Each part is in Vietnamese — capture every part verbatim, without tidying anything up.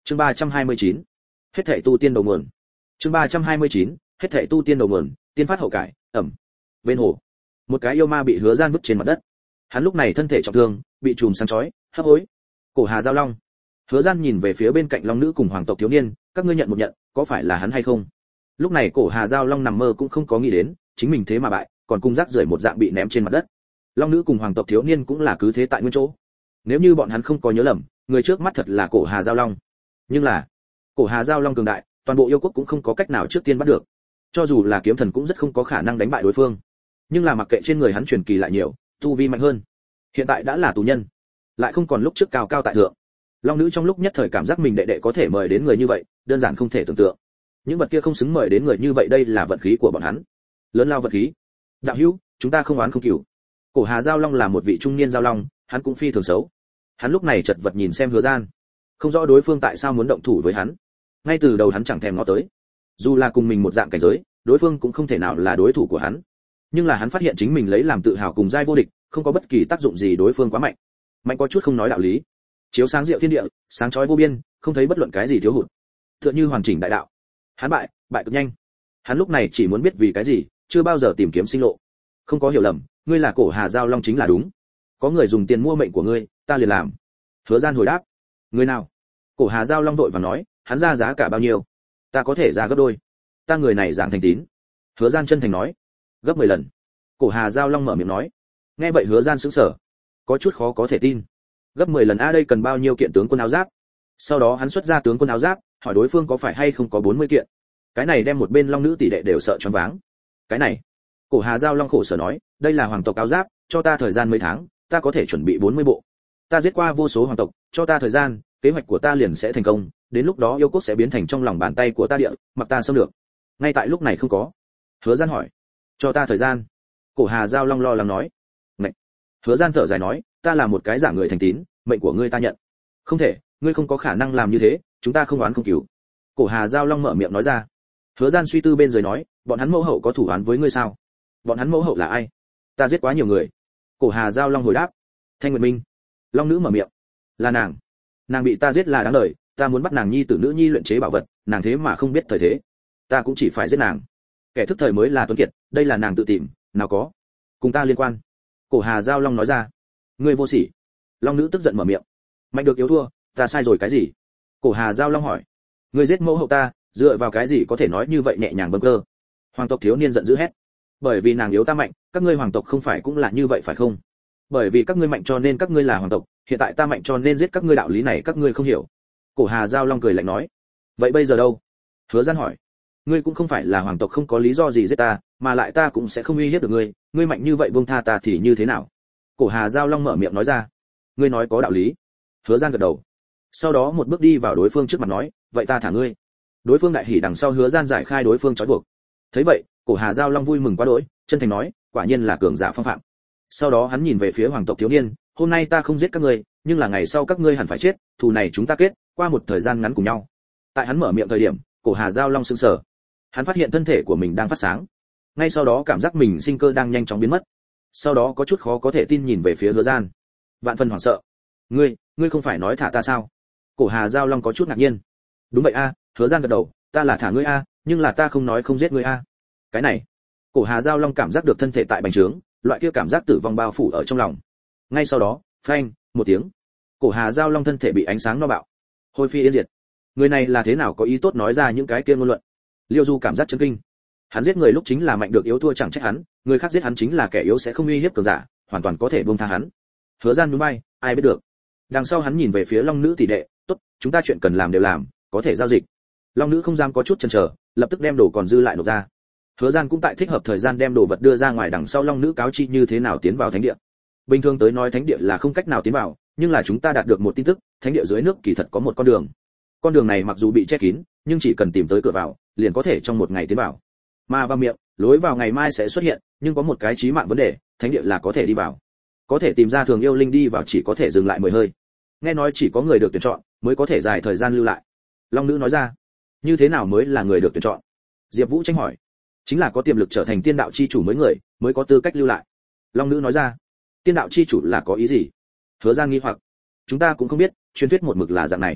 Chương ba trăm hai mươi chín, hết thảy tu tiên đầu nguồn. Chương ba trăm hai mươi chín, hết thảy tu tiên đầu nguồn, tiên phát hậu cải, ẩm. Bên hồ, một cái yêu ma bị Hứa Gian vứt trên mặt đất. Hắn lúc này thân thể trọng thương, bị chùm sáng chói, hấp hối. Cổ Hà Giao Long. Hứa Gian nhìn về phía bên cạnh long nữ cùng hoàng tộc thiếu niên, các ngươi nhận một nhận, có phải là hắn hay không? Lúc này Cổ Hà Giao Long nằm mơ cũng không có nghĩ đến, chính mình thế mà bại, còn cung rác rưởi một dạng bị ném trên mặt đất. Long nữ cùng hoàng tộc thiếu niên cũng là cứ thế tại nguyên chỗ. Nếu như bọn hắn không có nhớ lầm, người trước mắt thật là Cổ Hà Giao Long. Nhưng là, Cổ Hà Giao Long cường đại, toàn bộ yêu quốc cũng không có cách nào trước tiên bắt được. Cho dù là kiếm thần cũng rất không có khả năng đánh bại đối phương. Nhưng là mặc kệ trên người hắn truyền kỳ lại nhiều, tu vi mạnh hơn. Hiện tại đã là tù nhân, lại không còn lúc trước cao cao tại thượng. Long nữ trong lúc nhất thời cảm giác mình đệ đệ có thể mời đến người như vậy, đơn giản không thể tưởng tượng. Những vật kia không xứng mời đến người như vậy, đây là vận khí của bọn hắn. Lớn lao vận khí. Đạo hữu, chúng ta không oán không cừu. Cổ Hà Giao Long là một vị trung niên giao long, hắn cũng phi thường xấu. Hắn lúc này chật vật nhìn xem Hứa Gian, không rõ đối phương tại sao muốn động thủ với hắn. Ngay từ đầu hắn chẳng thèm ngó tới, dù là cùng mình một dạng cảnh giới, đối phương cũng không thể nào là đối thủ của hắn. Nhưng là hắn phát hiện chính mình lấy làm tự hào cùng giai vô địch, không có bất kỳ tác dụng gì, đối phương quá mạnh. Mạnh có chút không nói đạo lý. Chiếu sáng diệu thiên địa, sáng chói vô biên, không thấy bất luận cái gì thiếu hụt. Tựa như hoàn chỉnh đại đạo. Hắn bại, bại cực nhanh. Hắn lúc này chỉ muốn biết vì cái gì, chưa bao giờ tìm kiếm sinh lộ. Không có hiểu lầm, ngươi là Cổ Hà Giao Long chính là đúng. Có người dùng tiền mua mệnh của ngươi, ta liền làm. Hứa Gian hồi đáp. Người nào? Cổ Hà Giao Long vội vàng nói, hắn ra giá cả bao nhiêu? Ta có thể ra gấp đôi. Ta người này dạng thành tín. Hứa Gian chân thành nói, gấp mười lần. Cổ Hà Giao Long mở miệng nói. Nghe vậy Hứa Gian sững sờ, có chút khó có thể tin. Gấp mười lần a, đây cần bao nhiêu kiện tướng quân áo giáp? Sau đó hắn xuất ra tướng quân áo giáp, hỏi đối phương có phải hay không có bốn mươi kiện. Cái này đem một bên long nữ tỷ đệ đều sợ choáng váng. Cái này, Cổ Hà Giao Long khổ sở nói, đây là hoàng tộc áo giáp, cho ta thời gian mấy tháng, ta có thể chuẩn bị bốn mươi bộ. Ta giết qua vô số hoàng tộc, cho ta thời gian, kế hoạch của ta liền sẽ thành công, đến lúc đó yêu quốc sẽ biến thành trong lòng bàn tay của ta địa, mặc ta xâm lược. Ngay tại lúc này không có. Hứa Gian hỏi, cho ta thời gian. Cổ Hà Giao Long lo lắng nói. Ngậy. Hứa Gian thở dài nói, ta là một cái giả người thành tín, mệnh của ngươi ta nhận. Không thể, ngươi không có khả năng làm như thế, chúng ta không oán không cừu. Cổ Hà Giao Long mở miệng nói ra. Hứa Gian suy tư bên dưới nói, bọn hắn mẫu hậu có thủ án với ngươi sao? Bọn hắn mẫu hậu là ai? Ta giết quá nhiều người. Cổ Hà Giao Long hồi đáp. Thanh Nguyệt Minh. Long nữ mở miệng. Là nàng. Nàng bị ta giết là đáng đời, ta muốn bắt nàng nhi tử nữ nhi luyện chế bảo vật, nàng thế mà không biết thời thế, ta cũng chỉ phải giết nàng. Kẻ thức thời mới là tuấn kiệt, đây là nàng tự tìm, nào có cùng ta liên quan. Cổ Hà Giao Long nói ra. Ngươi vô sỉ. Long nữ tức giận mở miệng. Mạnh được yếu thua, ta sai rồi cái gì? Cổ Hà Giao Long hỏi. Ngươi giết mẫu hậu ta, dựa vào cái gì có thể nói như vậy nhẹ nhàng bâng cơ? Hoàng tộc thiếu niên giận dữ hét. Bởi vì nàng yếu ta mạnh, các ngươi hoàng tộc không phải cũng là như vậy phải không? Bởi vì các ngươi mạnh cho nên các ngươi là hoàng tộc, hiện tại ta mạnh cho nên giết các ngươi, đạo lý này các ngươi không hiểu. Cổ Hà Giao Long cười lạnh nói. Vậy bây giờ đâu? Hứa Gian hỏi. Ngươi cũng không phải là hoàng tộc, không có lý do gì giết ta, mà lại ta cũng sẽ không uy hiếp được ngươi, ngươi mạnh như vậy buông tha ta thì như thế nào? Cổ Hà Giao Long mở miệng nói ra. Ngươi nói có đạo lý. Hứa Gian gật đầu. Sau đó một bước đi vào đối phương trước mặt nói, vậy ta thả ngươi. Đối phương đại hỉ đằng sau Hứa Gian giải khai đối phương trói buộc. Thấy vậy, Cổ Hà Giao Long vui mừng quá đỗi, chân thành nói, quả nhiên là cường giả phong phạm. Sau đó hắn nhìn về phía hoàng tộc thiếu niên, hôm nay ta không giết các ngươi, nhưng là ngày sau các ngươi hẳn phải chết, thù này chúng ta kết, qua một thời gian ngắn cùng nhau. Tại hắn mở miệng thời điểm, Cổ Hà Giao Long sững sờ. Hắn phát hiện thân thể của mình đang phát sáng. Ngay sau đó cảm giác mình sinh cơ đang nhanh chóng biến mất. Sau đó có chút khó có thể tin nhìn về phía Hứa Gian, vạn phần hoảng sợ. Ngươi, ngươi không phải nói thả ta sao? Cổ Hà Giao Long có chút ngạc nhiên. Đúng vậy a, Hứa Gian gật đầu, ta là thả ngươi a, nhưng là ta không nói không giết ngươi a. Cái này, Cổ Hà Giao Long cảm giác được thân thể tại bành trướng, loại kia cảm giác tử vong bao phủ ở trong lòng. Ngay sau đó, phanh, một tiếng, Cổ Hà Giao Long thân thể bị ánh sáng no bạo, hôi phi yên diệt. Người này là thế nào có ý tốt nói ra những cái kia ngôn luận? Liêu Du cảm giác chấn kinh. Hắn giết người lúc chính là mạnh được yếu thua, chẳng trách hắn, người khác giết hắn chính là kẻ yếu sẽ không uy hiếp cường giả, hoàn toàn có thể buông tha hắn. Hứa Gian nhún vai, ai biết được. Đằng sau hắn nhìn về phía Long nữ tỷ đệ, tốt, chúng ta chuyện cần làm đều làm, có thể giao dịch. Long nữ không dám có chút chần chờ, lập tức đem đồ còn dư lại nộp ra. Hứa Gian cũng tại thích hợp thời gian đem đồ vật đưa ra ngoài, đằng sau long nữ cáo chi như thế nào tiến vào thánh địa. Bình thường tới nói thánh địa là không cách nào tiến vào, nhưng là chúng ta đạt được một tin tức, thánh địa dưới nước kỳ thật có một con đường. Con đường này mặc dù bị che kín, nhưng chỉ cần tìm tới cửa vào, liền có thể trong một ngày tiến vào. Mà vào miệng, lối vào ngày mai sẽ xuất hiện, nhưng có một cái chí mạng vấn đề, thánh địa là có thể đi vào. Có thể tìm ra thường yêu linh đi vào chỉ có thể dừng lại mười hơi. Nghe nói chỉ có người được tuyển chọn mới có thể dài thời gian lưu lại. Long nữ nói ra. Như thế nào mới là người được tuyển chọn? Diệp Vũ tranh hỏi. Chính là có tiềm lực trở thành tiên đạo chi chủ mới người, mới có tư cách lưu lại. Long nữ nói ra. Tiên đạo chi chủ là có ý gì? Hứa Gian nghi hoặc. Chúng ta cũng không biết, truyền thuyết một mực là dạng này.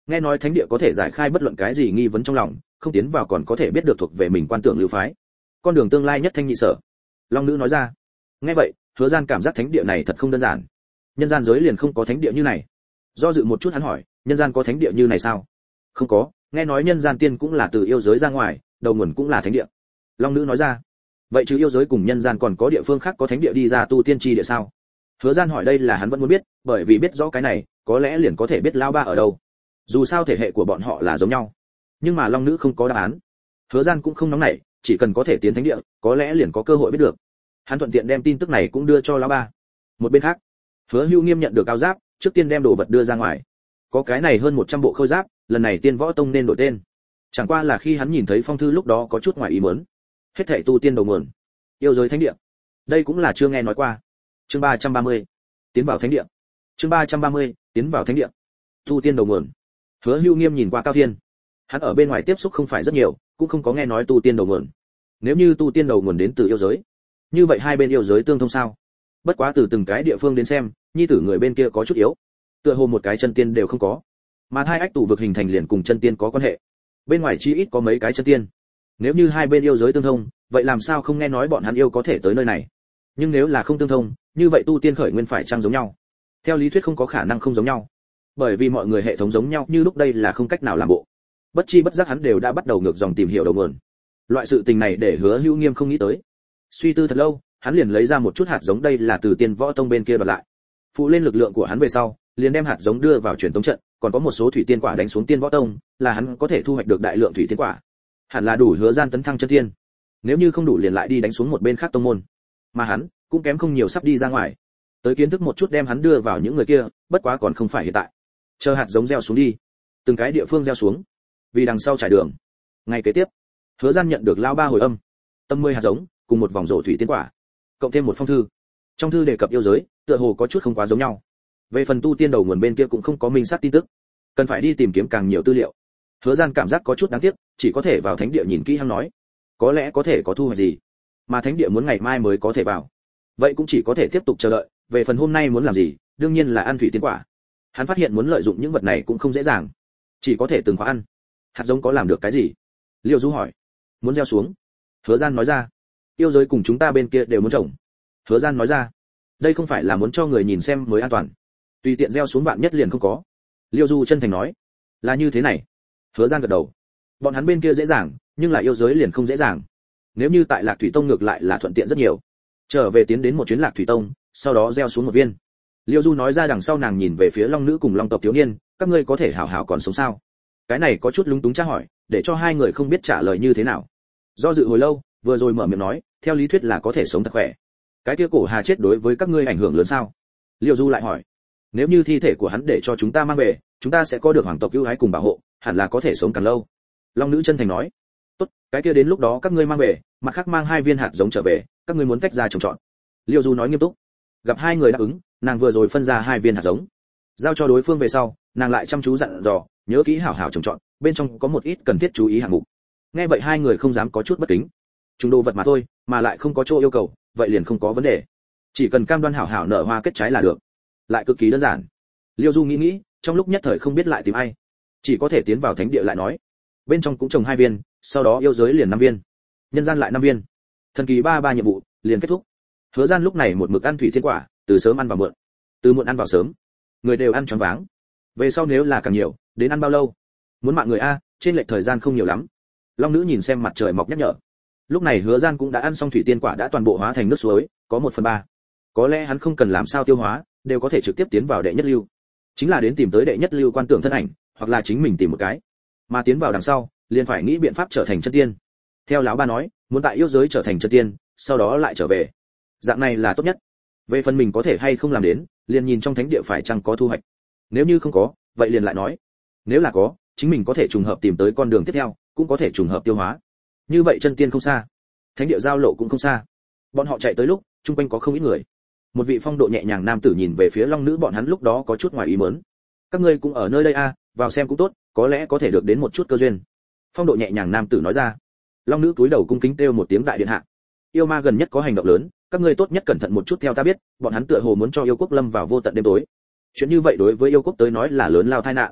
Nghe nói thánh địa có thể giải khai bất luận cái gì nghi vấn trong lòng, không tiến vào còn có thể biết được thuộc về mình quan tưởng lưu phái, con đường tương lai nhất thanh nhị sở. Long nữ nói ra. Nghe vậy, Hứa Gian cảm giác thánh địa này thật không đơn giản. Nhân gian giới liền không có thánh địa như này. Do dự một chút hắn hỏi, nhân gian có thánh địa như này sao? Không có, nghe nói nhân gian tiên cũng là từ yêu giới ra ngoài, đầu nguồn cũng là thánh địa. Long nữ nói ra. Vậy chứ yêu giới cùng nhân gian còn có địa phương khác có thánh địa đi ra tu tiên chi địa sao? Hứa Gian hỏi đây là hắn vẫn muốn biết, bởi vì biết rõ cái này, có lẽ liền có thể biết Lão Ba ở đâu. Dù sao thể hệ của bọn họ là giống nhau. Nhưng mà Long nữ không có đáp án. Hứa Gian cũng không nóng nảy, chỉ cần có thể tiến thánh địa, có lẽ liền có cơ hội biết được. Hắn thuận tiện đem tin tức này cũng đưa cho Lão Ba. Một bên khác, Hứa Hưu Nghiêm nhận được áo giáp, trước tiên đem đồ vật đưa ra ngoài. Có cái này hơn một trăm bộ khôi giáp, lần này Tiên Võ Tông nên đổi tên. Chẳng qua là khi hắn nhìn thấy phong thư lúc đó có chút ngoài ý muốn. Hết thảy tu tiên đầu nguồn, yêu giới thánh địa. Đây cũng là chưa nghe nói qua. Chương ba trăm ba mươi, tiến vào thánh địa. Chương ba trăm ba mươi, tiến vào thánh địa. Tu tiên đầu nguồn. Hứa Hưu Nghiêm nhìn qua Cao Thiên. Hắn ở bên ngoài tiếp xúc không phải rất nhiều, cũng không có nghe nói tu tiên đầu nguồn. Nếu như tu tiên đầu nguồn đến từ yêu giới, như vậy hai bên yêu giới tương thông sao? Bất quá từ từng cái địa phương đến xem, nhi tử người bên kia có chút yếu, tựa hồ một cái chân tiên đều không có, mà hai ách tụ vực hình thành liền cùng chân tiên có quan hệ. Bên ngoài chi ít có mấy cái chân tiên. Nếu như hai bên yêu giới tương thông, vậy làm sao không nghe nói bọn hắn yêu có thể tới nơi này? Nhưng nếu là không tương thông, như vậy tu tiên khởi nguyên phải chăng giống nhau? Theo lý thuyết không có khả năng không giống nhau, bởi vì mọi người hệ thống giống nhau như lúc đây là không cách nào làm bộ. Bất chi bất giác hắn đều đã bắt đầu ngược dòng tìm hiểu đầu nguồn. Loại sự tình này để Hứa Hưu Nghiêm không nghĩ tới. Suy tư thật lâu, hắn liền lấy ra một chút hạt giống, đây là từ Tiên Võ Tông bên kia đoạt lại. Phụ lên lực lượng của hắn về sau, liền đem hạt giống đưa vào truyền tống trận, còn có một số thủy tiên quả đánh xuống Tiên Võ Tông, là hắn có thể thu hoạch được đại lượng thủy tiên quả. Hẳn là đủ Hứa Gian tấn thăng chân tiên. Nếu như không đủ liền lại đi đánh xuống một bên khác tông môn. Mà hắn cũng kém không nhiều sắp đi ra ngoài. Tới kiến thức một chút đem hắn đưa vào những người kia, bất quá còn không phải hiện tại. Chờ hạt giống gieo xuống đi, từng cái địa phương gieo xuống, vì đằng sau trải đường. Ngày kế tiếp, Hứa Gian nhận được Lão Ba hồi âm, tâm mười hạt giống cùng một vòng rổ thủy tiên quả, cộng thêm một phong thư. Trong thư đề cập yêu giới, tựa hồ có chút không quá giống nhau. Về phần tu tiên đầu nguồn bên kia cũng không có minh xác tin tức, cần phải đi tìm kiếm càng nhiều tư liệu. Hứa Gian cảm giác có chút đáng tiếc, chỉ có thể vào thánh địa nhìn kỹ hắn nói, có lẽ có thể có thu hoạch gì. Mà thánh địa muốn ngày mai mới có thể vào, vậy cũng chỉ có thể tiếp tục chờ đợi. Về phần hôm nay muốn làm gì, đương nhiên là ăn thủy tiên quả. Hắn phát hiện muốn lợi dụng những vật này cũng không dễ dàng, chỉ có thể từng khóa ăn. Hạt giống có làm được cái gì? Liêu Du hỏi. Muốn gieo xuống. Hứa Gian nói ra. Yêu giới cùng chúng ta bên kia đều muốn trồng. Hứa Gian nói ra. Đây không phải là muốn cho người nhìn xem mới an toàn, tùy tiện gieo xuống bạn nhất liền không có. Liêu Du chân thành nói. Là như thế này. Hứa Gian gật đầu. Bọn hắn bên kia dễ dàng, nhưng là yêu giới liền không dễ dàng. Nếu như tại Lạc Thủy Tông ngược lại là thuận tiện rất nhiều. Trở về tiến đến một chuyến Lạc Thủy Tông, sau đó gieo xuống một viên. Liêu Du nói ra, đằng sau nàng nhìn về phía Long nữ cùng Long tộc thiếu niên, các ngươi có thể hảo hảo còn sống sao? Cái này có chút lúng túng tra hỏi, để cho hai người không biết trả lời như thế nào. Do dự hồi lâu, vừa rồi mở miệng nói, theo lý thuyết là có thể sống thật khỏe. Cái kia cổ hà chết đối với các ngươi ảnh hưởng lớn sao? Liêu Du lại hỏi. Nếu như thi thể của hắn để cho chúng ta mang về, chúng ta sẽ có được hoàng tộc ưu ái cùng bảo hộ, hẳn là có thể sống càng lâu. Long nữ chân thành nói. Tốt, cái kia đến lúc đó các ngươi mang về, mặt khác mang hai viên hạt giống trở về, các ngươi muốn tách ra trồng trọt. Liêu Du nói nghiêm túc. Gặp hai người đáp ứng, nàng vừa rồi phân ra hai viên hạt giống, giao cho đối phương về sau, nàng lại chăm chú dặn dò, nhớ kỹ hảo hảo trồng trọt, bên trong có một ít cần thiết chú ý hạng mục. Nghe vậy hai người không dám có chút bất kính. Chúng đồ vật mà thôi, mà lại không có chỗ yêu cầu, vậy liền không có vấn đề. Chỉ cần cam đoan hảo hảo nở hoa kết trái là được. Lại cực kỳ đơn giản. Liêu Du nghĩ nghĩ, trong lúc nhất thời không biết lại tìm ai, chỉ có thể tiến vào thánh địa lại nói. Bên trong cũng trồng hai viên, sau đó yêu giới liền năm viên, nhân gian lại năm viên. Thần kỳ ba ba nhiệm vụ liền kết thúc. Hứa Gian lúc này một mực ăn thủy thiên quả, từ sớm ăn vào muộn, từ muộn ăn vào sớm, người đều ăn choáng váng. Về sau nếu là càng nhiều, đến ăn bao lâu? Muốn mạng người a, trên lệch thời gian không nhiều lắm. Long nữ nhìn xem mặt trời mọc nhắc nhở. Lúc này Hứa Gian cũng đã ăn xong thủy tiên quả, đã toàn bộ hóa thành nước suối, có một phần ba. Có lẽ hắn không cần làm sao tiêu hóa, đều có thể trực tiếp tiến vào đệ nhất lưu. Chính là đến tìm tới đệ nhất lưu quan tưởng thân ảnh, hoặc là chính mình tìm một cái. Mà tiến vào đằng sau, liền phải nghĩ biện pháp trở thành chân tiên. Theo lão ba nói, muốn tại yêu giới trở thành chân tiên, sau đó lại trở về. Dạng này là tốt nhất. Về phần mình có thể hay không làm đến, liền nhìn trong thánh địa phải chăng có thu hoạch. Nếu như không có, vậy liền lại nói. Nếu là có, chính mình có thể trùng hợp tìm tới con đường tiếp theo, cũng có thể trùng hợp tiêu hóa. Như vậy chân tiên không xa, thánh địa giao lộ cũng không xa. Bọn họ chạy tới lúc, chung quanh có không ít người. Một vị phong độ nhẹ nhàng nam tử nhìn về phía Long nữ, bọn hắn lúc đó có chút ngoài ý muốn. Các ngươi cũng ở nơi đây a, à, vào xem cũng tốt, có lẽ có thể được đến một chút cơ duyên. Phong độ nhẹ nhàng nam tử nói ra. Long nữ cúi đầu cung kính kêu một tiếng đại điện hạ. Yêu ma gần nhất có hành động lớn, các ngươi tốt nhất cẩn thận một chút. Theo ta biết, bọn hắn tựa hồ muốn cho yêu quốc lâm vào vô tận đêm tối. Chuyện như vậy đối với yêu quốc tới nói là lớn lao tai nạn.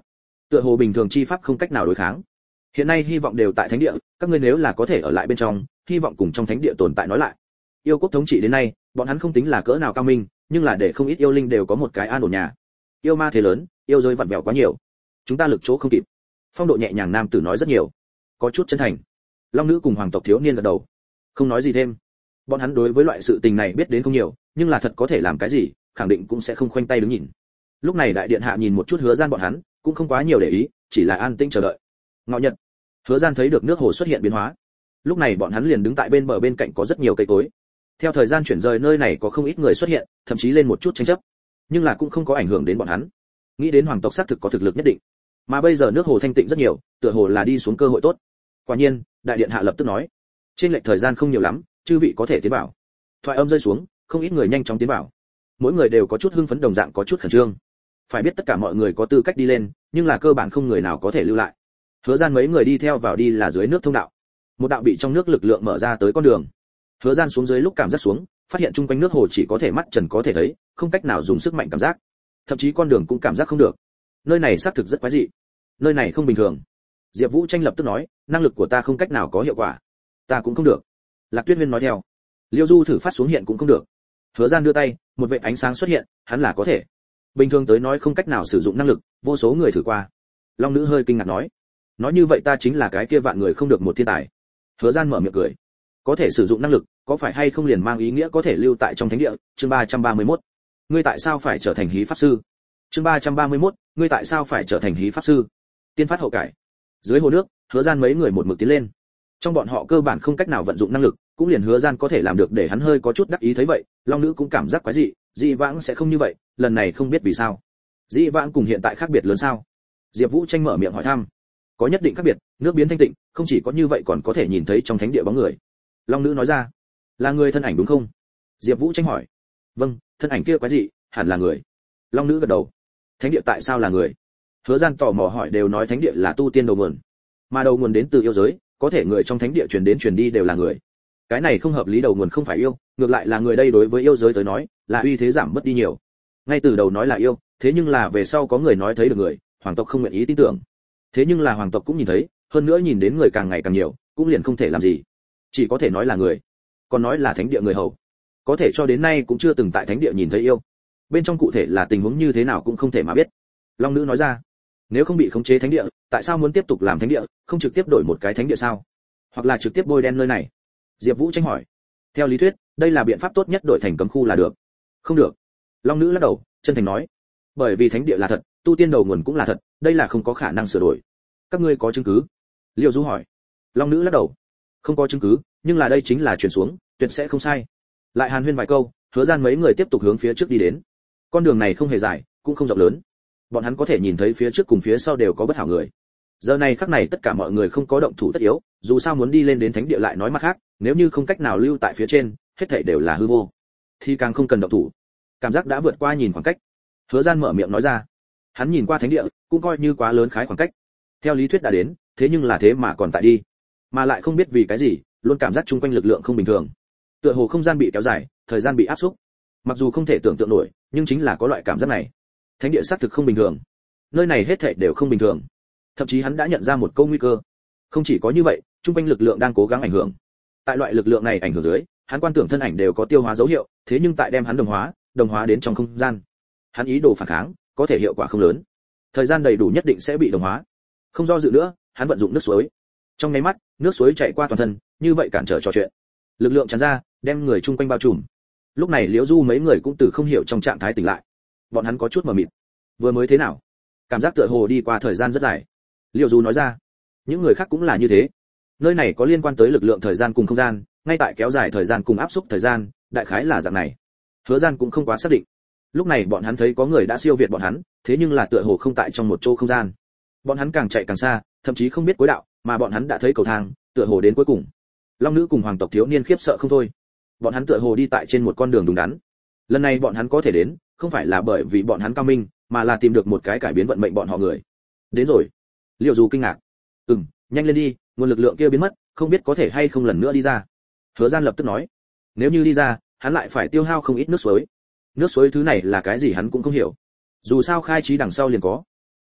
tựa hồ bình thường chi pháp không cách nào đối kháng. Hiện nay hy vọng đều tại thánh địa, các ngươi nếu là có thể ở lại bên trong, hy vọng cùng trong thánh địa tồn tại nói lại. Yêu quốc thống trị đến nay, bọn hắn không tính là cỡ nào cao minh, nhưng là để không ít yêu linh đều có một cái an ổn nhà. Yêu ma thế lớn, yêu rơi vặn vẹo quá nhiều, chúng ta lực chỗ không kịp. Phong độ nhẹ nhàng nam tử nói rất nhiều, có chút chân thành. Long nữ cùng hoàng tộc thiếu niên gật đầu, không nói gì thêm. Bọn hắn đối với loại sự tình này biết đến không nhiều, nhưng là thật có thể làm cái gì, khẳng định cũng sẽ không khoanh tay đứng nhìn. Lúc này đại điện hạ nhìn một chút Hứa Gian bọn hắn, cũng không quá nhiều để ý, chỉ là an tĩnh chờ đợi. Ngọ nhật, Hứa Gian thấy được nước hồ xuất hiện biến hóa. Lúc này bọn hắn liền đứng tại bên bờ bên cạnh có rất nhiều cây cối. Theo thời gian chuyển rời nơi này có không ít người xuất hiện, thậm chí lên một chút tranh chấp, nhưng là cũng không có ảnh hưởng đến bọn hắn. Nghĩ đến hoàng tộc xác thực có thực lực nhất định, mà bây giờ nước hồ thanh tịnh rất nhiều, tựa hồ là đi xuống cơ hội tốt. Quả nhiên, đại điện hạ lập tức nói, trên lệch thời gian không nhiều lắm, chư vị có thể tiến vào. Thoại âm rơi xuống, không ít người nhanh chóng tiến vào. Mỗi người đều có chút hưng phấn đồng dạng có chút khẩn trương. Phải biết tất cả mọi người có tư cách đi lên, nhưng là cơ bản không người nào có thể lưu lại. Hứa Gian mấy người đi theo vào đi là dưới nước thông đạo. Một đạo bị trong nước lực lượng mở ra tới con đường. Hứa Gian xuống dưới lúc cảm giác xuống, phát hiện chung quanh nước hồ chỉ có thể mắt trần có thể thấy, không cách nào dùng sức mạnh cảm giác. Thậm chí con đường cũng cảm giác không được. Nơi này xác thực rất quái dị. Nơi này không bình thường. Diệp Vũ Tranh lập tức nói, năng lực của ta không cách nào có hiệu quả. Ta cũng không được. Lạc Tuyết Huyên nói theo. Liêu Du thử phát xuống hiện cũng không được. Hứa Gian đưa tay, một vệt ánh sáng xuất hiện, hắn là có thể. Bình thường tới nói không cách nào sử dụng năng lực, vô số người thử qua. Long nữ hơi kinh ngạc nói, nói như vậy ta chính là cái kia vạn người không được một thiên tài. Hứa Gian mở miệng cười, có thể sử dụng năng lực, có phải hay không liền mang ý nghĩa có thể lưu tại trong thánh địa? Chương ba trăm ba mươi mốt, ngươi tại sao phải trở thành hí pháp sư? Chương ba trăm ba mươi mốt, ngươi tại sao phải trở thành hí pháp sư? Tiên phát hậu cải. Dưới hồ nước, Hứa Gian mấy người một mực tiến lên. Trong bọn họ cơ bản không cách nào vận dụng năng lực, cũng liền Hứa Gian có thể làm được để hắn hơi có chút đắc ý thấy vậy, Long nữ cũng cảm giác quái dị, dị vãng sẽ không như vậy, lần này không biết vì sao. Dị vãng cùng hiện tại khác biệt lớn sao? Diệp Vũ Tranh mở miệng hỏi thăm. Có nhất định khác biệt, nước biến thanh tịnh, không chỉ có như vậy còn có thể nhìn thấy trong thánh địa bóng người. Long nữ nói ra. Là người thân ảnh đúng không? Diệp Vũ Tranh hỏi. Vâng, thân ảnh kia quái dị, hẳn là người. Long nữ gật đầu. Thánh địa tại sao là người? Hứa Gian tò mò hỏi, đều nói thánh địa là tu tiên đầu nguồn, mà đầu nguồn đến từ yêu giới, có thể người trong thánh địa truyền đến truyền đi đều là người. Cái này không hợp lý, đầu nguồn không phải yêu, ngược lại là người, đây đối với yêu giới tới nói, là uy thế giảm mất đi nhiều. Ngay từ đầu nói là yêu, thế nhưng là về sau có người nói thấy được người, hoàng tộc không nguyện ý tin tưởng. Thế nhưng là hoàng tộc cũng nhìn thấy, hơn nữa nhìn đến người càng ngày càng nhiều, cũng liền không thể làm gì, chỉ có thể nói là người. Còn nói là thánh địa người hầu, có thể cho đến nay cũng chưa từng tại thánh địa nhìn thấy yêu. Bên trong cụ thể là tình huống như thế nào cũng không thể mà biết. Long nữ nói ra, nếu không bị khống chế thánh địa, tại sao muốn tiếp tục làm thánh địa, không trực tiếp đổi một cái thánh địa sao? Hoặc là trực tiếp bôi đen nơi này? Diệp Vũ Tranh hỏi. Theo lý thuyết, đây là biện pháp tốt nhất, đổi thành cấm khu là được. Không được. Long nữ lắc đầu, chân thành nói, bởi vì thánh địa là thật, tu tiên đầu nguồn cũng là thật, đây là không có khả năng sửa đổi. Các ngươi có chứng cứ? Liêu Du hỏi. Long nữ lắc đầu, không có chứng cứ, nhưng là đây chính là truyền xuống, tuyệt sẽ không sai. Lại hàn huyên vài câu, Hứa Gian mấy người tiếp tục hướng phía trước đi đến. Con đường này không hề dài, cũng không rộng lớn. Bọn hắn có thể nhìn thấy phía trước cùng phía sau đều có bất hảo người. Giờ này khắc này tất cả mọi người không có động thủ tất yếu, dù sao muốn đi lên đến thánh địa lại nói mặt khác, nếu như không cách nào lưu tại phía trên, hết thảy đều là hư vô, thì càng không cần động thủ. Cảm giác đã vượt qua nhìn khoảng cách. Hứa Gian mở miệng nói ra, hắn nhìn qua thánh địa, cũng coi như quá lớn khái khoảng cách. Theo lý thuyết đã đến, thế nhưng là thế mà còn tại đi, mà lại không biết vì cái gì, luôn cảm giác chung quanh lực lượng không bình thường. Tựa hồ không gian bị kéo dài, thời gian bị áp xúc. Mặc dù không thể tưởng tượng nổi, nhưng chính là có loại cảm giác này. Thánh địa xác thực không bình thường, nơi này hết thảy đều không bình thường. Thậm chí hắn đã nhận ra một câu nguy cơ. Không chỉ có như vậy, chung quanh lực lượng đang cố gắng ảnh hưởng. Tại loại lực lượng này ảnh hưởng dưới, hắn quan tưởng thân ảnh đều có tiêu hóa dấu hiệu, thế nhưng tại đem hắn đồng hóa, đồng hóa đến trong không gian. Hắn ý đồ phản kháng, có thể hiệu quả không lớn. Thời gian đầy đủ nhất định sẽ bị đồng hóa. Không do dự nữa, hắn vận dụng nước suối. Trong nháy mắt, nước suối chạy qua toàn thân, như vậy cản trở trò chuyện. Lực lượng tràn ra, đem người chung quanh bao trùm. Lúc này Liễu Du mấy người cũng từ không hiểu trong trạng thái tỉnh lại. Bọn hắn có chút mờ mịt. Vừa mới thế nào? Cảm giác tựa hồ đi qua thời gian rất dài. Liễu Du nói ra. Những người khác cũng là như thế. Nơi này có liên quan tới lực lượng thời gian cùng không gian, ngay tại kéo dài thời gian cùng áp xúc thời gian, đại khái là dạng này. Hứa Gian cũng không quá xác định. Lúc này bọn hắn thấy có người đã siêu việt bọn hắn, thế nhưng là tựa hồ không tại trong một chỗ không gian. Bọn hắn càng chạy càng xa, thậm chí không biết cuối đạo, mà bọn hắn đã thấy cầu thang, tựa hồ đến cuối cùng. Long nữ cùng hoàng tộc thiếu niên khiếp sợ không thôi. Bọn hắn tựa hồ đi tại trên một con đường đúng đắn. Lần này bọn hắn có thể đến, không phải là bởi vì bọn hắn cao minh, mà là tìm được một cái cải biến vận mệnh bọn họ người. Đến rồi. Liễu Du kinh ngạc. Ừm, nhanh lên đi, nguồn lực lượng kia biến mất, không biết có thể hay không lần nữa đi ra. Hứa Gian lập tức nói. Nếu như đi ra, hắn lại phải tiêu hao không ít nước suối. Nước suối thứ này là cái gì hắn cũng không hiểu. Dù sao khai trí đằng sau liền có.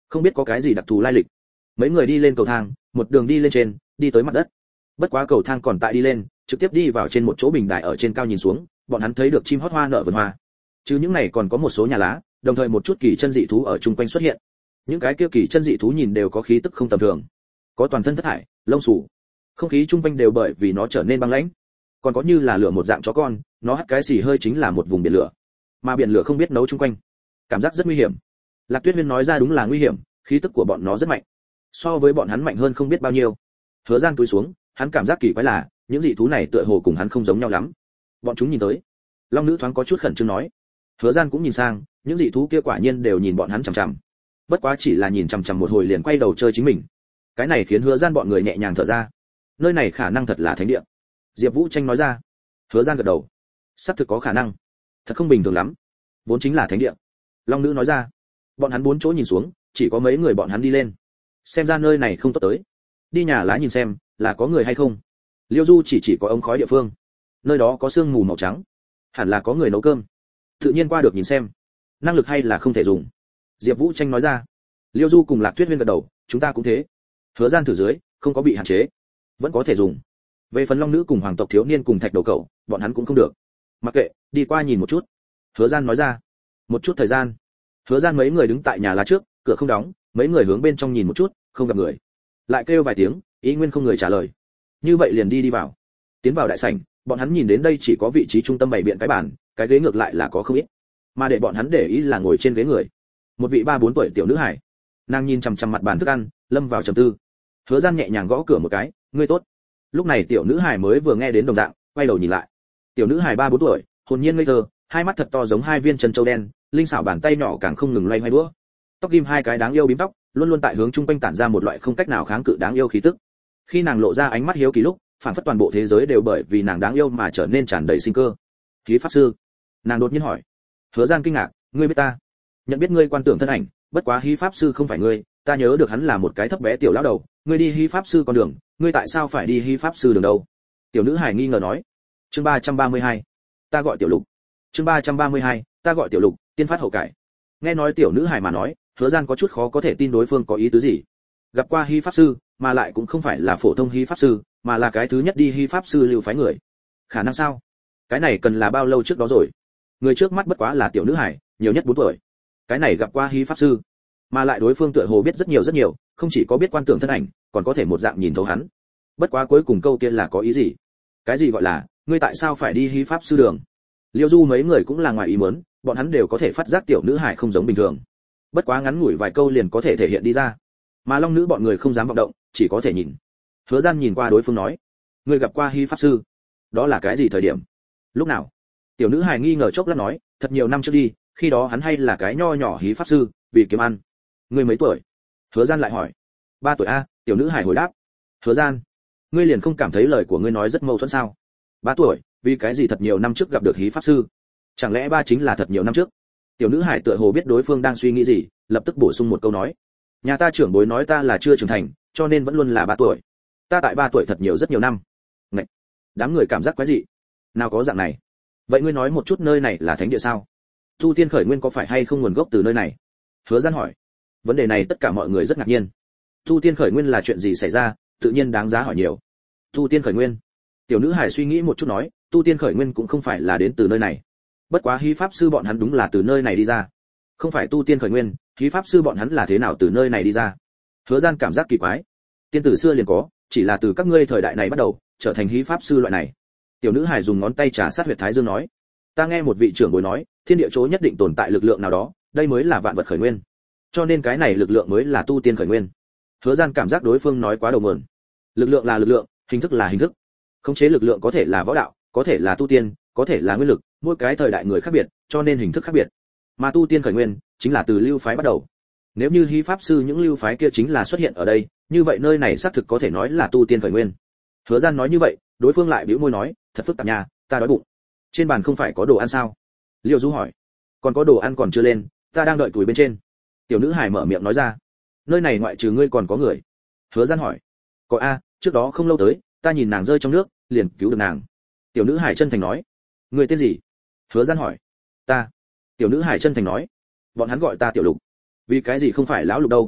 không biết có cái gì đặc thù lai lịch. Mấy người đi lên cầu thang, một đường đi lên trên, đi tới mặt đất. Bất quá cầu thang còn tại đi lên, trực tiếp đi vào trên một chỗ bình đài ở trên cao nhìn xuống, bọn hắn thấy được chim hót hoa nở vườn hoa. Chứ những này còn có một số nhà lá, đồng thời một chút kỳ chân dị thú ở chung quanh xuất hiện. Những cái kia kỳ chân dị thú nhìn đều có khí tức không tầm thường, có toàn thân thất thải, lông xù. Không khí chung quanh đều bởi vì nó trở nên băng lãnh. Còn có như là lửa một dạng chó con, nó hắt cái xì hơi chính là một vùng biển lửa. Mà biển lửa không biết nấu chung quanh, cảm giác rất nguy hiểm. Lạc Tuyết Huyên nói ra đúng là nguy hiểm, khí tức của bọn nó rất mạnh, so với bọn hắn mạnh hơn không biết bao nhiêu. Hứa Gian túi xuống, hắn cảm giác kỳ quái là, những dị thú này tựa hồ cùng hắn không giống nhau lắm. Bọn chúng nhìn tới. Long nữ thoáng có chút khẩn trương nói. Hứa Gian cũng nhìn sang, những dị thú kia quả nhiên đều nhìn bọn hắn chằm chằm. Bất quá chỉ là nhìn chằm chằm một hồi liền quay đầu chơi chính mình. Cái này khiến Hứa Gian bọn người nhẹ nhàng thở ra. Nơi này khả năng thật là thánh địa. Diệp Vũ Tranh nói ra. Hứa Gian gật đầu. Sắp thực có khả năng. Thật không bình thường lắm. Vốn chính là thánh địa. Long nữ nói ra. Bọn hắn bốn chỗ nhìn xuống, chỉ có mấy người bọn hắn đi lên. Xem ra nơi này không tốt tới. Đi nhà lá nhìn xem, là có người hay không. Liêu Du chỉ chỉ có ống khói địa phương. Nơi đó có sương mù màu trắng. Hẳn là có người nấu cơm. Tự nhiên qua được nhìn xem. Năng lực hay là không thể dùng. Diệp Vũ Tranh nói ra. Liêu Du cùng Lạc Tuyết Huyên gật đầu, chúng ta cũng thế. Hứa Gian thử dưới, không có bị hạn chế, vẫn có thể dùng. Về phần Long nữ cùng Hoàng tộc thiếu niên cùng Thạch đầu cậu, bọn hắn cũng không được. Mặc kệ, đi qua nhìn một chút. Hứa Gian nói ra. Một chút thời gian. Hứa Gian mấy người đứng tại nhà lá trước, cửa không đóng, mấy người hướng bên trong nhìn một chút, không gặp người. Lại kêu vài tiếng, ý nguyên không người trả lời. Như vậy liền đi đi vào. Tiến vào đại sảnh, bọn hắn nhìn đến đây chỉ có vị trí trung tâm bày biện cái bàn, cái ghế ngược lại là có không ít. Mà để bọn hắn để ý là ngồi trên ghế người. Một vị ba bốn tuổi tiểu nữ hài. Nàng nhìn chằm chằm mặt bàn thức ăn, lâm vào trầm tư. Hứa Gian nhẹ nhàng gõ cửa một cái, "Ngươi tốt." Lúc này tiểu nữ hài mới vừa nghe đến đồng dạng, quay đầu nhìn lại. Tiểu nữ hài ba bốn tuổi, hồn nhiên ngây thơ, hai mắt thật to giống hai viên chân châu đen, linh xảo bàn tay nhỏ càng không ngừng loay hoay đũa. Tóc ghim hai cái đáng yêu bím tóc, luôn luôn tại hướng trung quanh tản ra một loại không cách nào kháng cự đáng yêu khí tức. Khi nàng lộ ra ánh mắt hiếu kỳ lúc, phản phất toàn bộ thế giới đều bởi vì nàng đáng yêu mà trở nên tràn đầy sinh cơ. "Khí pháp sư?" Nàng đột nhiên hỏi. Hứa Gian kinh ngạc, "Ngươi biết ta?" "Nhận biết ngươi quan tưởng thân ảnh, bất quá Hí pháp sư không phải ngươi, ta nhớ được hắn là một cái thấp bé tiểu lão đầu, ngươi đi Hí pháp sư con đường, ngươi tại sao phải đi Hí pháp sư đường đâu?" Tiểu nữ hài nghi ngờ nói. Chương ba trăm ba mươi hai, ta gọi Tiểu Lục. Chương ba trăm ba mươi hai, ta gọi Tiểu Lục, tiên phát hậu cải. Nghe nói tiểu nữ hài mà nói, Hứa Gian có chút khó có thể tin đối phương có ý tứ gì. Gặp qua Hí pháp sư, mà lại cũng không phải là phổ thông Hí pháp sư, mà là cái thứ nhất đi Hí pháp sư lưu phái người. Khả năng sao? Cái này cần là bao lâu trước đó rồi? Người trước mắt bất quá là tiểu nữ hài, nhiều nhất bốn tuổi. Cái này gặp qua Hí pháp sư, mà lại đối phương tựa hồ biết rất nhiều rất nhiều, không chỉ có biết quan tưởng thân ảnh, còn có thể một dạng nhìn thấu hắn. Bất quá cuối cùng câu kia là có ý gì? Cái gì gọi là, ngươi tại sao phải đi Hí pháp sư đường? Liêu Du mấy người cũng là ngoài ý muốn, bọn hắn đều có thể phát giác tiểu nữ hài không giống bình thường. Bất quá ngắn ngủi vài câu liền có thể thể hiện đi ra. Mà Long nữ bọn người không dám vọng động, chỉ có thể nhìn. Hứa Gian nhìn qua đối phương nói, ngươi gặp qua Hí pháp sư? Đó là cái gì thời điểm? Lúc nào? Tiểu nữ hài nghi ngờ chốc lát nói, thật nhiều năm trước đi, khi đó hắn hay là cái nho nhỏ Hí pháp sư, vì kiếm ăn. Ngươi mấy tuổi? Hứa Gian lại hỏi. Ba tuổi a, tiểu nữ hài hồi đáp. Hứa Gian, ngươi liền không cảm thấy lời của ngươi nói rất mâu thuẫn sao? Ba tuổi, vì cái gì thật nhiều năm trước gặp được Hí pháp sư? Chẳng lẽ ba chính là thật nhiều năm trước? Tiểu nữ hải tựa hồ biết đối phương đang suy nghĩ gì, lập tức bổ sung một câu nói. Nhà ta trưởng bối nói ta là chưa trưởng thành, cho nên vẫn luôn là ba tuổi. Ta tại ba tuổi thật nhiều rất nhiều năm. Ngậy. Đám người cảm giác quái dị. Nào có dạng này. Vậy ngươi nói một chút nơi này là thánh địa sao? Tu tiên khởi nguyên có phải hay không nguồn gốc từ nơi này? Hứa Gian hỏi. Vấn đề này tất cả mọi người rất ngạc nhiên. Tu tiên khởi nguyên là chuyện gì xảy ra, tự nhiên đáng giá hỏi nhiều. Tu tiên khởi nguyên. Tiểu nữ hải suy nghĩ một chút nói, tu tiên khởi nguyên cũng không phải là đến từ nơi này. Bất quá Hí pháp sư bọn hắn đúng là từ nơi này đi ra. Không phải tu tiên khởi nguyên, Hí pháp sư bọn hắn là thế nào từ nơi này đi ra? Hứa Gian cảm giác kỳ quái. Tiên tử xưa liền có, chỉ là từ các ngươi thời đại này bắt đầu trở thành Hí pháp sư loại này. Tiểu nữ hài dùng ngón tay trà sát huyệt thái dương nói, ta nghe một vị trưởng bối nói, thiên địa chỗ nhất định tồn tại lực lượng nào đó, đây mới là vạn vật khởi nguyên. Cho nên cái này lực lượng mới là tu tiên khởi nguyên. Hứa Gian cảm giác đối phương nói quá đầu mượn. Lực lượng là lực lượng, hình thức là hình thức. Khống chế lực lượng có thể là võ đạo, có thể là tu tiên, có thể là nguyên lực, mỗi cái thời đại người khác biệt, cho nên hình thức khác biệt. Mà tu tiên khởi nguyên chính là từ lưu phái bắt đầu. Nếu như Hí pháp sư những lưu phái kia chính là xuất hiện ở đây, như vậy nơi này xác thực có thể nói là tu tiên khởi nguyên. Hứa Gian nói như vậy, đối phương lại bĩu môi nói, thật phức tạp nha, ta đói bụng. Trên bàn không phải có đồ ăn sao? Liêu Du hỏi. Còn có đồ ăn còn chưa lên, ta đang đợi tuổi bên trên. Tiểu nữ hài mở miệng nói ra. Nơi này ngoại trừ ngươi còn có người? Hứa Gian hỏi. Có a, trước đó không lâu tới, ta nhìn nàng rơi trong nước, liền cứu được nàng. Tiểu nữ hài chân thành nói. Người tên gì? Hứa Gian hỏi. Ta. Tiểu nữ hài chân thành nói. Bọn hắn gọi ta Tiểu Lục. Vì cái gì không phải lão Lục đâu?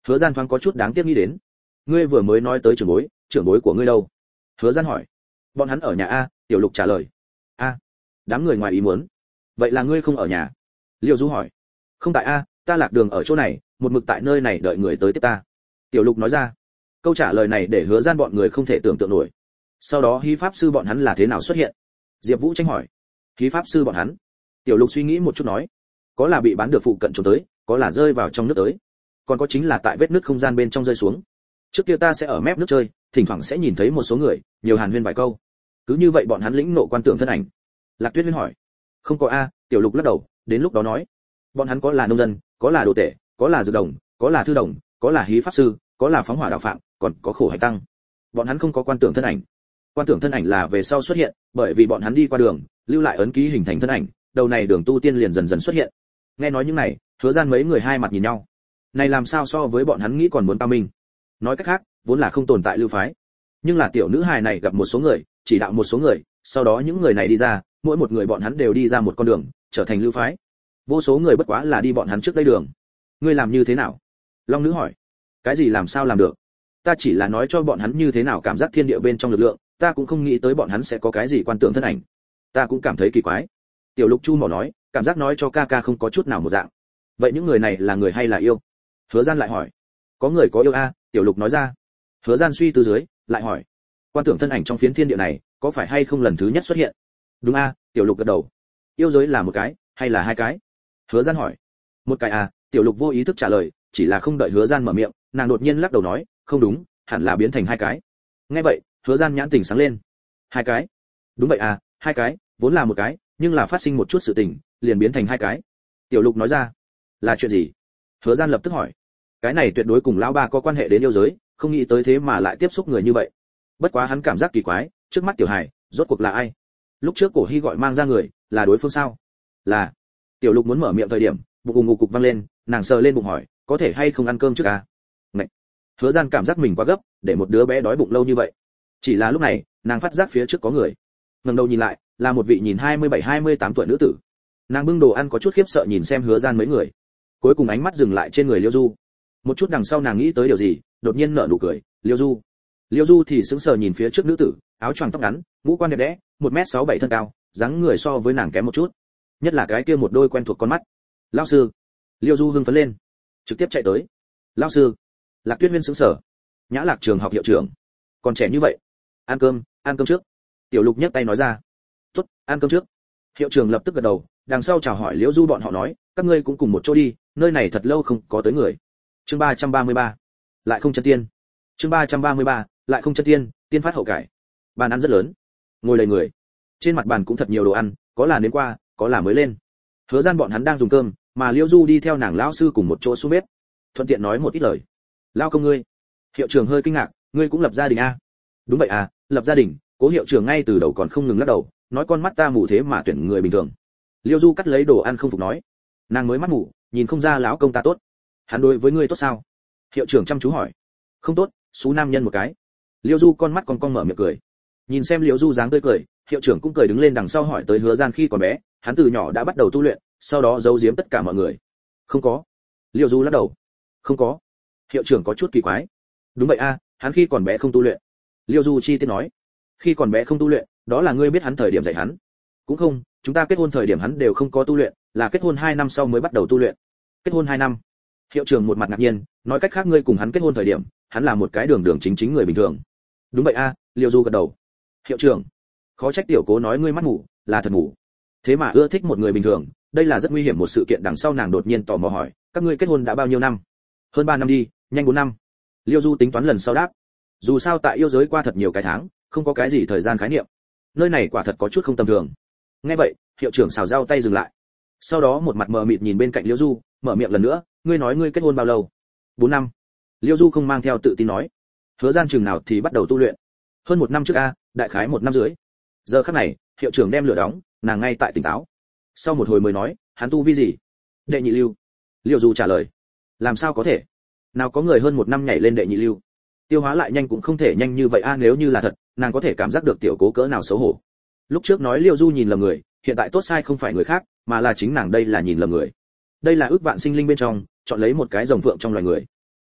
Hứa Gian thoáng có chút đáng tiếc nghĩ đến. Ngươi vừa mới nói tới trưởng bối, trưởng bối của ngươi đâu? Hứa Gian hỏi. Bọn hắn ở nhà a, Tiểu Lục trả lời. A, đám người ngoài ý muốn. Vậy là ngươi không ở nhà? Liêu Du hỏi. Không tại a, ta lạc đường ở chỗ này, một mực tại nơi này đợi người tới tiếp ta. Tiểu Lục nói ra. Câu trả lời này để Hứa Gian bọn người không thể tưởng tượng nổi. Sau đó Hí pháp sư bọn hắn là thế nào xuất hiện? Diệp Vũ tranh hỏi. Hí pháp sư bọn hắn? Tiểu Lục suy nghĩ một chút nói. Có là bị bán được phụ cận trốn tới, có là rơi vào trong nước tới, còn có chính là tại vết nước không gian bên trong rơi xuống. Trước kia ta sẽ ở mép nước chơi, thỉnh thoảng sẽ nhìn thấy một số người, nhiều hàn huyên vài câu. Cứ như vậy bọn hắn lĩnh nộ quan tưởng thân ảnh. Lạc Tuyết Huyên hỏi. Không có a, Tiểu Lục lắc đầu, đến lúc đó nói. Bọn hắn có là nông dân, có là đồ tể, có là dược đồng, có là thư đồng, có là hí pháp sư, có là phóng hỏa đạo phạm, còn có khổ hải tăng. Bọn hắn không có quan tưởng thân ảnh. Quan tưởng thân ảnh là về sau xuất hiện, bởi vì bọn hắn đi qua đường, lưu lại ấn ký hình thành thân ảnh, đầu này đường tu tiên liền dần dần xuất hiện. Nghe nói những này, Hứa Gian mấy người hai mặt nhìn nhau. Này làm sao so với bọn hắn nghĩ còn muốn cao minh. Nói cách khác, vốn là không tồn tại lưu phái. Nhưng là tiểu nữ hài này gặp một số người, chỉ đạo một số người, sau đó những người này đi ra, mỗi một người bọn hắn đều đi ra một con đường, trở thành lưu phái. Vô số người bất quá là đi bọn hắn trước đây đường. Ngươi làm như thế nào? Long nữ hỏi. Cái gì làm sao làm được? Ta chỉ là nói cho bọn hắn như thế nào cảm giác thiên địa bên trong lực lượng, ta cũng không nghĩ tới bọn hắn sẽ có cái gì quan tưởng thân ảnh. Ta cũng cảm thấy kỳ quái. Tiểu Lục Chu mỏ nói, cảm giác nói cho ca ca không có chút nào một dạng. Vậy những người này là người hay là yêu? Hứa Gian lại hỏi. Có người có yêu a, Tiểu Lục nói ra. Hứa Gian suy tư dưới, lại hỏi. Quan tưởng thân ảnh trong phiến thiên địa này, có phải hay không lần thứ nhất xuất hiện? Đúng a, Tiểu Lục gật đầu. Yêu giới là một cái, hay là hai cái? Hứa Gian hỏi. Một cái a, Tiểu Lục vô ý thức trả lời, chỉ là không đợi Hứa Gian mở miệng, nàng đột nhiên lắc đầu nói, không đúng, hẳn là biến thành hai cái. Nghe vậy, Hứa Gian nhãn tỉnh sáng lên. Hai cái? Đúng vậy à, hai cái, vốn là một cái, nhưng là phát sinh một chút sự tình, liền biến thành hai cái. Tiểu Lục nói ra. Là chuyện gì? Hứa Gian lập tức hỏi. Cái này tuyệt đối cùng lão ba có quan hệ đến yêu giới, không nghĩ tới thế mà lại tiếp xúc người như vậy. Bất quá hắn cảm giác kỳ quái, trước mắt tiểu hài, rốt cuộc là ai? Lúc trước Cổ Hy gọi mang ra người, là đối phương sao? Là. Tiểu Lục muốn mở miệng thời điểm, bụng ùng ục cục vang lên, nàng sờ lên bụng hỏi, có thể hay không ăn cơm trước à? Ngậy. Hứa Gian cảm giác mình quá gấp, để một đứa bé đói bụng lâu như vậy. Chỉ là lúc này, nàng phát giác phía trước có người. Ngẩng đầu nhìn lại, là một vị nhìn hai mươi bảy hai mươi tám tuổi nữ tử. Nàng bưng đồ ăn có chút khiếp sợ nhìn xem Hứa Gian mấy người. Cuối cùng ánh mắt dừng lại trên người Liêu Du. Một chút đằng sau nàng nghĩ tới điều gì, đột nhiên nở nụ cười, Liêu Du. Liêu Du thì sững sờ nhìn phía trước nữ tử, áo choàng tóc ngắn, ngũ quan đẹp đẽ, một mét sáu bảy thân cao, dáng người so với nàng kém một chút. Nhất là cái kia một đôi quen thuộc con mắt. Lão sư. Liêu Du hưng phấn lên, trực tiếp chạy tới. Lão sư. Lạc Tuyết Huyên sững sờ. Nhã Lạc trường học hiệu trưởng. Còn trẻ như vậy. Ăn cơm, ăn cơm trước. Tiểu Lục nhấc tay nói ra. Tốt, ăn cơm trước. Hiệu trưởng lập tức gật đầu, đằng sau chào hỏi Liễu Du bọn họ nói, các ngươi cũng cùng một chỗ đi, nơi này thật lâu không có tới người. Chương ba trăm ba mươi ba, lại không chân tiên. Chương ba trăm ba mươi ba, lại không chân tiên, tiên phát hậu cải. Bàn ăn rất lớn, ngồi đầy người. Trên mặt bàn cũng thật nhiều đồ ăn, có là nếm qua, có là mới lên. Hứa Gian bọn hắn đang dùng cơm, mà Liễu Du đi theo nàng lão sư cùng một chỗ xuống bếp, thuận tiện nói một ít lời. Lao công ngươi. Hiệu trưởng hơi kinh ngạc, ngươi cũng lập gia đình a? Đúng vậy à, lập gia đình. Cố hiệu trưởng ngay từ đầu còn không ngừng lắc đầu, nói con mắt ta mù thế mà tuyển người bình thường. Liêu Du cắt lấy đồ ăn không phục nói, nàng mới mắt mù, nhìn không ra lão công ta tốt. Hắn đối với ngươi tốt sao? Hiệu trưởng chăm chú hỏi. Không tốt, xú nam nhân một cái. Liêu Du con mắt còn cong mở miệng cười. Nhìn xem Liêu Du dáng tươi cười, hiệu trưởng cũng cười đứng lên đằng sau hỏi tới Hứa Gian khi còn bé, hắn từ nhỏ đã bắt đầu tu luyện, sau đó giấu giếm tất cả mọi người. Không có. Liêu Du lắc đầu. Không có. Hiệu trưởng có chút kỳ quái. Đúng vậy a, hắn khi còn bé không tu luyện. Liêu Du chi tiết nói. Khi còn bé không tu luyện, đó là ngươi biết hắn thời điểm dạy hắn. Cũng không, chúng ta kết hôn thời điểm hắn đều không có tu luyện, là kết hôn hai năm sau mới bắt đầu tu luyện. Kết hôn hai năm? Hiệu trưởng một mặt ngạc nhiên, nói cách khác ngươi cùng hắn kết hôn thời điểm, hắn là một cái đường đường chính chính người bình thường. Đúng vậy a, Liêu Du gật đầu. Hiệu trưởng, khó trách tiểu Cố nói ngươi mắt mù, là thật mù. Thế mà ưa thích một người bình thường, đây là rất nguy hiểm một sự kiện. Đằng sau nàng đột nhiên tò mò hỏi, các ngươi kết hôn đã bao nhiêu năm? Hơn ba năm đi, nhanh bốn năm. Liêu Du tính toán lần sau đáp. Dù sao tại yêu giới qua thật nhiều cái tháng, không có cái gì thời gian khái niệm. Nơi này quả thật có chút không tầm thường. Nghe vậy, hiệu trưởng xào rau tay dừng lại. Sau đó một mặt mờ mịt nhìn bên cạnh Liêu Du, mở miệng lần nữa, ngươi nói ngươi kết hôn bao lâu? Bốn năm. Liêu Du không mang theo tự tin nói. Hứa Gian chừng nào thì bắt đầu tu luyện? Hơn một năm trước a, đại khái một năm dưới. Giờ khắc này, hiệu trưởng đem lửa đóng, nàng ngay tại tỉnh táo. Sau một hồi mới nói, hắn tu vi gì? Đệ nhị lưu. Liêu Du trả lời. Làm sao có thể? Nào có người hơn một năm nhảy lên đệ nhị lưu? Tiêu hóa lại nhanh cũng không thể nhanh như vậy a, nếu như là thật, nàng có thể cảm giác được tiểu Cố cỡ nào xấu hổ. Lúc trước nói Liêu Du nhìn lầm người, hiện tại tốt sai không phải người khác, mà là chính nàng đây là nhìn lầm người. Đây là ước vạn sinh linh bên trong, chọn lấy một cái rồng vượng trong loài người.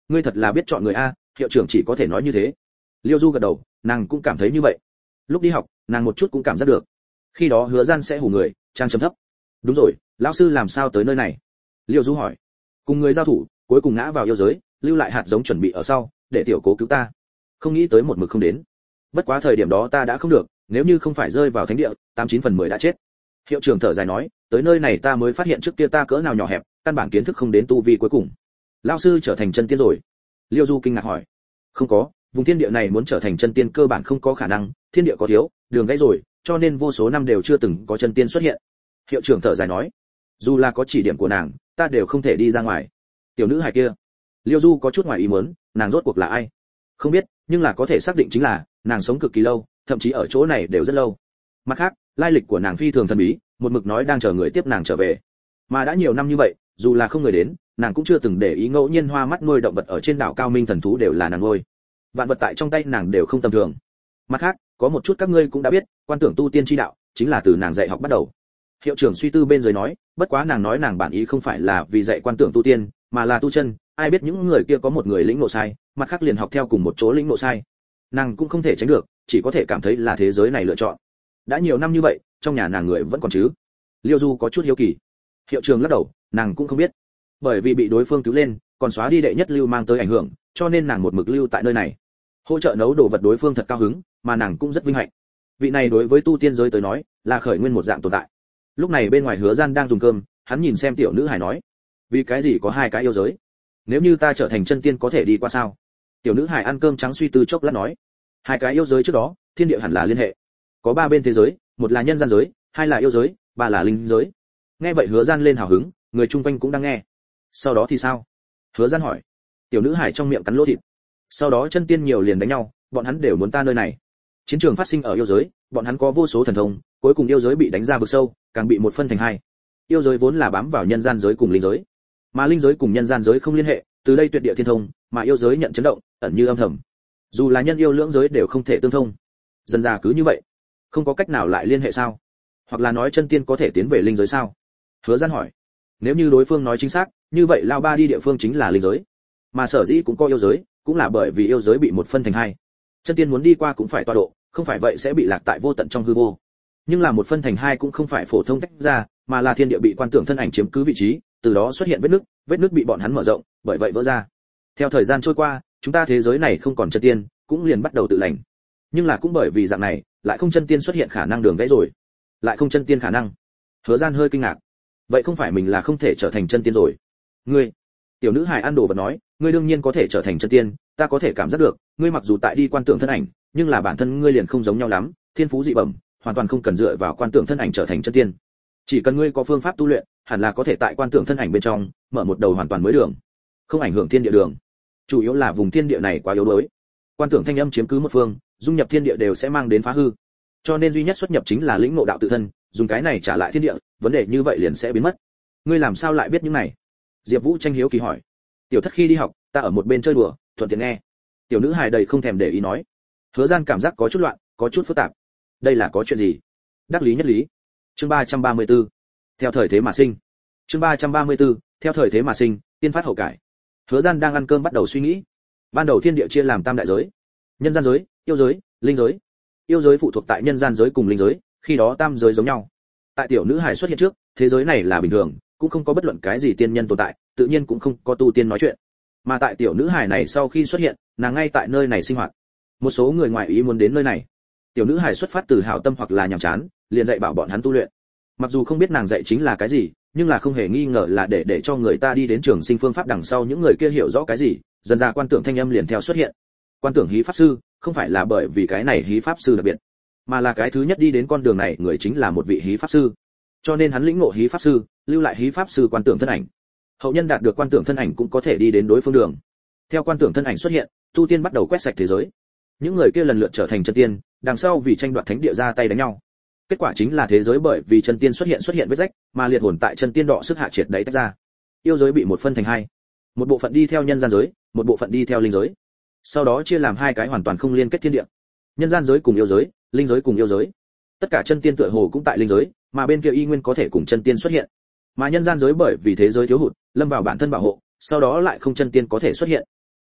ngươi thật là biết chọn người a, hiệu trưởng chỉ có thể nói như thế. Liêu Du gật đầu, nàng cũng cảm thấy như vậy. Lúc đi học, nàng một chút cũng cảm giác được. Khi đó Hứa Gian sẽ hù người, trang trầm thấp. Đúng rồi, lão sư làm sao tới nơi này? Liêu Du hỏi. Cùng người giao thủ, cuối cùng ngã vào yêu giới, lưu lại hạt giống chuẩn bị ở sau, để tiểu cố cứu ta. Không nghĩ tới một mực không đến. Bất quá thời điểm đó ta đã không được, nếu như không phải rơi vào thánh địa, tám chín phần mười đã chết. Hiệu trưởng thở dài nói, tới nơi này ta mới phát hiện trước kia ta cỡ nào nhỏ hẹp, căn bản kiến thức không đến tu vi cuối cùng. Lão sư trở thành chân tiên rồi? Liêu Du kinh ngạc hỏi. Không có, vùng thiên địa này muốn trở thành chân tiên cơ bản không có khả năng, thiên địa có thiếu, đường gãy rồi, cho nên vô số năm đều chưa từng có chân tiên xuất hiện. Hiệu trưởng thở dài nói, dù là có chỉ điểm của nàng, ta đều không thể đi ra ngoài. Tiểu nữ hài kia, Liêu Du có chút ngoài ý muốn, nàng rốt cuộc là ai? Không biết, nhưng là có thể xác định chính là nàng sống cực kỳ lâu, thậm chí ở chỗ này đều rất lâu. Mặt khác, lai lịch của nàng phi thường thần bí, một mực nói đang chờ người tiếp nàng trở về. Mà đã nhiều năm như vậy, dù là không người đến, nàng cũng chưa từng để ý ngẫu nhiên hoa mắt nuôi động vật ở trên đảo Cao Minh thần thú đều là nàng nuôi. Vạn vật tại trong tay nàng đều không tầm thường. Mặt khác, có một chút các ngươi cũng đã biết, quan tưởng tu tiên chi đạo chính là từ nàng dạy học bắt đầu. Hiệu trưởng suy tư bên dưới nói, bất quá nàng nói nàng bản ý không phải là vì dạy quan tưởng tu tiên, mà là tu chân, ai biết những người kia có một người lĩnh ngộ sai, mặt khác liền học theo cùng một chỗ lĩnh ngộ sai. Nàng cũng không thể tránh được, chỉ có thể cảm thấy là thế giới này lựa chọn. Đã nhiều năm như vậy, trong nhà nàng người vẫn còn chứ? Liêu Du có chút hiếu kỳ. Hiệu trưởng lắc đầu, nàng cũng không biết. Bởi vì bị đối phương cứu lên, còn xóa đi đệ nhất lưu mang tới ảnh hưởng, cho nên nàng một mực lưu tại nơi này. Hỗ trợ nấu đồ vật đối phương thật cao hứng, mà nàng cũng rất vinh hạnh. Vị này đối với tu tiên giới tới nói, là khởi nguyên một dạng tồn tại. Lúc này bên ngoài Hứa Gian đang dùng cơm, hắn nhìn xem tiểu nữ hài nói, vì cái gì có hai cái yêu giới? Nếu như ta trở thành chân tiên có thể đi qua sao? Tiểu nữ hài ăn cơm trắng suy tư chốc lát nói, hai cái yêu giới trước đó, thiên địa hẳn là liên hệ. Có ba bên thế giới, một là nhân gian giới, hai là yêu giới, ba là linh giới. Nghe vậy Hứa Gian lên hào hứng, người chung quanh cũng đang nghe. Sau đó thì sao? Hứa Gian hỏi. Tiểu nữ hài trong miệng cắn lỗ thịt. Sau đó chân tiên nhiều liền đánh nhau, bọn hắn đều muốn ta nơi này. Chiến trường phát sinh ở yêu giới, bọn hắn có vô số thần thông, cuối cùng yêu giới bị đánh ra vực sâu, càng bị một phân thành hai. Yêu giới vốn là bám vào nhân gian giới cùng linh giới, mà linh giới cùng nhân gian giới không liên hệ, từ đây tuyệt địa thiên thông, mà yêu giới nhận chấn động, ẩn như âm thầm. Dù là nhân yêu lưỡng giới đều không thể tương thông. Dần dà cứ như vậy, không có cách nào lại liên hệ sao? Hoặc là nói chân tiên có thể tiến về linh giới sao? Hứa Gian hỏi. Nếu như đối phương nói chính xác, như vậy lao ba đi địa phương chính là linh giới, mà sở dĩ cũng có yêu giới, cũng là bởi vì yêu giới bị một phân thành hai. Chân tiên muốn đi qua cũng phải tọa độ, không phải vậy sẽ bị lạc tại vô tận trong hư vô. Nhưng là một phân thành hai cũng không phải phổ thông tách ra, mà là thiên địa bị quan tưởng thân ảnh chiếm cứ vị trí, từ đó xuất hiện vết nứt, vết nứt bị bọn hắn mở rộng, bởi vậy vỡ ra. Theo thời gian trôi qua, chúng ta thế giới này không còn chân tiên, cũng liền bắt đầu tự lành. Nhưng là cũng bởi vì dạng này, lại không chân tiên xuất hiện khả năng đường gãy rồi. Lại không chân tiên khả năng. Hứa Gian hơi kinh ngạc. Vậy không phải mình là không thể trở thành chân tiên rồi? Ngươi, tiểu nữ hài ăn đồ vật nói, ngươi đương nhiên có thể trở thành chân tiên, ta có thể cảm giác được, ngươi mặc dù tại đi quan tưởng thân ảnh, nhưng là bản thân ngươi liền không giống nhau lắm, thiên phú dị bẩm, hoàn toàn không cần dựa vào quan tưởng thân ảnh trở thành chân tiên. Chỉ cần ngươi có phương pháp tu luyện, hẳn là có thể tại quan tưởng thân ảnh bên trong mở một đầu hoàn toàn mới đường, không ảnh hưởng thiên địa đường. Chủ yếu là vùng thiên địa này quá yếu đuối, quan tưởng thanh âm chiếm cứ một phương, dung nhập thiên địa đều sẽ mang đến phá hư. Cho nên duy nhất xuất nhập chính là lĩnh ngộ đạo tự thân, dùng cái này trả lại thiên địa, vấn đề như vậy liền sẽ biến mất. Ngươi làm sao lại biết những này? Diệp Vũ tranh hiếu kỳ hỏi. Tiểu Thất khi đi học, ta ở một bên chơi đùa, thuận tiện nghe. Tiểu nữ hài đầy không thèm để ý nói. Hứa Gian cảm giác có chút loạn, có chút phức tạp. Đây là có chuyện gì? Đắc lý nhất lý. Chương ba trăm ba mươi tư. Theo thời thế mà sinh. Chương ba trăm ba mươi tư. Theo thời thế mà sinh, tiên phát hậu cải. Hứa Gian đang ăn cơm bắt đầu suy nghĩ. Ban đầu thiên địa chia làm tam đại giới: nhân gian giới, yêu giới, linh giới. Yêu giới phụ thuộc tại nhân gian giới cùng linh giới, khi đó tam giới giống nhau. Tại tiểu nữ hài xuất hiện trước, thế giới này là bình thường, cũng không có bất luận cái gì tiên nhân tồn tại, tự nhiên cũng không có tu tiên nói chuyện. Mà tại tiểu nữ hài này sau khi xuất hiện, nàng ngay tại nơi này sinh hoạt. Một số người ngoài ý muốn đến nơi này. Tiểu nữ hài xuất phát từ hảo tâm hoặc là nhàm chán, liền dạy bảo bọn hắn tu luyện. Mặc dù không biết nàng dạy chính là cái gì, nhưng là không hề nghi ngờ là để để cho người ta đi đến trường sinh phương pháp đằng sau những người kia hiểu rõ cái gì, dần ra quan tưởng thanh âm liền theo xuất hiện. Quan tưởng hí pháp sư, không phải là bởi vì cái này hí pháp sư đặc biệt, mà là cái thứ nhất đi đến con đường này người chính là một vị hí pháp sư. Cho nên hắn lĩnh ngộ hí pháp sư, lưu lại hí pháp sư quan tưởng thân ảnh. Hậu nhân đạt được quan tưởng thân ảnh cũng có thể đi đến đối phương đường. Theo quan tưởng thân ảnh xuất hiện, tu tiên bắt đầu quét sạch thế giới. Những người kia lần lượt trở thành chân tiên, đằng sau vì tranh đoạt thánh địa ra tay đánh nhau. Kết quả chính là thế giới bởi vì chân tiên xuất hiện xuất hiện vết rách, mà liệt hồn tại chân tiên đọ sức hạ triệt đấy tách ra. Yêu giới bị một phân thành hai, một bộ phận đi theo nhân gian giới, một bộ phận đi theo linh giới. Sau đó chia làm hai cái hoàn toàn không liên kết thiên địa. Nhân gian giới cùng yêu giới, linh giới cùng yêu giới. Tất cả chân tiên tựa hồ cũng tại linh giới, mà bên kia y nguyên có thể cùng chân tiên xuất hiện. Mà nhân gian giới bởi vì thế giới thiếu hụt, lâm vào bản thân bảo hộ, sau đó lại không chân tiên có thể xuất hiện.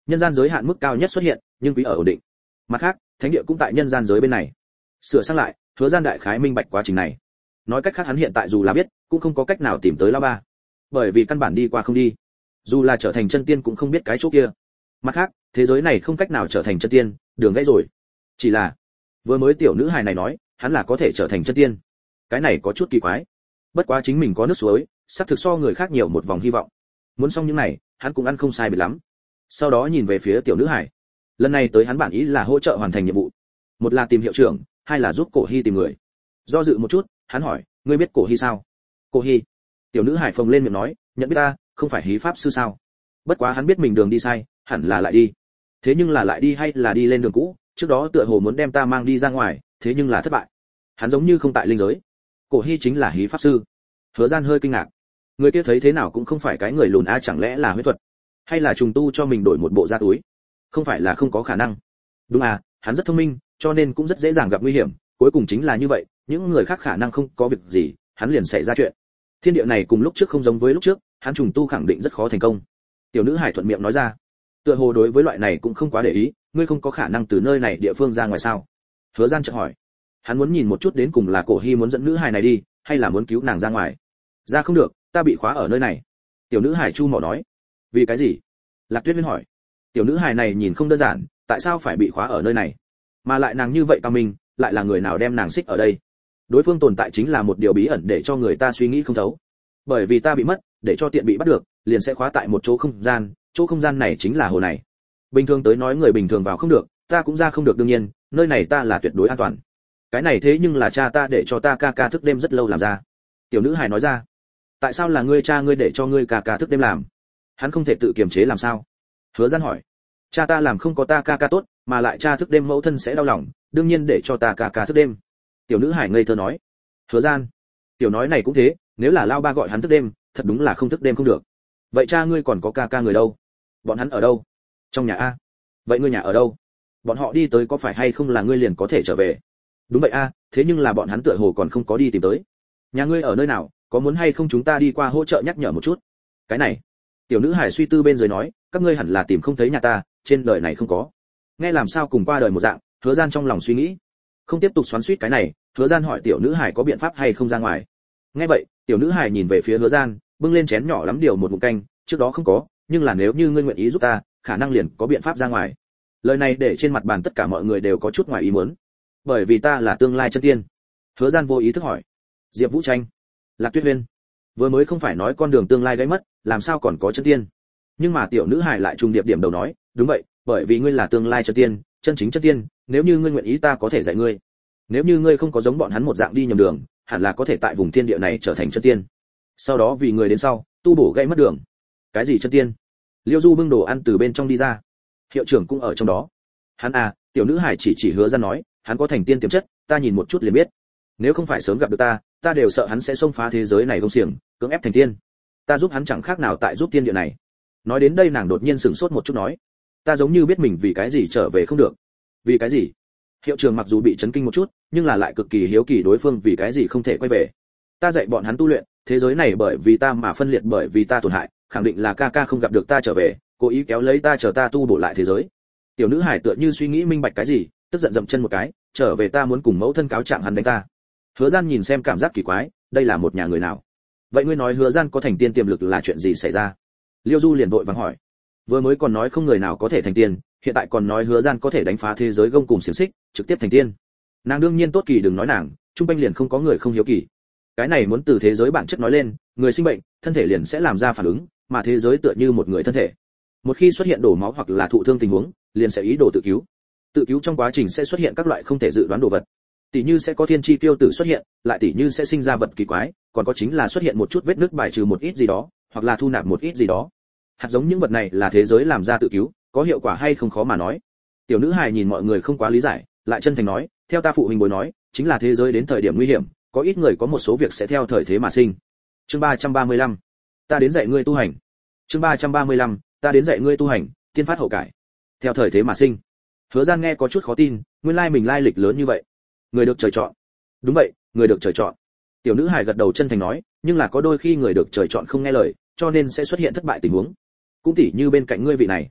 nhân gian giới hạn mức cao nhất xuất hiện, nhưng quý ở ổn định. Mặt khác, thánh địa cũng tại nhân gian giới bên này. Sửa sang lại, Hứa Gian đại khái minh bạch quá trình này. Nói cách khác hắn hiện tại dù là biết, cũng không có cách nào tìm tới lão ba. Bởi vì căn bản đi qua không đi. Dù là trở thành chân tiên cũng không biết cái chỗ kia. Mặt khác, thế giới này không cách nào trở thành chân tiên, đường gãy rồi. Chỉ là, vừa mới tiểu nữ hài này nói, hắn là có thể trở thành chân tiên. Cái này có chút kỳ quái. Bất quá chính mình có nước suối, sắp thực so người khác nhiều một vòng hy vọng. Muốn xong những này, hắn cũng ăn không sai biệt lắm. Sau đó nhìn về phía tiểu nữ hài. Lần này tới hắn bản ý là hỗ trợ hoàn thành nhiệm vụ. Một là tìm hiệu trưởng, hai là giúp Cổ Hi tìm người. Do dự một chút, hắn hỏi, ngươi biết Cổ Hi sao? Cổ Hi. Tiểu nữ hài phồng lên miệng nói, nhận biết ta, không phải hí pháp sư sao? Bất quá hắn biết mình đường đi sai, hẳn là lại đi. Thế nhưng là lại đi hay là đi lên đường cũ, trước đó tựa hồ muốn đem ta mang đi ra ngoài, thế nhưng là thất bại. Hắn giống như không tại linh giới. Cổ Hi chính là hí pháp sư. Hứa Gian hơi kinh ngạc. Người kia thấy thế nào cũng không phải cái người lùn a, chẳng lẽ là huyết thuật, hay là trùng tu cho mình đổi một bộ da túi? Không phải là không có khả năng. Đúng à, hắn rất thông minh, cho nên cũng rất dễ dàng gặp nguy hiểm, cuối cùng chính là như vậy, những người khác khả năng không có việc gì, hắn liền xảy ra chuyện. Thiên địa này cùng lúc trước không giống với lúc trước, hắn trùng tu khẳng định rất khó thành công. Tiểu nữ hải thuận miệng nói ra. Tựa hồ đối với loại này cũng không quá để ý, ngươi không có khả năng từ nơi này địa phương ra ngoài sao? Hứa Gian chợt hỏi. Hắn muốn nhìn một chút đến cùng là Cổ Hi muốn dẫn nữ hải này đi, hay là muốn cứu nàng ra ngoài. Ra không được, ta bị khóa ở nơi này. Tiểu nữ hải chu mỏ nói. Vì cái gì? Lạc Tuyết Viên hỏi. Tiểu nữ hải này nhìn không đơn giản, tại sao phải bị khóa ở nơi này? Mà lại nàng như vậy cao minh, lại là người nào đem nàng xích ở đây? Đối phương tồn tại chính là một điều bí ẩn để cho người ta suy nghĩ không thấu. Bởi vì ta bị mất, để cho tiện bị bắt được, liền sẽ khóa tại một chỗ không gian, chỗ không gian này chính là hồ này. Bình thường tới nói người bình thường vào không được, ta cũng ra không được đương nhiên, nơi này ta là tuyệt đối an toàn. Cái này thế nhưng là cha ta để cho ta ca ca thức đêm rất lâu làm ra. Tiểu nữ hài nói ra. Tại sao là ngươi cha ngươi để cho ngươi ca ca thức đêm làm? Hắn không thể tự kiềm chế làm sao? Hứa Gian hỏi. Cha ta làm không có ta ca ca tốt, mà lại cha thức đêm mẫu thân sẽ đau lòng, đương nhiên để cho ta ca ca thức đêm. Tiểu nữ hải ngây thơ nói. Hứa Gian. Tiểu nói này cũng thế, nếu là lao ba gọi hắn thức đêm, thật đúng là không thức đêm không được. Vậy cha ngươi còn có ca ca người đâu? Bọn hắn ở đâu? Trong nhà a. Vậy ngươi nhà ở đâu? Bọn họ đi tới có phải hay không là ngươi liền có thể trở về? Đúng vậy a, thế nhưng là bọn hắn tựa hồ còn không có đi tìm tới. Nhà ngươi ở nơi nào, có muốn hay không chúng ta đi qua hỗ trợ nhắc nhở một chút? Cái này. Tiểu nữ hải suy tư bên dưới nói, các ngươi hẳn là tìm không thấy nhà ta, trên đời này không có. Nghe làm sao cùng qua đời một dạng, Hứa Gian trong lòng suy nghĩ. Không tiếp tục xoắn xuýt cái này, Hứa Gian hỏi tiểu nữ hải có biện pháp hay không ra ngoài. Nghe vậy, tiểu nữ hải nhìn về phía Hứa Gian, bưng lên chén nhỏ lắm điều một ngụm canh, trước đó không có, nhưng là nếu như ngươi nguyện ý giúp ta, khả năng liền có biện pháp ra ngoài. Lời này để trên mặt bàn tất cả mọi người đều có chút ngoài ý muốn. Bởi vì ta là tương lai chân tiên. Hứa Gian vô ý thức hỏi. Diệp Vũ Tranh, Lạc Tuyết Huyên, vừa mới không phải nói con đường tương lai gãy mất, làm sao còn có chân tiên? Nhưng mà tiểu nữ hải lại trùng điệp điểm đầu nói, đúng vậy, bởi vì ngươi là tương lai chân tiên, chân chính chân tiên, nếu như ngươi nguyện ý ta có thể dạy ngươi. Nếu như ngươi không có giống bọn hắn một dạng đi nhầm đường, hẳn là có thể tại vùng thiên địa này trở thành chân tiên. Sau đó vì người đến sau, tu bổ gãy mất đường. Cái gì chân tiên? Liêu Du bưng đồ ăn từ bên trong đi ra. Hiệu trưởng cũng ở trong đó. Hắn à, tiểu nữ hải chỉ chỉ Hứa Gian nói, hắn có thành tiên tiềm chất, ta nhìn một chút liền biết. Nếu không phải sớm gặp được ta, ta đều sợ hắn sẽ xông phá thế giới này công xiềng, cưỡng ép thành tiên. Ta giúp hắn chẳng khác nào tại giúp tiên địa này. Nói đến đây nàng đột nhiên sửng sốt một chút nói, ta giống như biết mình vì cái gì trở về không được. Vì cái gì? Hiệu trưởng mặc dù bị chấn kinh một chút, nhưng là lại cực kỳ hiếu kỳ đối phương vì cái gì không thể quay về. Ta dạy bọn hắn tu luyện, thế giới này bởi vì ta mà phân liệt, bởi vì ta tổn hại, khẳng định là ca ca không gặp được ta trở về, cố ý kéo lấy ta chờ ta tu bổ lại thế giới. Tiểu nữ hải tựa như suy nghĩ minh bạch cái gì, tức giận dậm chân một cái, trở về ta muốn cùng mẫu thân cáo trạng hắn đánh ta. Hứa Gian nhìn xem cảm giác kỳ quái, đây là một nhà người nào? Vậy ngươi nói Hứa Gian có thành tiên tiềm lực là chuyện gì xảy ra? Liêu Du liền vội vàng hỏi. Vừa mới còn nói không người nào có thể thành tiên, hiện tại còn nói Hứa Gian có thể đánh phá thế giới gông cùng xiềng xích, trực tiếp thành tiên. Nàng đương nhiên tốt kỳ đừng nói nàng, trung quanh liền không có người không hiếu kỳ. Cái này muốn từ thế giới bản chất nói lên, người sinh bệnh, thân thể liền sẽ làm ra phản ứng, mà thế giới tựa như một người thân thể. Một khi xuất hiện đổ máu hoặc là thụ thương tình huống, liền sẽ ý đồ tự cứu. Tự cứu trong quá trình sẽ xuất hiện các loại không thể dự đoán đồ vật. Tỷ như sẽ có thiên chi tiêu tử xuất hiện, lại tỷ như sẽ sinh ra vật kỳ quái, còn có chính là xuất hiện một chút vết nứt bài trừ một ít gì đó, hoặc là thu nạp một ít gì đó. Hạt giống những vật này là thế giới làm ra tự cứu, có hiệu quả hay không khó mà nói. Tiểu nữ hài nhìn mọi người không quá lý giải, lại chân thành nói, theo ta phụ huynh bối nói, chính là thế giới đến thời điểm nguy hiểm, có ít người có một số việc sẽ theo thời thế mà sinh. Chương ba trăm ba mươi lăm, ta đến dạy ngươi tu hành. Chương ba trăm ba mươi lăm, ta đến dạy ngươi tu hành, tiên phát hậu cải. Theo thời thế mà sinh. Hứa Gian nghe có chút khó tin, nguyên lai mình lai lịch lớn như vậy. Người được trời chọn. Đúng vậy, người được trời chọn. Tiểu nữ hài gật đầu chân thành nói, nhưng là có đôi khi người được trời chọn không nghe lời, cho nên sẽ xuất hiện thất bại tình huống. Cũng tỉ như bên cạnh ngươi vị này.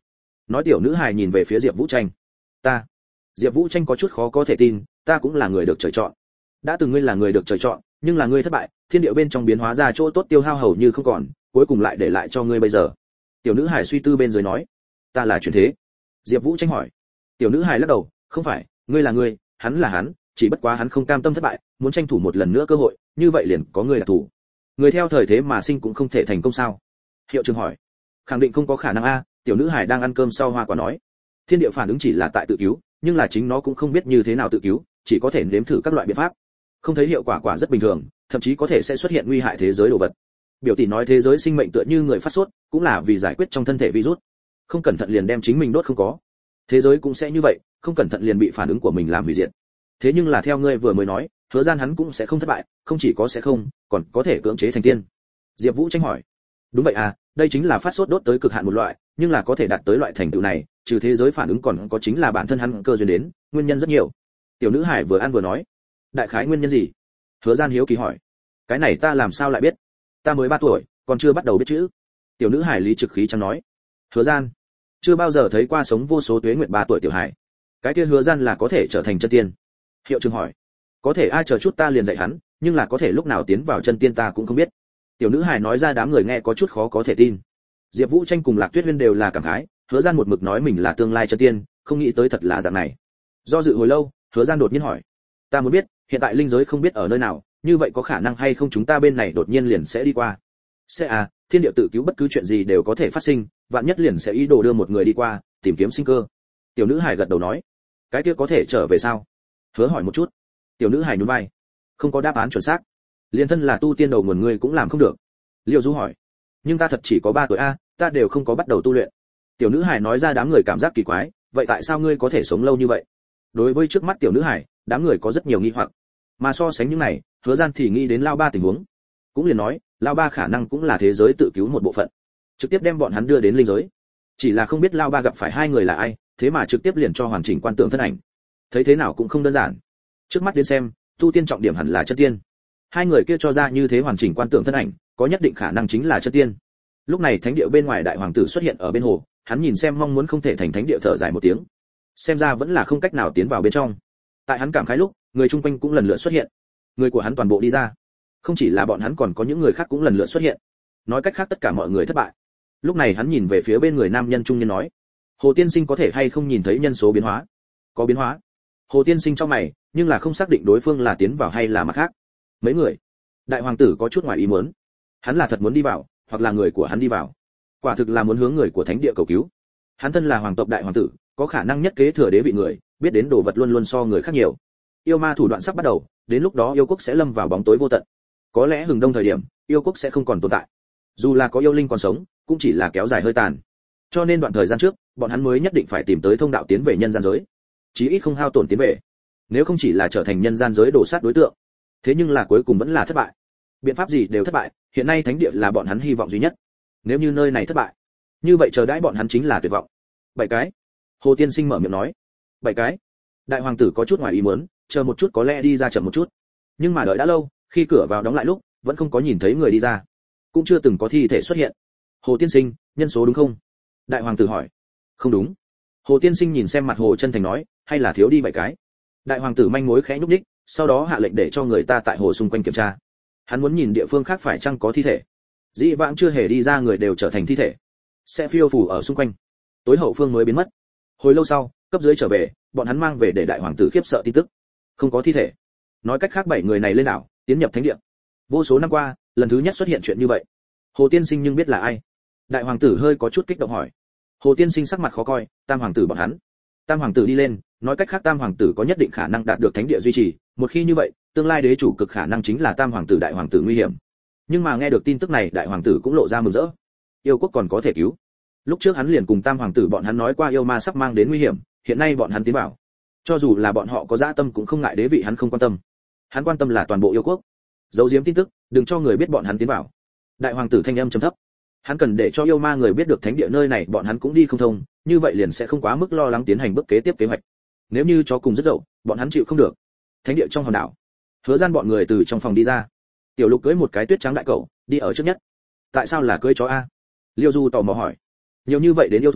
Nói tiểu nữ hài nhìn về phía Diệp Vũ Tranh. Ta. Diệp Vũ Tranh có chút khó có thể tin, ta cũng là người được trời chọn. Đã từng ngươi là người được trời chọn, nhưng là ngươi thất bại, thiên địa bên trong biến hóa ra chỗ tốt tiêu hao hầu như không còn, cuối cùng lại để lại cho ngươi bây giờ. Tiểu nữ hài suy tư bên dưới nói, ta là chuyển thế. Diệp Vũ Tranh hỏi. Tiểu nữ hài lắc đầu, không phải, ngươi là ngươi, hắn là hắn, chỉ bất quá hắn không cam tâm thất bại, muốn tranh thủ một lần nữa cơ hội, như vậy liền có người là thủ. Người theo thời thế mà sinh cũng không thể thành công sao? Hiệu trưởng hỏi. Khẳng định không có khả năng a, tiểu nữ hài đang ăn cơm sau hoa quả nói. Thiên địa phản ứng chỉ là tại tự cứu, nhưng là chính nó cũng không biết như thế nào tự cứu, chỉ có thể nếm thử các loại biện pháp. Không thấy hiệu quả quả rất bình thường, thậm chí có thể sẽ xuất hiện nguy hại thế giới đồ vật. Biểu tỷ nói thế giới sinh mệnh tựa như người phát sốt, cũng là vì giải quyết trong thân thể virus. Không cẩn thận liền đem chính mình đốt không có. Thế giới cũng sẽ như vậy, không cẩn thận liền bị phản ứng của mình làm hủy diệt. Thế nhưng là theo ngươi vừa mới nói, Hứa Gian hắn cũng sẽ không thất bại, không chỉ có sẽ không, còn có thể cưỡng chế thành tiên. Diệp Vũ Tranh hỏi. Đúng vậy à, đây chính là phát sốt đốt tới cực hạn một loại, nhưng là có thể đạt tới loại thành tựu này, trừ thế giới phản ứng còn có chính là bản thân hắn cơ duyên đến, nguyên nhân rất nhiều. Tiểu nữ hải vừa ăn vừa nói. Đại khái nguyên nhân gì? Hứa Gian hiếu kỳ hỏi. Cái này ta làm sao lại biết? Ta mới ba tuổi, còn chưa bắt đầu biết chữ. Tiểu nữ hải lý trực khí chẳng nói. Hứa Gian, chưa bao giờ thấy qua sống vô số tuế nguyệt ba tuổi tiểu hải. Cái kia Hứa Gian là có thể trở thành chân tiên. Hiệu trưởng hỏi. Có thể ai chờ chút ta liền dạy hắn, nhưng là có thể lúc nào tiến vào chân tiên ta cũng không biết. Tiểu nữ hải nói ra đám người nghe có chút khó có thể tin. Diệp Vũ Tranh cùng Lạc Tuyết Huyên đều là cảm khái, Hứa Gian một mực nói mình là tương lai chân tiên, không nghĩ tới thật là dạng này. Do dự hồi lâu, Hứa Gian đột nhiên hỏi, ta muốn biết, hiện tại linh giới không biết ở nơi nào, như vậy có khả năng hay không chúng ta bên này đột nhiên liền sẽ đi qua? Sẽ à, thiên địa tự cứu bất cứ chuyện gì đều có thể phát sinh, vạn nhất liền sẽ ý đồ đưa một người đi qua, tìm kiếm sinh cơ. Tiểu nữ hải gật đầu nói, cái kia có thể trở về sao? Hứa hỏi một chút. Tiểu nữ hải nhún vai, không có đáp án chuẩn xác. Liên thân là tu tiên đầu nguồn người cũng làm không được. Liêu Du hỏi, nhưng ta thật chỉ có ba tuổi a, ta đều không có bắt đầu tu luyện. Tiểu nữ hải nói ra đám người cảm giác kỳ quái, vậy tại sao ngươi có thể sống lâu như vậy? Đối với trước mắt tiểu nữ hải, đám người có rất nhiều nghi hoặc. Mà so sánh những này, Hứa Gian thì nghĩ đến Lao Ba tình huống. Cũng liền nói, Lao Ba khả năng cũng là thế giới tự cứu một bộ phận, trực tiếp đem bọn hắn đưa đến linh giới. Chỉ là không biết Lao Ba gặp phải hai người là ai, thế mà trực tiếp liền cho hoàn chỉnh quan tượng thân ảnh. Thấy thế nào cũng không đơn giản. Trước mắt đến xem, tu tiên trọng điểm hẳn là chân tiên. Hai người kia cho ra như thế hoàn chỉnh quan tượng thân ảnh, có nhất định khả năng chính là chân tiên. Lúc này thánh địa bên ngoài đại hoàng tử xuất hiện ở bên hồ, hắn nhìn xem mong muốn không thể thành thánh địa thở dài một tiếng. Xem ra vẫn là không cách nào tiến vào bên trong. Tại hắn cảm khái lúc, người chung quanh cũng lần lượt xuất hiện. Người của hắn toàn bộ đi ra. Không chỉ là bọn hắn còn có những người khác cũng lần lượt xuất hiện. Nói cách khác tất cả mọi người thất bại. Lúc này hắn nhìn về phía bên người nam nhân trung niên nói, Hồ tiên sinh có thể hay không nhìn thấy nhân số biến hóa? Có biến hóa. Hồ tiên sinh trong mày, nhưng là không xác định đối phương là tiến vào hay là mặt khác. Mấy người. Đại hoàng tử có chút ngoài ý muốn. Hắn là thật muốn đi vào, hoặc là người của hắn đi vào. Quả thực là muốn hướng người của thánh địa cầu cứu. Hắn thân là hoàng tộc đại hoàng tử, có khả năng nhất kế thừa đế vị người, biết đến đồ vật luôn luôn so người khác nhiều. Yêu ma thủ đoạn sắp bắt đầu, đến lúc đó yêu quốc sẽ lâm vào bóng tối vô tận. Có lẽ hừng đông thời điểm, yêu quốc sẽ không còn tồn tại. Dù là có yêu linh còn sống, cũng chỉ là kéo dài hơi tàn. Cho nên đoạn thời gian trước, bọn hắn mới nhất định phải tìm tới thông đạo tiến về nhân gian giới. Chí ít không hao tổn tiến về. Nếu không chỉ là trở thành nhân gian giới đổ sát đối tượng. Thế nhưng là cuối cùng vẫn là thất bại. Biện pháp gì đều thất bại, hiện nay thánh địa là bọn hắn hy vọng duy nhất. Nếu như nơi này thất bại, như vậy chờ đãi bọn hắn chính là tuyệt vọng. Bảy cái. Hồ tiên sinh mở miệng nói. Bảy cái. Đại hoàng tử có chút ngoài ý muốn, chờ một chút có lẽ đi ra chậm một chút. Nhưng mà đợi đã lâu, khi cửa vào đóng lại lúc, vẫn không có nhìn thấy người đi ra. Cũng chưa từng có thi thể xuất hiện. Hồ tiên sinh, nhân số đúng không? Đại hoàng tử hỏi. Không đúng. Hồ tiên sinh nhìn xem mặt Hồ chân thành nói, hay là thiếu đi bảy cái. Đại hoàng tử manh mối khẽ nhúc nhích, sau đó hạ lệnh để cho người ta tại hồ xung quanh kiểm tra. Hắn muốn nhìn địa phương khác phải chăng có thi thể. Dĩ vãng chưa hề đi ra người đều trở thành thi thể, sẽ phiêu phù ở xung quanh. Tối hậu phương mới biến mất. Hồi lâu sau, cấp dưới trở về, bọn hắn mang về để đại hoàng tử khiếp sợ tin tức. Không có thi thể. Nói cách khác bảy người này lên đảo, tiến nhập thánh địa. Vô số năm qua, lần thứ nhất xuất hiện chuyện như vậy. Hồ tiên sinh nhưng biết là ai? Đại hoàng tử hơi có chút kích động hỏi. Hồ tiên sinh sắc mặt khó coi, tam hoàng tử bọn hắn. Tam hoàng tử đi lên, nói cách khác tam hoàng tử có nhất định khả năng đạt được thánh địa duy trì, một khi như vậy, tương lai đế chủ cực khả năng chính là tam hoàng tử đại hoàng tử nguy hiểm. Nhưng mà nghe được tin tức này, đại hoàng tử cũng lộ ra mừng rỡ. Yêu quốc còn có thể cứu. Lúc trước hắn liền cùng tam hoàng tử bọn hắn nói qua yêu ma sắp mang đến nguy hiểm, hiện nay bọn hắn tiến vào. Cho dù là bọn họ có dã tâm cũng không ngại đế vị hắn không quan tâm. Hắn quan tâm là toàn bộ yêu quốc. Giấu giếm tin tức, đừng cho người biết bọn hắn tiến vào. Đại hoàng tử thanh âm trầm thấp. Hắn cần để cho yêu ma người biết được thánh địa nơi này bọn hắn cũng đi không thông, như vậy liền sẽ không quá mức lo lắng tiến hành bước kế tiếp kế hoạch. Nếu như chó cùng rất dậu, bọn hắn chịu không được. Thánh địa trong hòn đảo. Hứa Gian bọn người từ trong phòng đi ra. Tiểu Lục cưỡi một cái tuyết trắng đại cẩu, đi ở trước nhất. Tại sao là cưỡi chó a? Liêu Du tò mò hỏi. Nhiều như vậy đến yêu thú,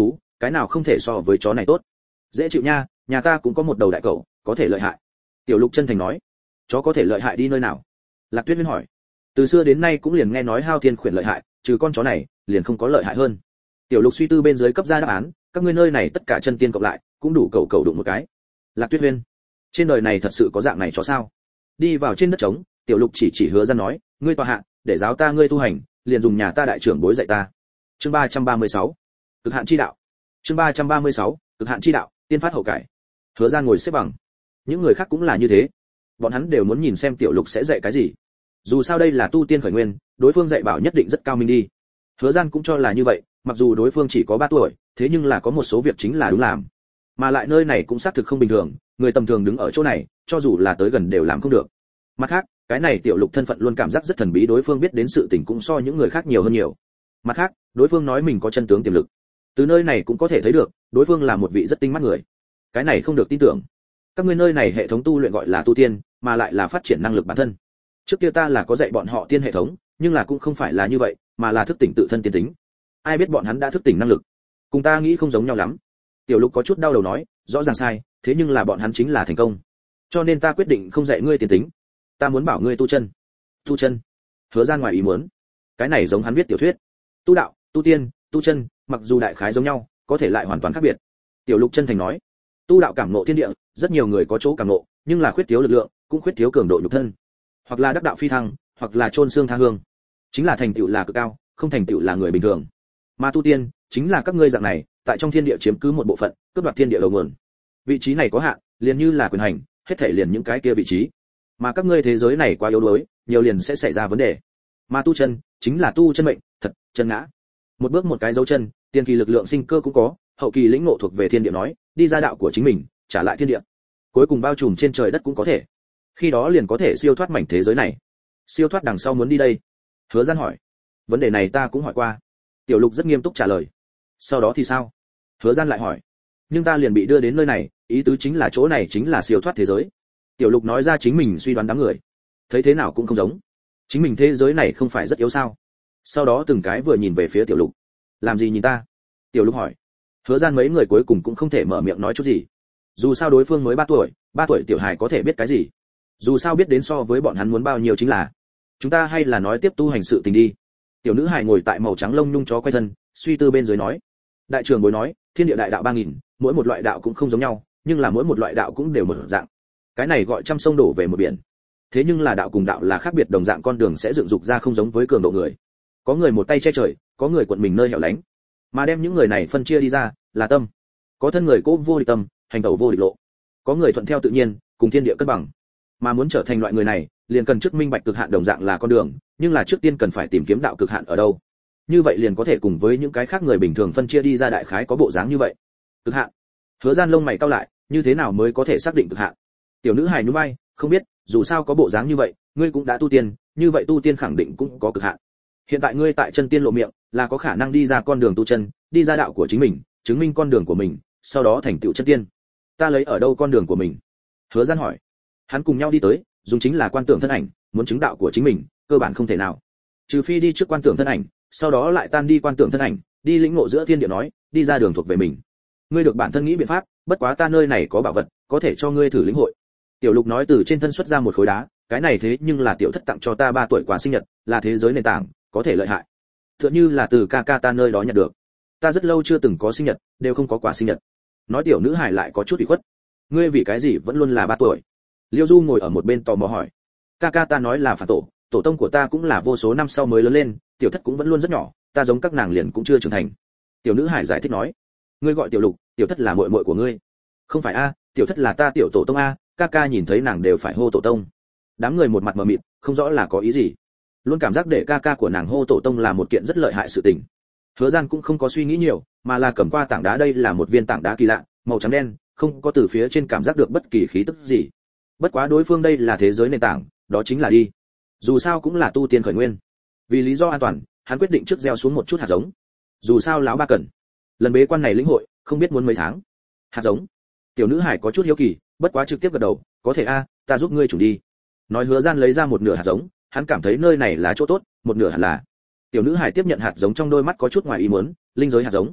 cái nào không thể so với chó này tốt. Dễ chịu nha, nhà ta cũng có một đầu đại cẩu, có thể lợi hại. Tiểu Lục chân thành nói. Chó có thể lợi hại đi nơi nào? Lạc Tuyết Huyên hỏi. Từ xưa đến nay cũng liền nghe nói Hao Thiên khuyển lợi hại, trừ con chó này, liền không có lợi hại hơn. Tiểu Lục suy tư bên dưới cấp ra đáp án, các ngươi nơi này tất cả chân tiên cộng lại, cũng đủ cẩu cẩu đụng một cái. Lạc Tuyết Huyên. Trên đời này thật sự có dạng này chó sao? Đi vào trên đất trống, Tiểu Lục chỉ chỉ Hứa Gian nói, ngươi tọa hạ, để giáo ta ngươi tu hành, liền dùng nhà ta đại trưởng bối dạy ta. Chương ba trăm ba mươi sáu, cực hạn chi đạo. Chương ba trăm ba mươi sáu, cực hạn chi đạo, tiên phát hậu cải. Hứa Gian ngồi xếp bằng. Những người khác cũng là như thế. Bọn hắn đều muốn nhìn xem Tiểu Lục sẽ dạy cái gì. Dù sao đây là tu tiên khởi nguyên, đối phương dạy bảo nhất định rất cao minh đi. Hứa Gian cũng cho là như vậy, mặc dù đối phương chỉ có ba tuổi, thế nhưng là có một số việc chính là đúng làm. Mà lại nơi này cũng xác thực không bình thường, người tầm thường đứng ở chỗ này, cho dù là tới gần đều làm không được. Mặt khác, cái này Tiểu Lục thân phận luôn cảm giác rất thần bí, đối phương biết đến sự tình cũng so những người khác nhiều hơn nhiều. Mặt khác, đối phương nói mình có chân tướng tiềm lực. Từ nơi này cũng có thể thấy được, đối phương là một vị rất tinh mắt người. Cái này không được tin tưởng. Các ngươi nơi này hệ thống tu luyện gọi là tu tiên, mà lại là phát triển năng lực bản thân. Trước kia ta là có dạy bọn họ tiên hệ thống, nhưng là cũng không phải là như vậy, mà là thức tỉnh tự thân tiên tính. Ai biết bọn hắn đã thức tỉnh năng lực, cùng ta nghĩ không giống nhau lắm. Tiểu Lục có chút đau đầu nói, rõ ràng sai, thế nhưng là bọn hắn chính là thành công. Cho nên ta quyết định không dạy ngươi tiên tính, ta muốn bảo ngươi tu chân. Tu chân? Hứa Gian ngoài ý muốn. Cái này giống hắn viết tiểu thuyết. Tu đạo, tu tiên, tu chân, mặc dù đại khái giống nhau, có thể lại hoàn toàn khác biệt. Tiểu Lục chân thành nói, tu đạo cảm ngộ thiên địa, rất nhiều người có chỗ cảm ngộ, nhưng là khuyết thiếu lực lượng, cũng khuyết thiếu cường độ nhục thân. Hoặc là đắc đạo phi thăng, hoặc là chôn xương tha hương. Chính là thành tựu là cực cao, không thành tựu là người bình thường. Mà tu tiên, chính là các ngươi dạng này, tại trong thiên địa chiếm cứ một bộ phận, cướp đoạt thiên địa đầu nguồn. Vị trí này có hạn, liền như là quyền hành, hết thảy liền những cái kia vị trí. Mà các ngươi thế giới này quá yếu đuối, nhiều liền sẽ xảy ra vấn đề. Mà tu chân, chính là tu chân mệnh, thật, chân ngã. Một bước một cái dấu chân, tiên kỳ lực lượng sinh cơ cũng có, hậu kỳ lĩnh ngộ thuộc về thiên địa nói, đi ra đạo của chính mình, trả lại thiên địa. Cuối cùng bao trùm trên trời đất cũng có thể. Khi đó liền có thể siêu thoát mảnh thế giới này. Siêu thoát đằng sau muốn đi đây? Hứa Gian hỏi. Vấn đề này ta cũng hỏi qua. Tiểu Lục rất nghiêm túc trả lời. Sau đó thì sao? Hứa Gian lại hỏi. Nhưng ta liền bị đưa đến nơi này, ý tứ chính là chỗ này chính là siêu thoát thế giới. Tiểu Lục nói ra chính mình suy đoán đám người. Thấy thế nào cũng không giống. Chính mình thế giới này không phải rất yếu sao? Sau đó từng cái vừa nhìn về phía Tiểu Lục. Làm gì nhìn ta? Tiểu Lục hỏi. Hứa Gian mấy người cuối cùng cũng không thể mở miệng nói chút gì. Dù sao đối phương mới ba tuổi, ba tuổi tiểu hài có thể biết cái gì? Dù sao biết đến so với bọn hắn muốn bao nhiêu chính là. Chúng ta hay là nói tiếp tu hành sự tình đi. Tiểu nữ hài ngồi tại màu trắng lông nhung chó quay thân, suy tư bên dưới nói. Đại trưởng bối nói, thiên địa đại đạo ba nghìn, mỗi một loại đạo cũng không giống nhau, nhưng là mỗi một loại đạo cũng đều một dạng. Cái này gọi trăm sông đổ về một biển. Thế nhưng là đạo cùng đạo là khác biệt, đồng dạng con đường sẽ dựng dục ra không giống với cường độ người. Có người một tay che trời, có người quận mình nơi hẻo lánh. Mà đem những người này phân chia đi ra, là tâm. Có thân người cố vô địch tâm, hành động vô địch lộ. Có người thuận theo tự nhiên, cùng thiên địa cân bằng. Mà muốn trở thành loại người này, liền cần trước minh bạch cực hạn đồng dạng là con đường, nhưng là trước tiên cần phải tìm kiếm đạo cực hạn ở đâu. Như vậy liền có thể cùng với những cái khác người bình thường phân chia đi ra, đại khái có bộ dáng như vậy. Cực hạn. Hứa Gian lông mày cau lại, như thế nào mới có thể xác định cực hạn? Tiểu nữ hài nhún vai, không biết, dù sao có bộ dáng như vậy, ngươi cũng đã tu tiên, như vậy tu tiên khẳng định cũng có cực hạn. Hiện tại ngươi tại chân tiên lộ miệng, là có khả năng đi ra con đường tu chân, đi ra đạo của chính mình, chứng minh con đường của mình, sau đó thành tựu chân tiên. Ta lấy ở đâu con đường của mình? Hứa Gian hỏi. Hắn cùng nhau đi tới, dùng chính là quan tưởng thân ảnh, muốn chứng đạo của chính mình, cơ bản không thể nào. Trừ phi đi trước quan tưởng thân ảnh, sau đó lại tan đi quan tưởng thân ảnh, đi lĩnh ngộ giữa thiên địa nói, đi ra đường thuộc về mình. Ngươi được bản thân nghĩ biện pháp, bất quá ta nơi này có bảo vật, có thể cho ngươi thử lĩnh hội. Tiểu Lục nói từ trên thân xuất ra một khối đá, cái này thế nhưng là tiểu thất tặng cho ta ba tuổi quà sinh nhật, là thế giới nền tảng, có thể lợi hại. Tựa như là từ ca ca ta nơi đó nhận được. Ta rất lâu chưa từng có sinh nhật, đều không có quà sinh nhật. Nói tiểu nữ hài lại có chút ủy khuất. Ngươi vì cái gì vẫn luôn là ba tuổi? Liêu Du ngồi ở một bên tò mò hỏi. Ca ca ta nói là phản tổ, tổ tông của ta cũng là vô số năm sau mới lớn lên, tiểu thất cũng vẫn luôn rất nhỏ, ta giống các nàng liền cũng chưa trưởng thành. Tiểu nữ hài giải thích nói. Ngươi gọi tiểu Lục, tiểu thất là muội muội của ngươi. Không phải a, tiểu thất là ta tiểu tổ tông a, ca ca nhìn thấy nàng đều phải hô tổ tông. Đám người một mặt mờ mịt, không rõ là có ý gì. Luôn cảm giác để ca ca của nàng hô tổ tông là một kiện rất lợi hại sự tình. Hứa Gian cũng không có suy nghĩ nhiều, mà là cầm qua tảng đá, đây là một viên tảng đá kỳ lạ, màu trắng đen, không có từ phía trên cảm giác được bất kỳ khí tức gì. Bất quá đối phương đây là thế giới nền tảng, đó chính là đi. Dù sao cũng là tu tiên khởi nguyên. Vì lý do an toàn, hắn quyết định trước gieo xuống một chút hạt giống. Dù sao lão ba cần. Lần bế quan này lĩnh hội, không biết muốn mấy tháng. Hạt giống. Tiểu nữ hải có chút hiếu kỳ, bất quá trực tiếp gật đầu, có thể a, ta giúp ngươi chủ đi. Nói Hứa Gian lấy ra một nửa hạt giống, hắn cảm thấy nơi này là chỗ tốt, một nửa hẳn là. Tiểu nữ hải tiếp nhận hạt giống, trong đôi mắt có chút ngoài ý muốn, linh giới hạt giống.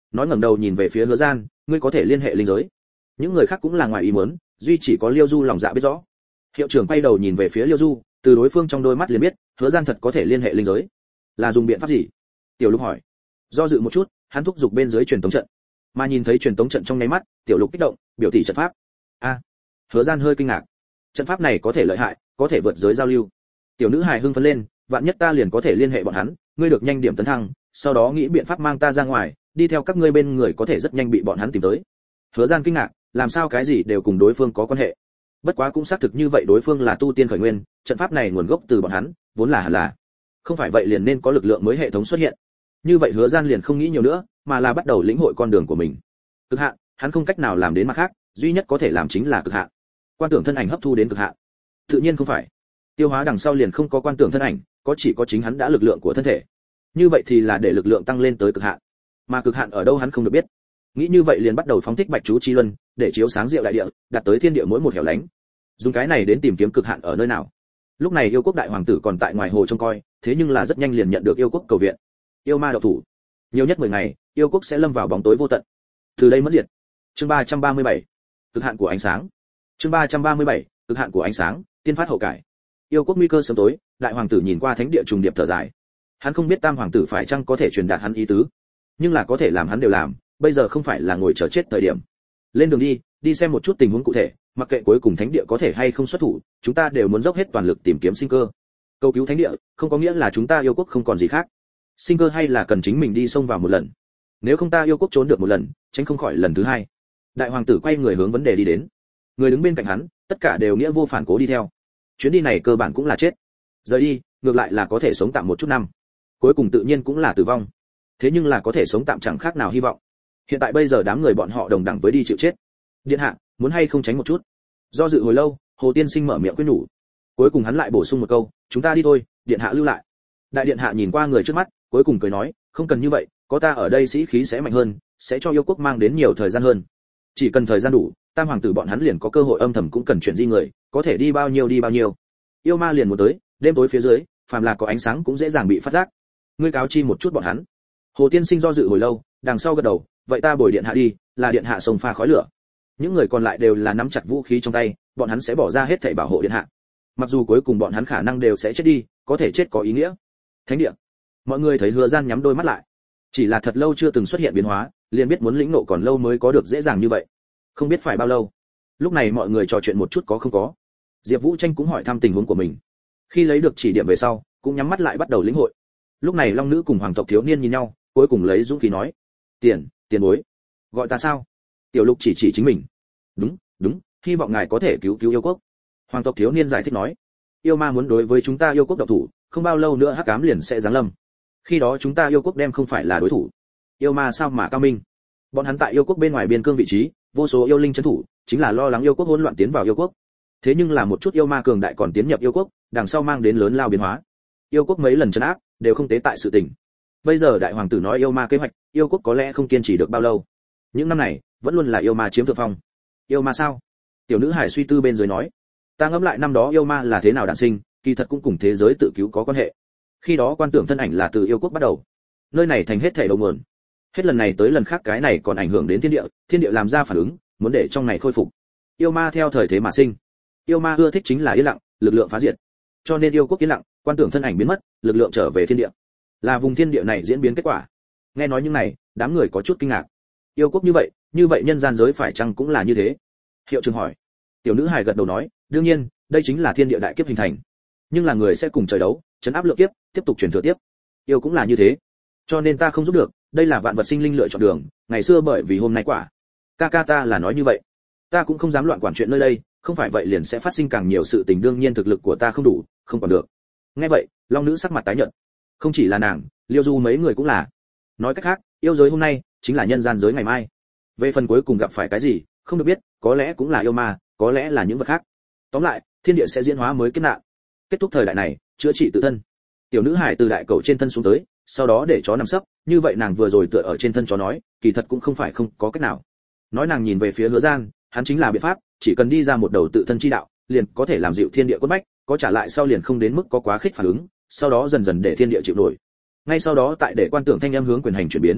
nói ngẩng đầu nhìn về phía Hứa Gian, ngươi có thể liên hệ linh giới. Những người khác cũng là ngoài ý muốn, duy chỉ có Liêu Du lòng dạ biết rõ. Hiệu trưởng quay đầu nhìn về phía Liêu Du, từ đối phương trong đôi mắt liền biết, Hứa Gian thật có thể liên hệ linh giới. Là dùng biện pháp gì? Tiểu Lục hỏi. Do dự một chút, hắn thúc giục bên dưới truyền tống trận. Mà nhìn thấy truyền tống trận trong nháy mắt, Tiểu Lục kích động, biểu thị trận pháp. A. À, Hứa Gian hơi kinh ngạc. Trận pháp này có thể lợi hại, có thể vượt giới giao lưu. Tiểu nữ hài hưng phấn lên, vạn nhất ta liền có thể liên hệ bọn hắn, ngươi được nhanh điểm tấn thăng, sau đó nghĩ biện pháp mang ta ra ngoài, đi theo các ngươi bên người có thể rất nhanh bị bọn hắn tìm tới. Hứa Gian kinh ngạc, làm sao cái gì đều cùng đối phương có quan hệ. Bất quá cũng xác thực như vậy, đối phương là tu tiên khởi nguyên, trận pháp này nguồn gốc từ bọn hắn, vốn là hẳn là. Không phải vậy liền nên có lực lượng mới hệ thống xuất hiện. Như vậy Hứa Gian liền không nghĩ nhiều nữa, mà là bắt đầu lĩnh hội con đường của mình. Cực hạn, hắn không cách nào làm đến mặt khác, duy nhất có thể làm chính là cực hạn. Quan tưởng thân ảnh hấp thu đến cực hạn. Tự nhiên không phải. Tiêu hóa đằng sau liền không có quan tưởng thân ảnh, có chỉ có chính hắn đã lực lượng của thân thể. Như vậy thì là để lực lượng tăng lên tới cực hạn. Mà cực hạn ở đâu hắn không được biết. Nghĩ như vậy liền bắt đầu phóng thích bạch chú chi luân, để chiếu sáng diệu đại địa, đạt tới thiên địa mỗi một hẻo lánh. Dùng cái này đến tìm kiếm cực hạn ở nơi nào. Lúc này yêu quốc đại hoàng tử còn tại ngoài hồ trông coi, thế nhưng là rất nhanh liền nhận được yêu quốc cầu viện. Yêu ma độc thủ, nhiều nhất mười ngày, yêu quốc sẽ lâm vào bóng tối vô tận. Từ đây mất diệt. Chương ba trăm ba mươi bảy, cực hạn của ánh sáng. Chương ba trăm ba mươi bảy, cực hạn của ánh sáng, tiên phát hậu cải. Yêu quốc nguy cơ sớm tối, đại hoàng tử nhìn qua thánh địa trùng điệp thở dài. Hắn không biết tam hoàng tử phải chăng có thể truyền đạt hắn ý tứ, nhưng là có thể làm hắn đều làm, bây giờ không phải là ngồi chờ chết thời điểm. Lên đường đi, đi xem một chút tình huống cụ thể, mặc kệ cuối cùng thánh địa có thể hay không xuất thủ, chúng ta đều muốn dốc hết toàn lực tìm kiếm sinh cơ. Cầu cứu thánh địa, không có nghĩa là chúng ta yêu quốc không còn gì khác. Sinh cơ hay là cần chính mình đi xông vào một lần. Nếu không ta yêu quốc trốn được một lần, tránh không khỏi lần thứ hai. Đại hoàng tử quay người hướng vấn đề đi đến. Người đứng bên cạnh hắn, tất cả đều nghĩa vô phản cố đi theo. Chuyến đi này cơ bản cũng là chết. Rời đi, ngược lại là có thể sống tạm một chút năm. Cuối cùng tự nhiên cũng là tử vong. Thế nhưng là có thể sống tạm chẳng khác nào hy vọng. Hiện tại bây giờ đám người bọn họ đồng đẳng với đi chịu chết. Điện hạ, muốn hay không tránh một chút? Do dự hồi lâu, Hồ Tiên Sinh mở miệng khuyên nhủ. Cuối cùng hắn lại bổ sung một câu, chúng ta đi thôi, điện hạ lưu lại. Đại điện hạ nhìn qua người trước mắt, cuối cùng cười nói, không cần như vậy, có ta ở đây sĩ khí sẽ mạnh hơn, sẽ cho yêu quốc mang đến nhiều thời gian hơn. Chỉ cần thời gian đủ, tam hoàng tử bọn hắn liền có cơ hội âm thầm cũng cần chuyển di người, có thể đi bao nhiêu đi bao nhiêu. Yêu ma liền muốn tới, đêm tối phía dưới, phàm là có ánh sáng cũng dễ dàng bị phát giác. Ngươi cáo chi một chút bọn hắn. Hồ Tiên Sinh do dự hồi lâu, đằng sau gật đầu, vậy ta bồi điện hạ đi, là điện hạ sông pha khói lửa. Những người còn lại đều là nắm chặt vũ khí trong tay, bọn hắn sẽ bỏ ra hết thảy bảo hộ điện hạ. Mặc dù cuối cùng bọn hắn khả năng đều sẽ chết đi, có thể chết có ý nghĩa. Thánh địa. Mọi người thấy Hứa Gian nhắm đôi mắt lại. Chỉ là thật lâu chưa từng xuất hiện biến hóa, liền biết muốn lĩnh nộ còn lâu mới có được dễ dàng như vậy. Không biết phải bao lâu. Lúc này mọi người trò chuyện một chút có không có. Diệp Vũ Tranh cũng hỏi thăm tình huống của mình. Khi lấy được chỉ điểm về sau, cũng nhắm mắt lại bắt đầu lĩnh hội. Lúc này Long nữ cùng hoàng tộc thiếu niên nhìn nhau, cuối cùng lấy dũng khí nói: "Tiền, tiền bối, gọi ta sao?" Tiểu Lục chỉ chỉ chính mình. "Đúng, đúng, hy vọng ngài có thể cứu cứu yêu quốc." Hoàng tộc thiếu niên giải thích nói: "Yêu ma muốn đối với chúng ta yêu quốc độc thủ, không bao lâu nữa hắc ám liền sẽ giáng lâm. Khi đó chúng ta yêu quốc đem không phải là đối thủ." Yêu ma sao mà cao minh? Bọn hắn tại yêu quốc bên ngoài biên cương vị trí, vô số yêu linh trấn thủ, chính là lo lắng yêu quốc hỗn loạn tiến vào yêu quốc. Thế nhưng là một chút yêu ma cường đại còn tiến nhập yêu quốc, đằng sau mang đến lớn lao biến hóa. Yêu quốc mấy lần trấn áp, đều không tế tại sự tình. Bây giờ đại hoàng tử nói yêu ma kế hoạch, yêu quốc có lẽ không kiên trì được bao lâu. Những năm này, vẫn luôn là yêu ma chiếm thượng phong. Yêu ma sao? Tiểu nữ hải suy tư bên dưới nói. Ta ngẫm lại năm đó yêu ma là thế nào đản sinh, kỳ thật cũng cùng thế giới tự cứu có quan hệ. Khi đó quan tưởng thân ảnh là từ yêu quốc bắt đầu. Nơi này thành hết thảy đầu nguồn. Hết lần này tới lần khác cái này còn ảnh hưởng đến thiên địa, thiên địa làm ra phản ứng, muốn để trong này khôi phục. Yêu ma theo thời thế mà sinh. Yêu ma ưa thích chính là yên lặng, lực lượng phá diệt. Cho nên yêu quốc yên lặng, quan tưởng thân ảnh biến mất, lực lượng trở về thiên địa. Là vùng thiên địa này diễn biến kết quả. Nghe nói những này, đám người có chút kinh ngạc. Yêu quốc như vậy, như vậy nhân gian giới phải chăng cũng là như thế? Hiệu trưởng hỏi. Tiểu nữ hài gật đầu nói, đương nhiên, đây chính là thiên địa đại kiếp hình thành. Nhưng là người sẽ cùng trời đấu, chấn áp lượng kiếp, tiếp tục truyền thừa tiếp. Yêu cũng là như thế. Cho nên ta không giúp được, đây là vạn vật sinh linh lựa chọn đường, ngày xưa bởi vì hôm nay quả. Ca ca ta là nói như vậy. Ta cũng không dám loạn quản chuyện nơi đây, không phải vậy liền sẽ phát sinh càng nhiều sự tình, đương nhiên thực lực của ta không đủ, không còn được. Nghe vậy, Long nữ sắc mặt tái nhợt. Không chỉ là nàng, Liêu Du mấy người cũng là. Nói cách khác, yêu giới hôm nay chính là nhân gian giới ngày mai. Về phần cuối cùng gặp phải cái gì, không được biết, có lẽ cũng là yêu ma, có lẽ là những vật khác. Tóm lại, thiên địa sẽ diễn hóa mới kết nạn. Kết thúc thời đại này, chữa trị tự thân. Tiểu nữ hải từ đại cầu trên thân xuống tới, sau đó để chó nằm sấp, như vậy nàng vừa rồi tựa ở trên thân chó nói, kỳ thật cũng không phải không có cách nào. Nói nàng nhìn về phía Hứa Gian, hắn chính là biện pháp, chỉ cần đi ra một đầu tự thân chi đạo, liền có thể làm dịu thiên địa quất bách, có trả lại sau liền không đến mức có quá khích phản ứng, sau đó dần dần để thiên địa chịu nổi. Ngay sau đó tại để quan tưởng thanh âm hướng quyền hành chuyển biến.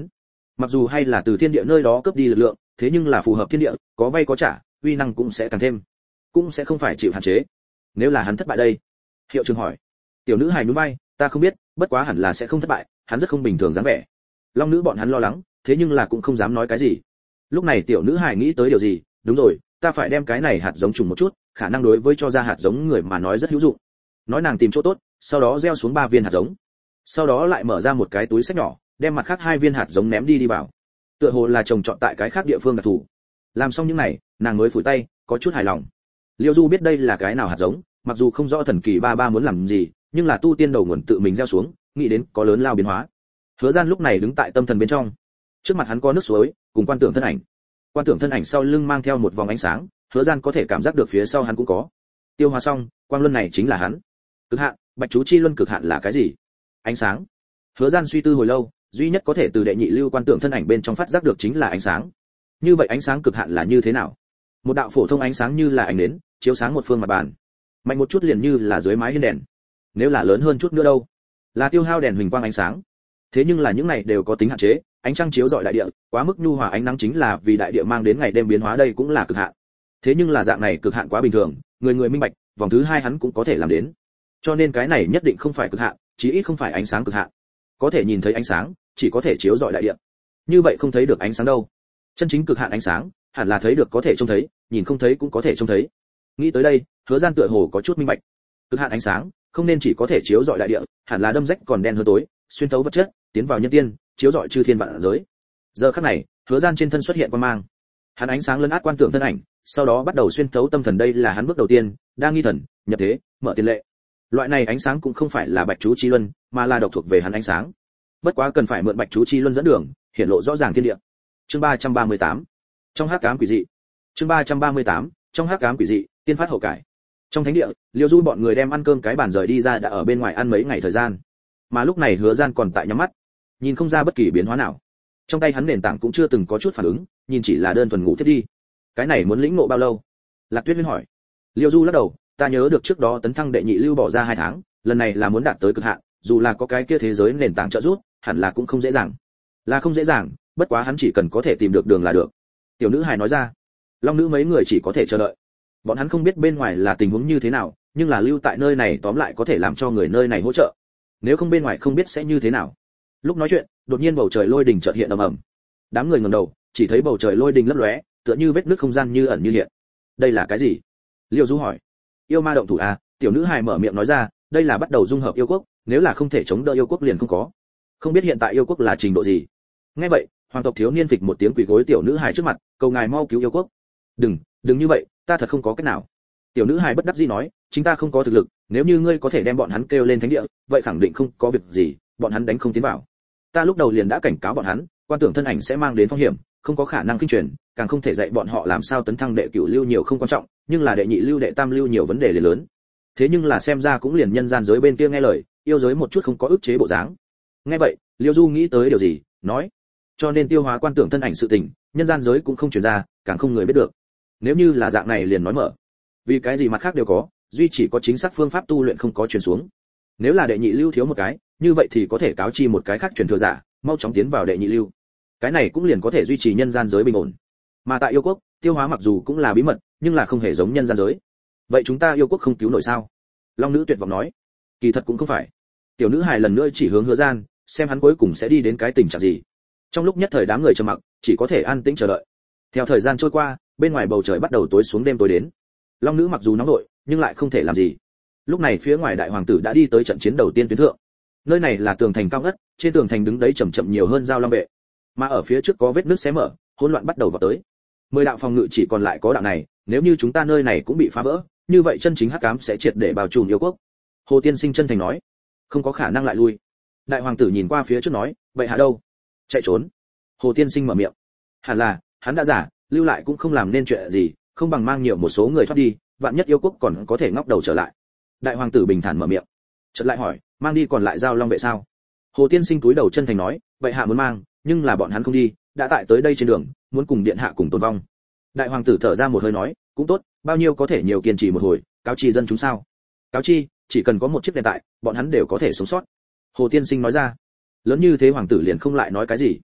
Mặc dù hay là từ thiên địa nơi đó cướp đi lực lượng, thế nhưng là phù hợp thiên địa, có vay có trả, uy năng cũng sẽ càng thêm, cũng sẽ không phải chịu hạn chế. Nếu là hắn thất bại đây? Hiệu trưởng hỏi. Tiểu nữ hài nhún vai, ta không biết, bất quá hẳn là sẽ không thất bại, hắn rất không bình thường dáng vẻ. Long nữ bọn hắn lo lắng, thế nhưng là cũng không dám nói cái gì. Lúc này tiểu nữ hài nghĩ tới điều gì, đúng rồi, ta phải đem cái này hạt giống trùng một chút, khả năng đối với cho ra hạt giống người mà nói rất hữu dụng. Nói nàng tìm chỗ tốt, sau đó gieo xuống ba viên hạt giống, sau đó lại mở ra một cái túi xách nhỏ, đem mặt khác hai viên hạt giống ném đi đi vào. Tựa hồ là trồng trọt tại cái khác địa phương đặc thù. Làm xong những này, nàng mới phủi tay, có chút hài lòng. Liêu Du biết đây là cái nào hạt giống, mặc dù không rõ thần kỳ ba ba muốn làm gì, nhưng là tu tiên đầu nguồn tự mình gieo xuống, nghĩ đến có lớn lao biến hóa. Hứa Gian lúc này đứng tại tâm thần bên trong, trước mặt hắn có nước suối, cùng quan tưởng thân ảnh. Quan tưởng thân ảnh sau lưng mang theo một vòng ánh sáng, Hứa Gian có thể cảm giác được phía sau hắn cũng có. Tiêu hóa xong, quang luân này chính là hắn. Cực hạn, Bạch chú chi luân cực hạn là cái gì? Ánh sáng. Hứa Gian suy tư hồi lâu, duy nhất có thể từ đệ nhị lưu quan tưởng thân ảnh bên trong phát giác được chính là ánh sáng. Như vậy ánh sáng cực hạn là như thế nào? Một đạo phổ thông ánh sáng như là ánh nến, chiếu sáng một phương mặt bàn. Mạnh một chút liền như là dưới mái hiên đèn. Nếu là lớn hơn chút nữa đâu? Là tiêu hao đèn huỳnh quang ánh sáng. Thế nhưng là những này đều có tính hạn chế, ánh trăng chiếu rọi đại địa, quá mức nhu hòa ánh nắng chính là vì đại địa mang đến ngày đêm biến hóa, đây cũng là cực hạn. Thế nhưng là dạng này cực hạn quá bình thường, người người minh bạch, vòng thứ hai hắn cũng có thể làm đến. Cho nên cái này nhất định không phải cực hạn, chí ít không phải ánh sáng cực hạn. Có thể nhìn thấy ánh sáng, chỉ có thể chiếu rọi đại địa. Như vậy không thấy được ánh sáng đâu. Chân chính cực hạn ánh sáng, hẳn là thấy được có thể trông thấy, nhìn không thấy cũng có thể trông thấy. Nghĩ tới đây, Hứa Gian tựa hồ có chút minh bạch. Cực hạn ánh sáng, không nên chỉ có thể chiếu rọi đại địa, hẳn là đâm rách còn đen hơn tối, xuyên thấu vật chất, tiến vào nhân tiên, chiếu rọi chư thiên vạn giới. Giờ khắc này, Hứa Gian trên thân xuất hiện quang mang. Hắn ánh sáng lấn át quan tưởng thân ảnh, sau đó bắt đầu xuyên thấu tâm thần, đây là hắn bước đầu tiên, đang nghi thần, nhập thế, mở tiền lệ. Loại này ánh sáng cũng không phải là Bạch chú chi luân, mà là độc thuộc về hắn ánh sáng. Bất quá cần phải mượn Bạch chú chi luân dẫn đường, hiển lộ rõ ràng thiên địa. Chương ba trăm ba mươi tám. Trong hắc ám quỷ dị. Chương ba trăm ba mươi tám. Trong hắc ám quỷ dị, tiên phát hậu cải. Trong thánh địa, Liêu Du bọn người đem ăn cơm cái bàn rời đi ra đã ở bên ngoài ăn mấy ngày thời gian. Mà lúc này Hứa Gian còn tại nhắm mắt, nhìn không ra bất kỳ biến hóa nào. Trong tay hắn nền tảng cũng chưa từng có chút phản ứng, nhìn chỉ là đơn thuần ngủ thiết đi. Cái này muốn lĩnh ngộ bao lâu? Lạc Tuyết Huyên hỏi. Liêu Du lắc đầu, ta nhớ được trước đó tấn thăng đệ nhị lưu bỏ ra hai tháng, lần này là muốn đạt tới cực hạn, dù là có cái kia thế giới nền tảng trợ giúp, hẳn là cũng không dễ dàng. Là không dễ dàng, bất quá hắn chỉ cần có thể tìm được đường là được. Tiểu nữ hài nói ra. Long nữ mấy người chỉ có thể chờ đợi. Bọn hắn không biết bên ngoài là tình huống như thế nào, nhưng là lưu tại nơi này tóm lại có thể làm cho người nơi này hỗ trợ. Nếu không bên ngoài không biết sẽ như thế nào. Lúc nói chuyện, đột nhiên bầu trời lôi đình chợt hiện ầm ầm. Đám người ngẩng đầu, chỉ thấy bầu trời lôi đình lấp lóe, tựa như vết nứt không gian như ẩn như hiện. Đây là cái gì? Liêu Du hỏi. Yêu ma động thủ à? Tiểu nữ hài mở miệng nói ra, đây là bắt đầu dung hợp yêu quốc, nếu là không thể chống đỡ yêu quốc liền không có. Không biết hiện tại yêu quốc là trình độ gì. Nghe vậy, hoàng tộc thiếu niên phịch một tiếng quỳ gối tiểu nữ hài trước mặt, cầu ngài mau cứu yêu quốc. Đừng, đừng như vậy, ta thật không có cách nào. Tiểu nữ hài bất đắc dĩ nói, chính ta không có thực lực, nếu như ngươi có thể đem bọn hắn kêu lên thánh địa, vậy khẳng định không có việc gì, bọn hắn đánh không tiến vào. Ta lúc đầu liền đã cảnh cáo bọn hắn, quan tưởng thân ảnh sẽ mang đến phong hiểm, không có khả năng kinh truyền, càng không thể dạy bọn họ làm sao tấn thăng đệ cửu lưu nhiều không quan trọng, nhưng là đệ nhị lưu đệ tam lưu nhiều vấn đề lớn. Thế nhưng là xem ra cũng liền nhân gian giới bên kia nghe lời, yêu giới một chút không có ức chế bộ dáng. Nghe vậy, Liêu Du nghĩ tới điều gì, nói, cho nên tiêu hóa quan tưởng thân ảnh sự tình, nhân gian giới cũng không truyền ra, càng không người biết được. Nếu như là dạng này liền nói mở. Vì cái gì mặt khác đều có, duy chỉ có chính xác phương pháp tu luyện không có truyền xuống. Nếu là đệ nhị lưu thiếu một cái, như vậy thì có thể cáo chi một cái khác truyền thừa giả, mau chóng tiến vào đệ nhị lưu. Cái này cũng liền có thể duy trì nhân gian giới bình ổn. Mà tại yêu quốc, tiêu hóa mặc dù cũng là bí mật, nhưng là không hề giống nhân gian giới. Vậy chúng ta yêu quốc không cứu nổi sao? Long nữ tuyệt vọng nói. Kỳ thật cũng không phải. Tiểu nữ hài lần nữa chỉ hướng Hứa Gian, xem hắn cuối cùng sẽ đi đến cái tình trạng gì. Trong lúc nhất thời đám người trầm mặc, chỉ có thể an tĩnh chờ đợi. Theo thời gian trôi qua, bên ngoài bầu trời bắt đầu tối xuống, đêm tối đến. Long nữ mặc dù nóng nội, nhưng lại không thể làm gì. Lúc này phía ngoài đại hoàng tử đã đi tới trận chiến đầu tiên tuyến thượng. Nơi này là tường thành cao ngất, trên tường thành đứng đấy chậm chậm nhiều hơn giao long vệ. Mà ở phía trước có vết nứt xé mở, hỗn loạn bắt đầu vào tới. Mười đạo phòng ngự chỉ còn lại có đạo này, nếu như chúng ta nơi này cũng bị phá vỡ, như vậy chân chính hắc ám sẽ triệt để bao trùm yêu quốc. Hồ Tiên Sinh chân thành nói, không có khả năng lại lui. Đại hoàng tử nhìn qua phía trước nói, vậy hạ đâu? Chạy trốn. Hồ Tiên Sinh mở miệng, hẳn là hắn đã giả, lưu lại cũng không làm nên chuyện gì, không bằng mang nhiều một số người thoát đi, vạn nhất yêu quốc còn có thể ngóc đầu trở lại. Đại hoàng tử bình thản mở miệng. Chợt lại hỏi, mang đi còn lại giao long vệ sao? Hồ Tiên Sinh túi đầu chân thành nói, vậy hạ muốn mang, nhưng là bọn hắn không đi, đã tại tới đây trên đường, muốn cùng điện hạ cùng tồn vong. Đại hoàng tử thở ra một hơi nói, cũng tốt, bao nhiêu có thể nhiều kiên trì một hồi, cáo chi dân chúng sao? Cáo chi, chỉ cần có một chiếc đèn tại, bọn hắn đều có thể sống sót. Hồ Tiên Sinh nói ra. Lớn như thế hoàng tử liền không lại nói cái gì.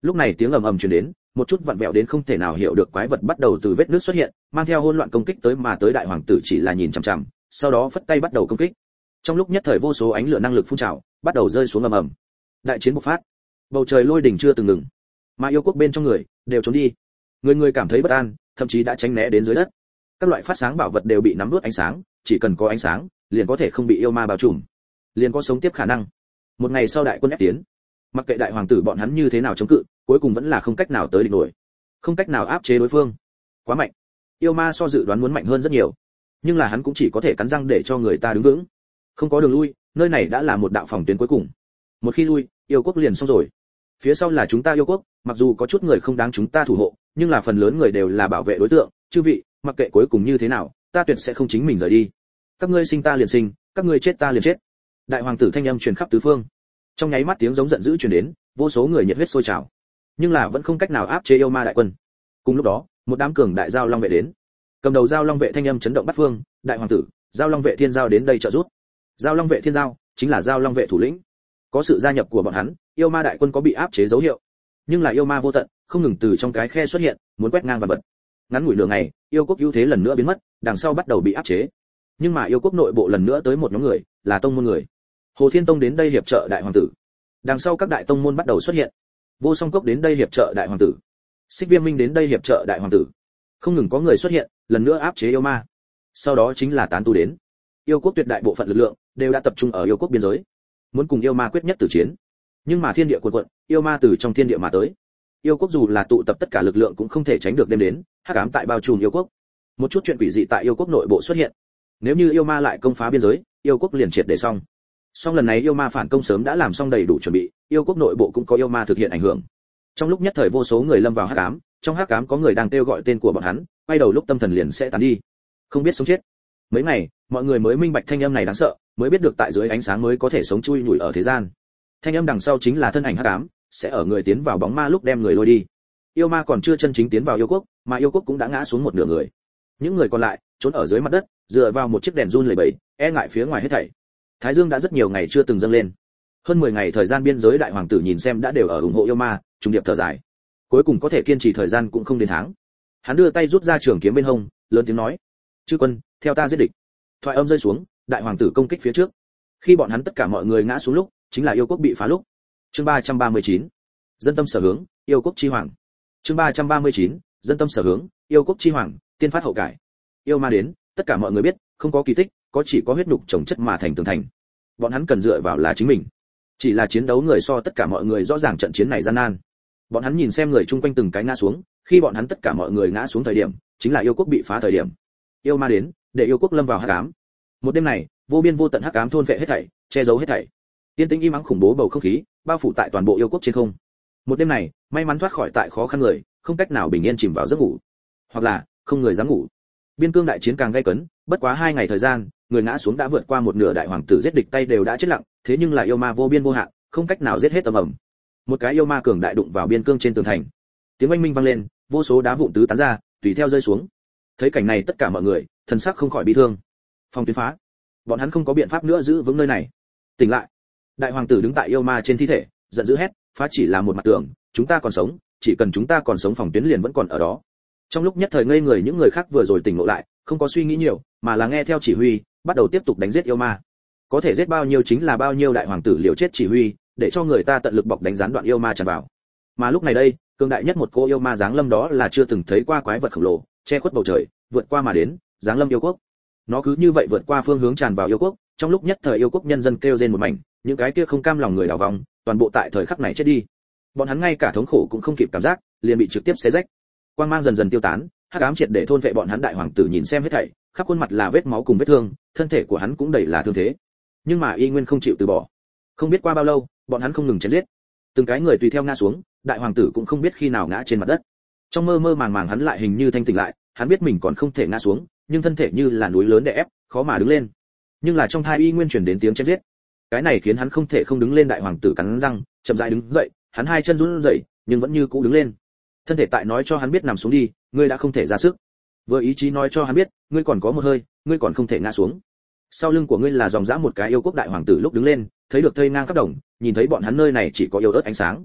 Lúc này tiếng ầm ầm truyền đến, một chút vặn vẹo đến không thể nào hiểu được quái vật bắt đầu từ vết nước xuất hiện, mang theo hỗn loạn công kích tới mà tới đại hoàng tử chỉ là nhìn chằm chằm, sau đó phất tay bắt đầu công kích. Trong lúc nhất thời vô số ánh lửa năng lực phun trào, bắt đầu rơi xuống ầm ầm. Đại chiến bộc phát. Bầu trời lôi đỉnh chưa từng ngừng, mà yêu quốc bên trong người đều trốn đi. Người người cảm thấy bất an, thậm chí đã tránh né đến dưới đất. Các loại phát sáng bảo vật đều bị nắm nuốt ánh sáng, chỉ cần có ánh sáng, liền có thể không bị yêu ma bao trùm, liền có sống tiếp khả năng. Một ngày sau đại quân ép tiến, mặc kệ đại hoàng tử bọn hắn như thế nào chống cự, cuối cùng vẫn là không cách nào tới địch nổi, không cách nào áp chế đối phương, quá mạnh. Yêu ma so dự đoán muốn mạnh hơn rất nhiều, nhưng là hắn cũng chỉ có thể cắn răng để cho người ta đứng vững, không có đường lui, nơi này đã là một đạo phòng tuyến cuối cùng. Một khi lui, yêu quốc liền xong rồi. Phía sau là chúng ta yêu quốc, mặc dù có chút người không đáng chúng ta thủ hộ, nhưng là phần lớn người đều là bảo vệ đối tượng. Chư vị, mặc kệ cuối cùng như thế nào, ta tuyệt sẽ không chính mình rời đi. Các ngươi sinh ta liền sinh, các ngươi chết ta liền chết. Đại hoàng tử thanh âm truyền khắp tứ phương. Trong nháy mắt tiếng giống giận dữ truyền đến, vô số người nhiệt huyết sôi trào, nhưng là vẫn không cách nào áp chế yêu ma đại quân. Cùng lúc đó, một đám cường đại giao long vệ đến. Cầm đầu giao long vệ thanh âm chấn động bát phương, đại hoàng tử, giao long vệ thiên giao đến đây trợ giúp. Giao long vệ thiên giao chính là giao long vệ thủ lĩnh. Có sự gia nhập của bọn hắn, yêu ma đại quân có bị áp chế dấu hiệu. Nhưng là yêu ma vô tận, không ngừng từ trong cái khe xuất hiện, muốn quét ngang và vật. Ngắn ngủi nửa ngày, yêu quốc ưu thế lần nữa biến mất, đằng sau bắt đầu bị áp chế. Nhưng mà yêu quốc nội bộ lần nữa tới một nhóm người, là tông môn người. Hồ Thiên Tông đến đây hiệp trợ đại hoàng tử. Đằng sau các đại tông môn bắt đầu xuất hiện. Vô Song Cốc đến đây hiệp trợ đại hoàng tử. Xích Viêm Minh đến đây hiệp trợ đại hoàng tử. Không ngừng có người xuất hiện, lần nữa áp chế yêu ma. Sau đó chính là tán tu đến. Yêu quốc tuyệt đại bộ phận lực lượng đều đã tập trung ở yêu quốc biên giới, muốn cùng yêu ma quyết nhất tử chiến. Nhưng mà thiên địa cuộn cuộn, yêu ma từ trong thiên địa mà tới. Yêu quốc dù là tụ tập tất cả lực lượng cũng không thể tránh được đêm đến, hắc ám tại bao trùm yêu quốc. Một chút chuyện quỷ dị tại yêu quốc nội bộ xuất hiện. Nếu như yêu ma lại công phá biên giới, yêu quốc liền triệt để xong. Song lần này yêu ma phản công sớm đã làm xong đầy đủ chuẩn bị, yêu quốc nội bộ cũng có yêu ma thực hiện ảnh hưởng. Trong lúc nhất thời vô số người lâm vào hắc ám, trong hắc ám có người đang kêu gọi tên của bọn hắn, quay đầu lúc tâm thần liền sẽ tán đi, không biết sống chết. Mấy ngày, mọi người mới minh bạch thanh âm này đáng sợ, mới biết được tại dưới ánh sáng mới có thể sống chui nhủi ở thế gian. Thanh âm đằng sau chính là thân ảnh hắc ám, sẽ ở người tiến vào bóng ma lúc đem người lôi đi. Yêu ma còn chưa chân chính tiến vào yêu quốc, mà yêu quốc cũng đã ngã xuống một nửa người. Những người còn lại trốn ở dưới mặt đất, dựa vào một chiếc đèn run lẩy bẩy, e ngại phía ngoài hết thảy. Thái Dương đã rất nhiều ngày chưa từng dâng lên. Hơn mười ngày thời gian biên giới đại hoàng tử nhìn xem đã đều ở ủng hộ yêu ma, trùng điệp thở dài. Cuối cùng có thể kiên trì thời gian cũng không đến tháng. Hắn đưa tay rút ra trường kiếm bên hông, lớn tiếng nói: "Chư quân, theo ta giết địch." Thoại âm rơi xuống, đại hoàng tử công kích phía trước. Khi bọn hắn tất cả mọi người ngã xuống lúc, chính là yêu quốc bị phá lúc. Chương ba trăm ba mươi chín, dân tâm sở hướng, yêu quốc chi hoàng. Chương ba trăm ba mươi chín, dân tâm sở hướng, yêu quốc chi hoàng, tiên phát hậu cải. Yêu ma đến, tất cả mọi người biết, không có kỳ tích, có chỉ có huyết nhục chồng chất mà thành tường thành. Bọn hắn cần dựa vào là chính mình. Chỉ là chiến đấu người so tất cả mọi người rõ ràng trận chiến này gian nan. Bọn hắn nhìn xem người chung quanh từng cái ngã xuống, khi bọn hắn tất cả mọi người ngã xuống thời điểm, chính là yêu quốc bị phá thời điểm. Yêu ma đến, để yêu quốc lâm vào hắc ám. Một đêm này, vô biên vô tận hắc ám thôn vệ hết thảy, che giấu hết thảy. Tiên tĩnh im ắng khủng bố bầu không khí, bao phủ tại toàn bộ yêu quốc trên không. Một đêm này, may mắn thoát khỏi tại khó khăn người, không cách nào bình yên chìm vào giấc ngủ, hoặc là không người dám ngủ. Biên cương đại chiến càng gay cấn, bất quá hai ngày thời gian, người ngã xuống đã vượt qua một nửa đại hoàng tử giết địch tay đều đã chết lặng, thế nhưng là yêu ma vô biên vô hạn, không cách nào giết hết tầm ầm. Một cái yêu ma cường đại đụng vào biên cương trên tường thành. Tiếng oanh minh vang lên, vô số đá vụn tứ tán ra, tùy theo rơi xuống. Thấy cảnh này tất cả mọi người, thần sắc không khỏi bi thương. Phong tuyến phá, bọn hắn không có biện pháp nữa giữ vững nơi này. Tỉnh lại. Đại hoàng tử đứng tại yêu ma trên thi thể, giận dữ hét, phá chỉ là một mặt tường, chúng ta còn sống, chỉ cần chúng ta còn sống phòng tuyến liền vẫn còn ở đó. Trong lúc nhất thời ngây người những người khác vừa rồi tỉnh ngộ lại, không có suy nghĩ nhiều, mà là nghe theo chỉ huy, bắt đầu tiếp tục đánh giết yêu ma. Có thể giết bao nhiêu chính là bao nhiêu, đại hoàng tử liều chết chỉ huy, để cho người ta tận lực bọc đánh gián đoạn yêu ma tràn vào. Mà lúc này đây, cường đại nhất một cô yêu ma giáng lâm đó là chưa từng thấy qua quái vật khổng lồ, che khuất bầu trời, vượt qua mà đến, giáng lâm yêu quốc. Nó cứ như vậy vượt qua phương hướng tràn vào yêu quốc, trong lúc nhất thời yêu quốc nhân dân kêu rên một mảnh, những cái kia không cam lòng người đảo vòng, toàn bộ tại thời khắc này chết đi. Bọn hắn ngay cả thống khổ cũng không kịp cảm giác, liền bị trực tiếp xé rách. Quang mang dần dần tiêu tán, hắc ám triệt để thôn vệ bọn hắn. Đại hoàng tử nhìn xem hết thảy, khắp khuôn mặt là vết máu cùng vết thương, thân thể của hắn cũng đầy là thương thế, nhưng mà y nguyên không chịu từ bỏ. Không biết qua bao lâu, bọn hắn không ngừng chém giết, từng cái người tùy theo ngã xuống, đại hoàng tử cũng không biết khi nào ngã trên mặt đất. Trong mơ mơ màng màng hắn lại hình như thanh tỉnh lại, hắn biết mình còn không thể ngã xuống, nhưng thân thể như là núi lớn đè ép, khó mà đứng lên. Nhưng là trong thai y nguyên truyền đến tiếng chém giết, cái này khiến hắn không thể không đứng lên. Đại hoàng tử cắn răng, chậm rãi đứng dậy, hắn hai chân run rẩy, nhưng vẫn như cũ đứng lên. Thân thể tại nói cho hắn biết nằm xuống đi, ngươi đã không thể ra sức. Vừa ý chí nói cho hắn biết, ngươi còn có một hơi, ngươi còn không thể ngã xuống. Sau lưng của ngươi là dòng dã một cái yêu quốc. Đại hoàng tử lúc đứng lên, thấy được thây ngang khắp đồng, nhìn thấy bọn hắn nơi này chỉ có yêu ớt ánh sáng.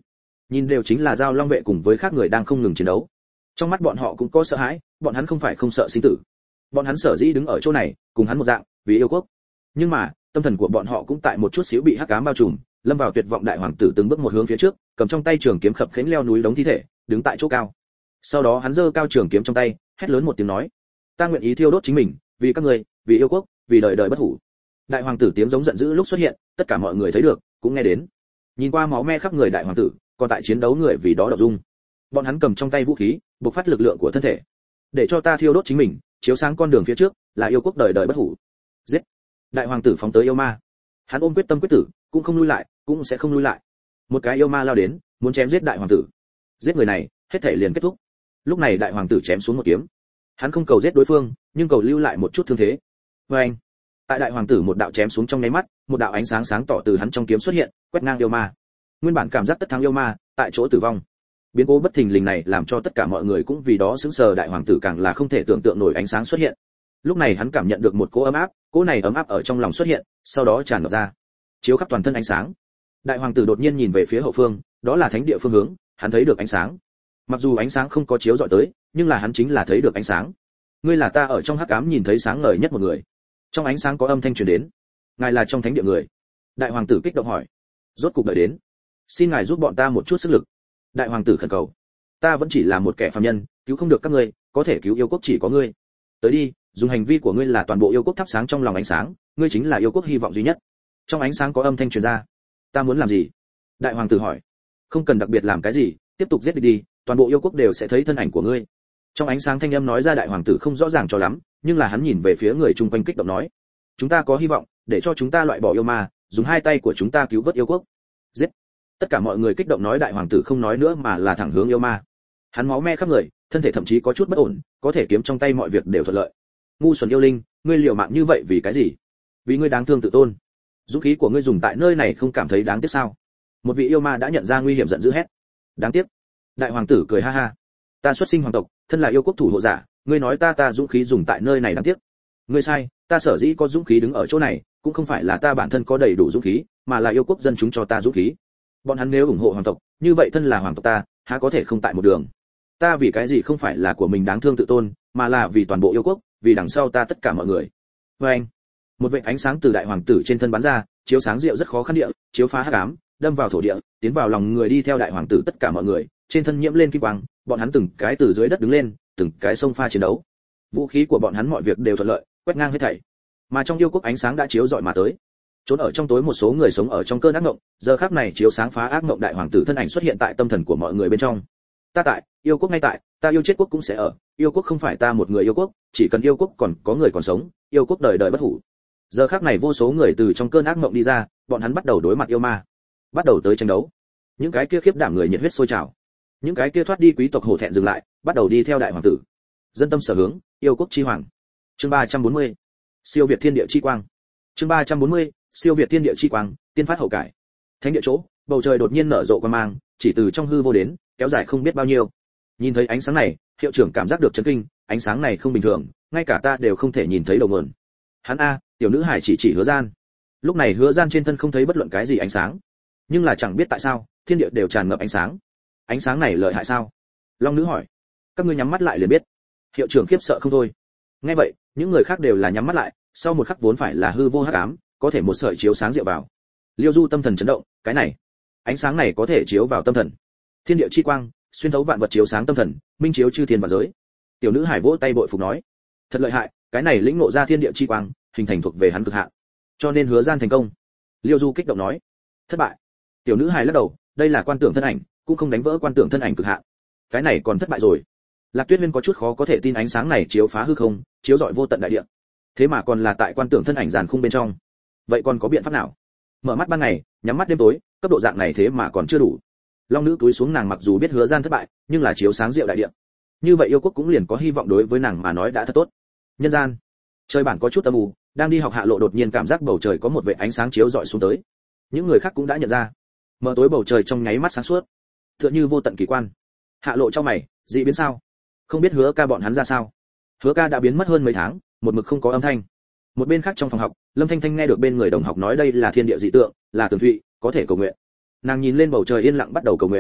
nhìn đều chính là giao long vệ cùng với khác người đang không ngừng chiến đấu. Trong mắt bọn họ cũng có sợ hãi, bọn hắn không phải không sợ sinh tử. Bọn hắn sở dĩ đứng ở chỗ này, cùng hắn một dạng, vì yêu quốc. Nhưng mà, tâm thần của bọn họ cũng tại một chút xíu bị hắc ám bao trùm, lâm vào tuyệt vọng. Đại hoàng tử từng bước một hướng phía trước, cầm trong tay trường kiếm khập khiễng leo núi đống thi thể, đứng tại chỗ cao. Sau đó hắn giơ cao trường kiếm trong tay, hét lớn một tiếng nói: "Ta nguyện ý thiêu đốt chính mình, vì các người, vì yêu quốc, vì đời đời bất hủ." Đại hoàng tử tiếng giống giận dữ lúc xuất hiện, tất cả mọi người thấy được, cũng nghe đến. Nhìn qua máu me khắp người đại hoàng tử, còn tại chiến đấu người vì đó động dung. Bọn hắn cầm trong tay vũ khí, bộc phát lực lượng của thân thể. "Để cho ta thiêu đốt chính mình, chiếu sáng con đường phía trước, là yêu quốc đời đời bất hủ." Giết! Đại hoàng tử phóng tới yêu ma. Hắn ôm quyết tâm quyết tử, cũng không lui lại, cũng sẽ không lui lại. Một cái yêu ma lao đến, muốn chém giết đại hoàng tử. Giết người này, hết thể liền kết thúc. Lúc này đại hoàng tử chém xuống một kiếm. Hắn không cầu giết đối phương, nhưng cầu lưu lại một chút thương thế. Và anh, tại đại hoàng tử một đạo chém xuống trong nháy mắt, một đạo ánh sáng sáng tỏ từ hắn trong kiếm xuất hiện, quét ngang yêu ma. Nguyên bản cảm giác tất thắng yêu ma, tại chỗ tử vong. Biến cố bất thình lình này làm cho tất cả mọi người cũng vì đó sững sờ. Đại hoàng tử càng là không thể tưởng tượng nổi ánh sáng xuất hiện. Lúc này hắn cảm nhận được một cỗ ấm áp, cỗ này ấm áp ở trong lòng xuất hiện, sau đó tràn ngập ra, chiếu khắp toàn thân ánh sáng. Đại hoàng tử đột nhiên nhìn về phía hậu phương, đó là thánh địa phương hướng, hắn thấy được ánh sáng. Mặc dù ánh sáng không có chiếu rọi tới, nhưng là hắn chính là thấy được ánh sáng. Ngươi là ta ở trong hắc ám nhìn thấy sáng ngời nhất một người. Trong ánh sáng có âm thanh truyền đến. Ngài là trong thánh địa người. Đại hoàng tử kích động hỏi. Rốt cục đợi đến. Xin ngài giúp bọn ta một chút sức lực. Đại hoàng tử khẩn cầu. Ta vẫn chỉ là một kẻ phàm nhân, cứu không được các ngươi, có thể cứu yêu quốc chỉ có ngươi. Tới đi, dùng hành vi của ngươi là toàn bộ yêu quốc thắp sáng trong lòng ánh sáng, ngươi chính là yêu quốc hy vọng duy nhất. Trong ánh sáng có âm thanh truyền ra. Ta muốn làm gì? Đại hoàng tử hỏi. Không cần đặc biệt làm cái gì, tiếp tục giết đi đi, toàn bộ yêu quốc đều sẽ thấy thân ảnh của ngươi. Trong ánh sáng thanh âm nói ra. Đại hoàng tử không rõ ràng cho lắm, nhưng là hắn nhìn về phía người chung quanh kích động nói: chúng ta có hy vọng, để cho chúng ta loại bỏ yêu ma, dùng hai tay của chúng ta cứu vớt yêu quốc. Giết! Tất cả mọi người kích động nói. Đại hoàng tử không nói nữa mà là thẳng hướng yêu ma. Hắn máu me khắp người, thân thể thậm chí có chút bất ổn, có thể kiếm trong tay mọi việc đều thuận lợi. Ngu xuẩn yêu linh, ngươi liều mạng như vậy vì cái gì? Vì ngươi đáng thương tự tôn. Dũng khí của ngươi dùng tại nơi này không cảm thấy đáng tiếc sao? Một vị yêu ma đã nhận ra nguy hiểm, giận dữ hét. Đáng tiếc! Đại hoàng tử cười ha ha. Ta xuất sinh hoàng tộc, thân là yêu quốc thủ hộ giả, ngươi nói ta ta dũng khí dùng tại nơi này đáng tiếc. Ngươi sai, ta sở dĩ có dũng khí đứng ở chỗ này, cũng không phải là ta bản thân có đầy đủ dũng khí, mà là yêu quốc dân chúng cho ta dũng khí. Bọn hắn nếu ủng hộ hoàng tộc, như vậy thân là hoàng tộc ta, há có thể không tại một đường. Ta vì cái gì không phải là của mình đáng thương tự tôn, mà là vì toàn bộ yêu quốc, vì đằng sau ta tất cả mọi người. Và anh, một vệt ánh sáng từ đại hoàng tử trên thân bắn ra, chiếu sáng rượu rất khó khăn địa, chiếu phá hắc ám, đâm vào thổ địa, tiến vào lòng người đi theo đại hoàng tử tất cả mọi người, trên thân nhiễm lên kim quang, bọn hắn từng cái từ dưới đất đứng lên, từng cái xông pha chiến đấu. Vũ khí của bọn hắn mọi việc đều thuận lợi, quét ngang hết thảy. Mà trong yêu quốc ánh sáng đã chiếu rọi mà tới. Trốn ở trong tối một số người sống ở trong cơn ác mộng, giờ khắc này chiếu sáng phá ác mộng. Đại hoàng tử thân ảnh xuất hiện tại tâm thần của mọi người bên trong. Ta tại, yêu quốc ngay tại, ta yêu chết quốc cũng sẽ ở, yêu quốc không phải ta một người yêu quốc, chỉ cần yêu quốc còn có người còn sống, yêu quốc đời đời bất hủ. Giờ khắc này vô số người từ trong cơn ác mộng đi ra, bọn hắn bắt đầu đối mặt yêu ma, bắt đầu tới tranh đấu. Những cái kia khiếp đảm người nhiệt huyết sôi trào, những cái kia thoát đi quý tộc hổ thẹn dừng lại, bắt đầu đi theo đại hoàng tử. Dân tâm sở hướng, yêu quốc chi hoàng. Chương ba trăm bốn mươi. Siêu việt thiên địa chi quang. Chương ba trăm bốn mươi. Siêu việt thiên địa chi quang, tiên phát hậu cải. Thánh địa chỗ, bầu trời đột nhiên nở rộ quang mang, chỉ từ trong hư vô đến, kéo dài không biết bao nhiêu. Nhìn thấy ánh sáng này, hiệu trưởng cảm giác được chấn kinh, ánh sáng này không bình thường, ngay cả ta đều không thể nhìn thấy đầu nguồn. Hắn a, tiểu nữ hải chỉ chỉ Hứa Gian. Lúc này Hứa Gian trên thân không thấy bất luận cái gì ánh sáng, nhưng là chẳng biết tại sao, thiên địa đều tràn ngập ánh sáng. Ánh sáng này lợi hại sao? Long nữ hỏi. Các ngươi nhắm mắt lại liền biết. Hiệu trưởng khiếp sợ không thôi. Nghe vậy, những người khác đều là nhắm mắt lại, sau một khắc vốn phải là hư vô hắc ám, có thể một sợi chiếu sáng diệu vào. Liêu Du tâm thần chấn động, cái này, ánh sáng này có thể chiếu vào tâm thần. Thiên địa chi quang, xuyên thấu vạn vật chiếu sáng tâm thần, minh chiếu chư thiên và giới. Tiểu nữ hải vỗ tay bội phục nói, thật lợi hại, cái này lĩnh ngộ ra thiên địa chi quang, hình thành thuộc về hắn cực hạn. Cho nên Hứa Gian thành công. Liêu Du kích động nói, thất bại. Tiểu nữ hải lắc đầu, đây là quan tưởng thân ảnh, cũng không đánh vỡ quan tưởng thân ảnh cực hạn. Cái này còn thất bại rồi. Lạc Tuyết Nguyên có chút khó có thể tin ánh sáng này chiếu phá hư không, chiếu rọi vô tận đại địa. Thế mà còn là tại quan tưởng thân ảnh giàn khung bên trong. Vậy còn có biện pháp nào? Mở mắt ban ngày, nhắm mắt đêm tối, cấp độ dạng này thế mà còn chưa đủ. Long nữ túi xuống, nàng mặc dù biết Hứa Gian thất bại, nhưng là chiếu sáng diệu đại địa. Như vậy yêu quốc cũng liền có hy vọng, đối với nàng mà nói đã thật tốt. Nhân gian, trời bản có chút âm u, đang đi học Hạ Lộ đột nhiên cảm giác bầu trời có một vệt ánh sáng chiếu rọi xuống tới. Những người khác cũng đã nhận ra, mở tối bầu trời trong nháy mắt sáng suốt, tựa như vô tận kỳ quan. Hạ Lộ trong mày, dị biến sao? Không biết Hứa Ca bọn hắn ra sao? Hứa Ca đã biến mất hơn mấy tháng, một mực không có âm thanh. Một bên khác trong phòng học, Lâm Thanh Thanh nghe được bên người đồng học nói đây là thiên địa dị tượng, là tường thụy, có thể cầu nguyện. Nàng nhìn lên bầu trời yên lặng bắt đầu cầu nguyện.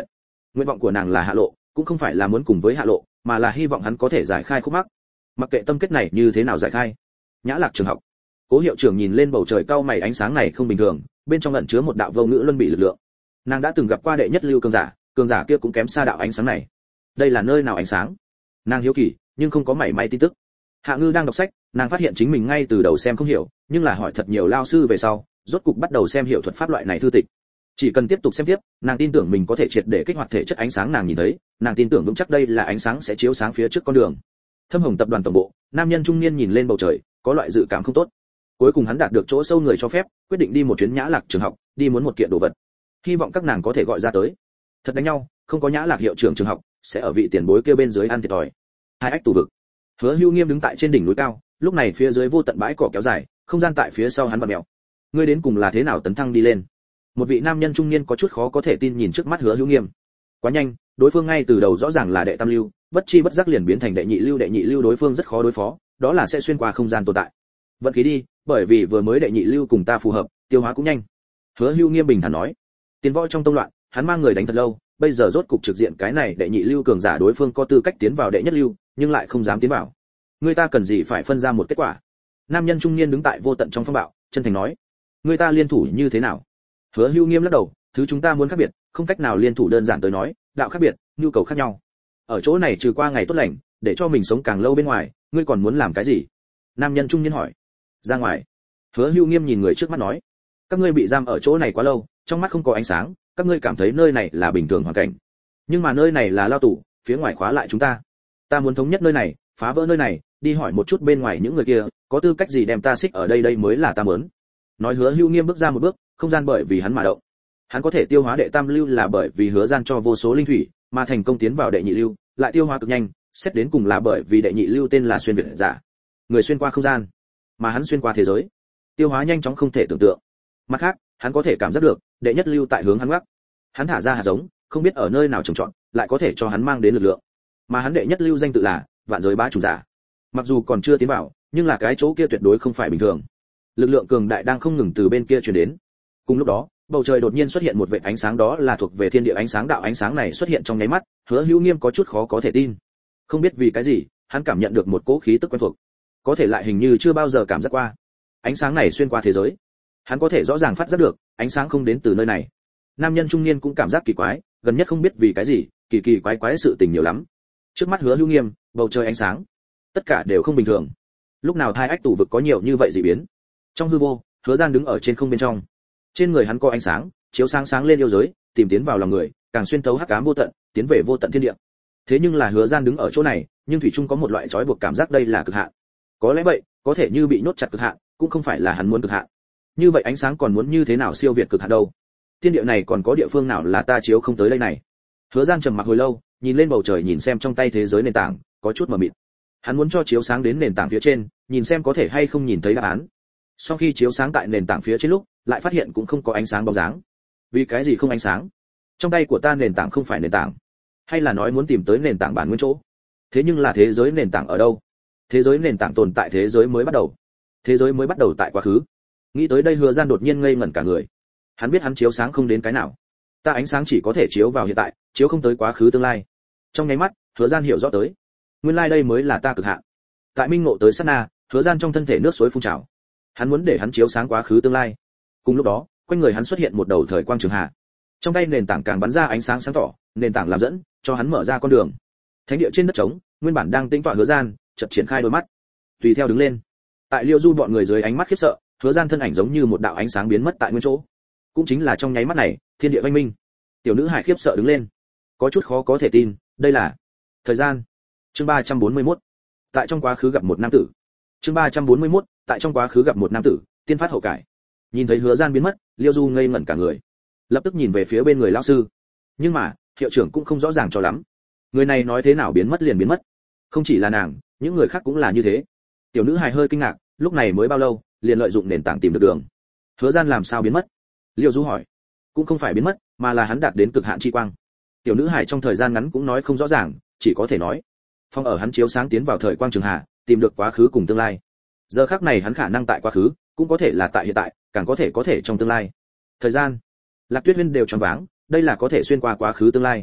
Nguyện vọng của nàng là Hạ Lộ, cũng không phải là muốn cùng với Hạ Lộ, mà là hy vọng hắn có thể giải khai khúc mắc. Mặc kệ tâm kết này như thế nào giải khai. Nhã Lạc trường học. Cố hiệu trưởng nhìn lên bầu trời cao mày, ánh sáng này không bình thường, bên trong ẩn chứa một đạo vô ngữ luân bị lực lượng. Nàng đã từng gặp qua đệ nhất lưu cường giả, cường giả kia cũng kém xa đạo ánh sáng này. Đây là nơi nào ánh sáng? Nàng hiếu kỳ, nhưng không có mảy may tin tức. Hạ Ngư đang đọc sách, nàng phát hiện chính mình ngay từ đầu xem không hiểu, nhưng là hỏi thật nhiều lao sư về sau, rốt cục bắt đầu xem hiểu thuật pháp loại này thư tịch. Chỉ cần tiếp tục xem tiếp, nàng tin tưởng mình có thể triệt để kích hoạt thể chất ánh sáng nàng nhìn thấy, nàng tin tưởng vững chắc đây là ánh sáng sẽ chiếu sáng phía trước con đường. Thâm Hồng tập đoàn tổng bộ, nam nhân trung niên nhìn lên bầu trời, có loại dự cảm không tốt. Cuối cùng hắn đạt được chỗ sâu người cho phép, quyết định đi một chuyến Nhã Lạc trường học, đi muốn một kiện đồ vật. Hy vọng các nàng có thể gọi ra tới. Thật đánh nhau, không có Nhã Lạc hiệu trưởng trường học, sẽ ở vị tiền bối kia bên dưới ăn thiệt thòi. Hai ách tù vực. Hứa Hưu Nghiêm đứng tại trên đỉnh núi cao, lúc này phía dưới vô tận bãi cỏ kéo dài, không gian tại phía sau hắn vặn mèo. Ngươi đến cùng là thế nào tấn thăng đi lên? Một vị nam nhân trung niên có chút khó có thể tin nhìn trước mắt Hứa Hưu Nghiêm. Quá nhanh, đối phương ngay từ đầu rõ ràng là đệ tam lưu, bất chi bất giác liền biến thành đệ nhị lưu, đệ nhị lưu đối phương rất khó đối phó, đó là sẽ xuyên qua không gian tồn tại. Vận khí đi, bởi vì vừa mới đệ nhị lưu cùng ta phù hợp, tiêu hóa cũng nhanh. Hứa Hưu Nghiêm bình thản nói. Tiến võ trong tông loạn, hắn mang người đánh thật lâu, bây giờ rốt cục trực diện cái này đệ nhị lưu cường giả, đối phương có tư cách tiến vào đệ nhất lưu, nhưng lại không dám tiến vào. Người ta cần gì phải phân ra một kết quả? Nam nhân trung niên đứng tại vô tận trong phong bạo, chân thành nói. Người ta liên thủ như thế nào? Hứa Hưu Nghiêm lắc đầu, thứ chúng ta muốn khác biệt, không cách nào liên thủ, đơn giản tới nói, đạo khác biệt, nhu cầu khác nhau. Ở chỗ này trừ qua ngày tốt lành, để cho mình sống càng lâu bên ngoài, ngươi còn muốn làm cái gì? Nam nhân trung niên hỏi. Ra ngoài. Hứa Hưu Nghiêm nhìn người trước mắt nói. Các ngươi bị giam ở chỗ này quá lâu, trong mắt không có ánh sáng, các ngươi cảm thấy nơi này là bình thường hoàn cảnh. Nhưng mà nơi này là lao tù, phía ngoài khóa lại chúng ta. Ta muốn thống nhất nơi này, phá vỡ nơi này, đi hỏi một chút bên ngoài những người kia, có tư cách gì đem ta xích ở đây, đây mới là ta muốn. Nói Hứa Hưu Nghiêm bước ra một bước, không gian bởi vì hắn mà động. Hắn có thể tiêu hóa đệ tam lưu là bởi vì Hứa Gian cho vô số linh thủy, mà thành công tiến vào đệ nhị lưu, lại tiêu hóa cực nhanh, xét đến cùng là bởi vì đệ nhị lưu tên là xuyên việt giả, người xuyên qua không gian, mà hắn xuyên qua thế giới, tiêu hóa nhanh chóng không thể tưởng tượng. Mặt khác, hắn có thể cảm giác được đệ nhất lưu tại hướng hắn gác, hắn thả ra hạt giống, không biết ở nơi nào trồng trọt, lại có thể cho hắn mang đến lực lượng. Mà hắn đệ nhất lưu danh tự là vạn giới bá chủ giả, mặc dù còn chưa tiến vào, nhưng là cái chỗ kia tuyệt đối không phải bình thường, lực lượng cường đại đang không ngừng từ bên kia truyền đến. Cùng lúc đó, bầu trời đột nhiên xuất hiện một vệt ánh sáng, đó là thuộc về thiên địa ánh sáng, đạo ánh sáng này xuất hiện trong nháy mắt, Hứa Hữu Nghiêm có chút khó có thể tin. Không biết vì cái gì, hắn cảm nhận được một cỗ khí tức quen thuộc, có thể lại hình như chưa bao giờ cảm giác qua. Ánh sáng này xuyên qua thế giới, hắn có thể rõ ràng phát giác được, ánh sáng không đến từ nơi này. Nam nhân trung niên cũng cảm giác kỳ quái, gần nhất không biết vì cái gì, kỳ kỳ quái quái sự tình nhiều lắm. Trước mắt Hứa Hữu Nghiêm, bầu trời ánh sáng, tất cả đều không bình thường. Lúc nào thai ách tủ vực có nhiều như vậy dị biến? Trong hư vô, Hứa Gian đứng ở trên không bên trong. Trên người hắn có ánh sáng, chiếu sáng sáng lên yêu giới, tìm tiến vào lòng người, càng xuyên thấu hắc ám vô tận, tiến về vô tận thiên địa. Thế nhưng là Hứa Gian đứng ở chỗ này, nhưng thủy chung có một loại trói buộc cảm giác, đây là cực hạn. Có lẽ vậy, có thể như bị nhốt chặt cực hạn, cũng không phải là hắn muốn cực hạn. Như vậy ánh sáng còn muốn như thế nào siêu việt cực hạn đâu? Thiên địa này còn có địa phương nào là ta chiếu không tới đây này? Hứa Gian trầm mặc hồi lâu, nhìn lên bầu trời, nhìn xem trong tay thế giới nền tảng, có chút mờ mịt. Hắn muốn cho chiếu sáng đến nền tảng phía trên, nhìn xem có thể hay không nhìn thấy đáp án. Sau khi chiếu sáng tại nền tảng phía trên lúc, lại phát hiện cũng không có ánh sáng bóng dáng. Vì cái gì không ánh sáng? Trong tay của ta nền tảng không phải nền tảng, hay là nói muốn tìm tới nền tảng bản nguyên chỗ? Thế nhưng là thế giới nền tảng ở đâu? Thế giới nền tảng tồn tại thế giới mới bắt đầu. Thế giới mới bắt đầu tại quá khứ. Nghĩ tới đây, Hứa Gian đột nhiên ngây ngẩn cả người. Hắn biết hắn chiếu sáng không đến cái nào. Ta ánh sáng chỉ có thể chiếu vào hiện tại, chiếu không tới quá khứ tương lai. Trong nháy mắt, Hứa Gian hiểu rõ tới, nguyên lai đây mới là ta cực hạn. Tại minh ngộ tới sát na, Hứa Gian trong thân thể nước suối phun trào. Hắn muốn để hắn chiếu sáng quá khứ tương lai. Cùng lúc đó, quanh người hắn xuất hiện một đầu thời quang trường hạ. Trong tay nền tảng càng bắn ra ánh sáng sáng tỏ, nền tảng làm dẫn, cho hắn mở ra con đường. Thánh địa trên đất trống, nguyên bản đang tĩnh tọa Hứa Gian, chợt triển khai đôi mắt, tùy theo đứng lên. Tại Liêu Du bọn người dưới ánh mắt khiếp sợ, Hứa Gian thân ảnh giống như một đạo ánh sáng biến mất tại nguyên chỗ. Cũng chính là trong nháy mắt này, thiên địa vang minh. Tiểu nữ hải khiếp sợ đứng lên, có chút khó có thể tin, đây là thời gian. Chương ba trăm bốn mươi mốt. Tại trong quá khứ gặp một nam tử. Chương ba trăm bốn mươi mốt. Tại trong quá khứ gặp một nam tử, tiên phát hậu cải. Nhìn thấy Hứa Gian biến mất, Liêu Du ngây ngẩn cả người, lập tức nhìn về phía bên người lão sư. Nhưng mà, hiệu trưởng cũng không rõ ràng cho lắm. Người này nói thế nào biến mất liền biến mất? Không chỉ là nàng, những người khác cũng là như thế. Tiểu nữ hài hơi kinh ngạc, lúc này mới bao lâu, liền lợi dụng nền tảng tìm được đường. Hứa Gian làm sao biến mất? Liêu Du hỏi. Cũng không phải biến mất, mà là hắn đạt đến cực hạn chi quang. Tiểu nữ hài trong thời gian ngắn cũng nói không rõ ràng, chỉ có thể nói, phong ở hắn chiếu sáng tiến vào thời quang trường hạ, tìm được quá khứ cùng tương lai. Giờ khắc này hắn khả năng tại quá khứ, cũng có thể là tại hiện tại, càng có thể có thể trong tương lai. Thời gian, Lạc Tuyết Huyên đều choáng váng, đây là có thể xuyên qua quá khứ tương lai.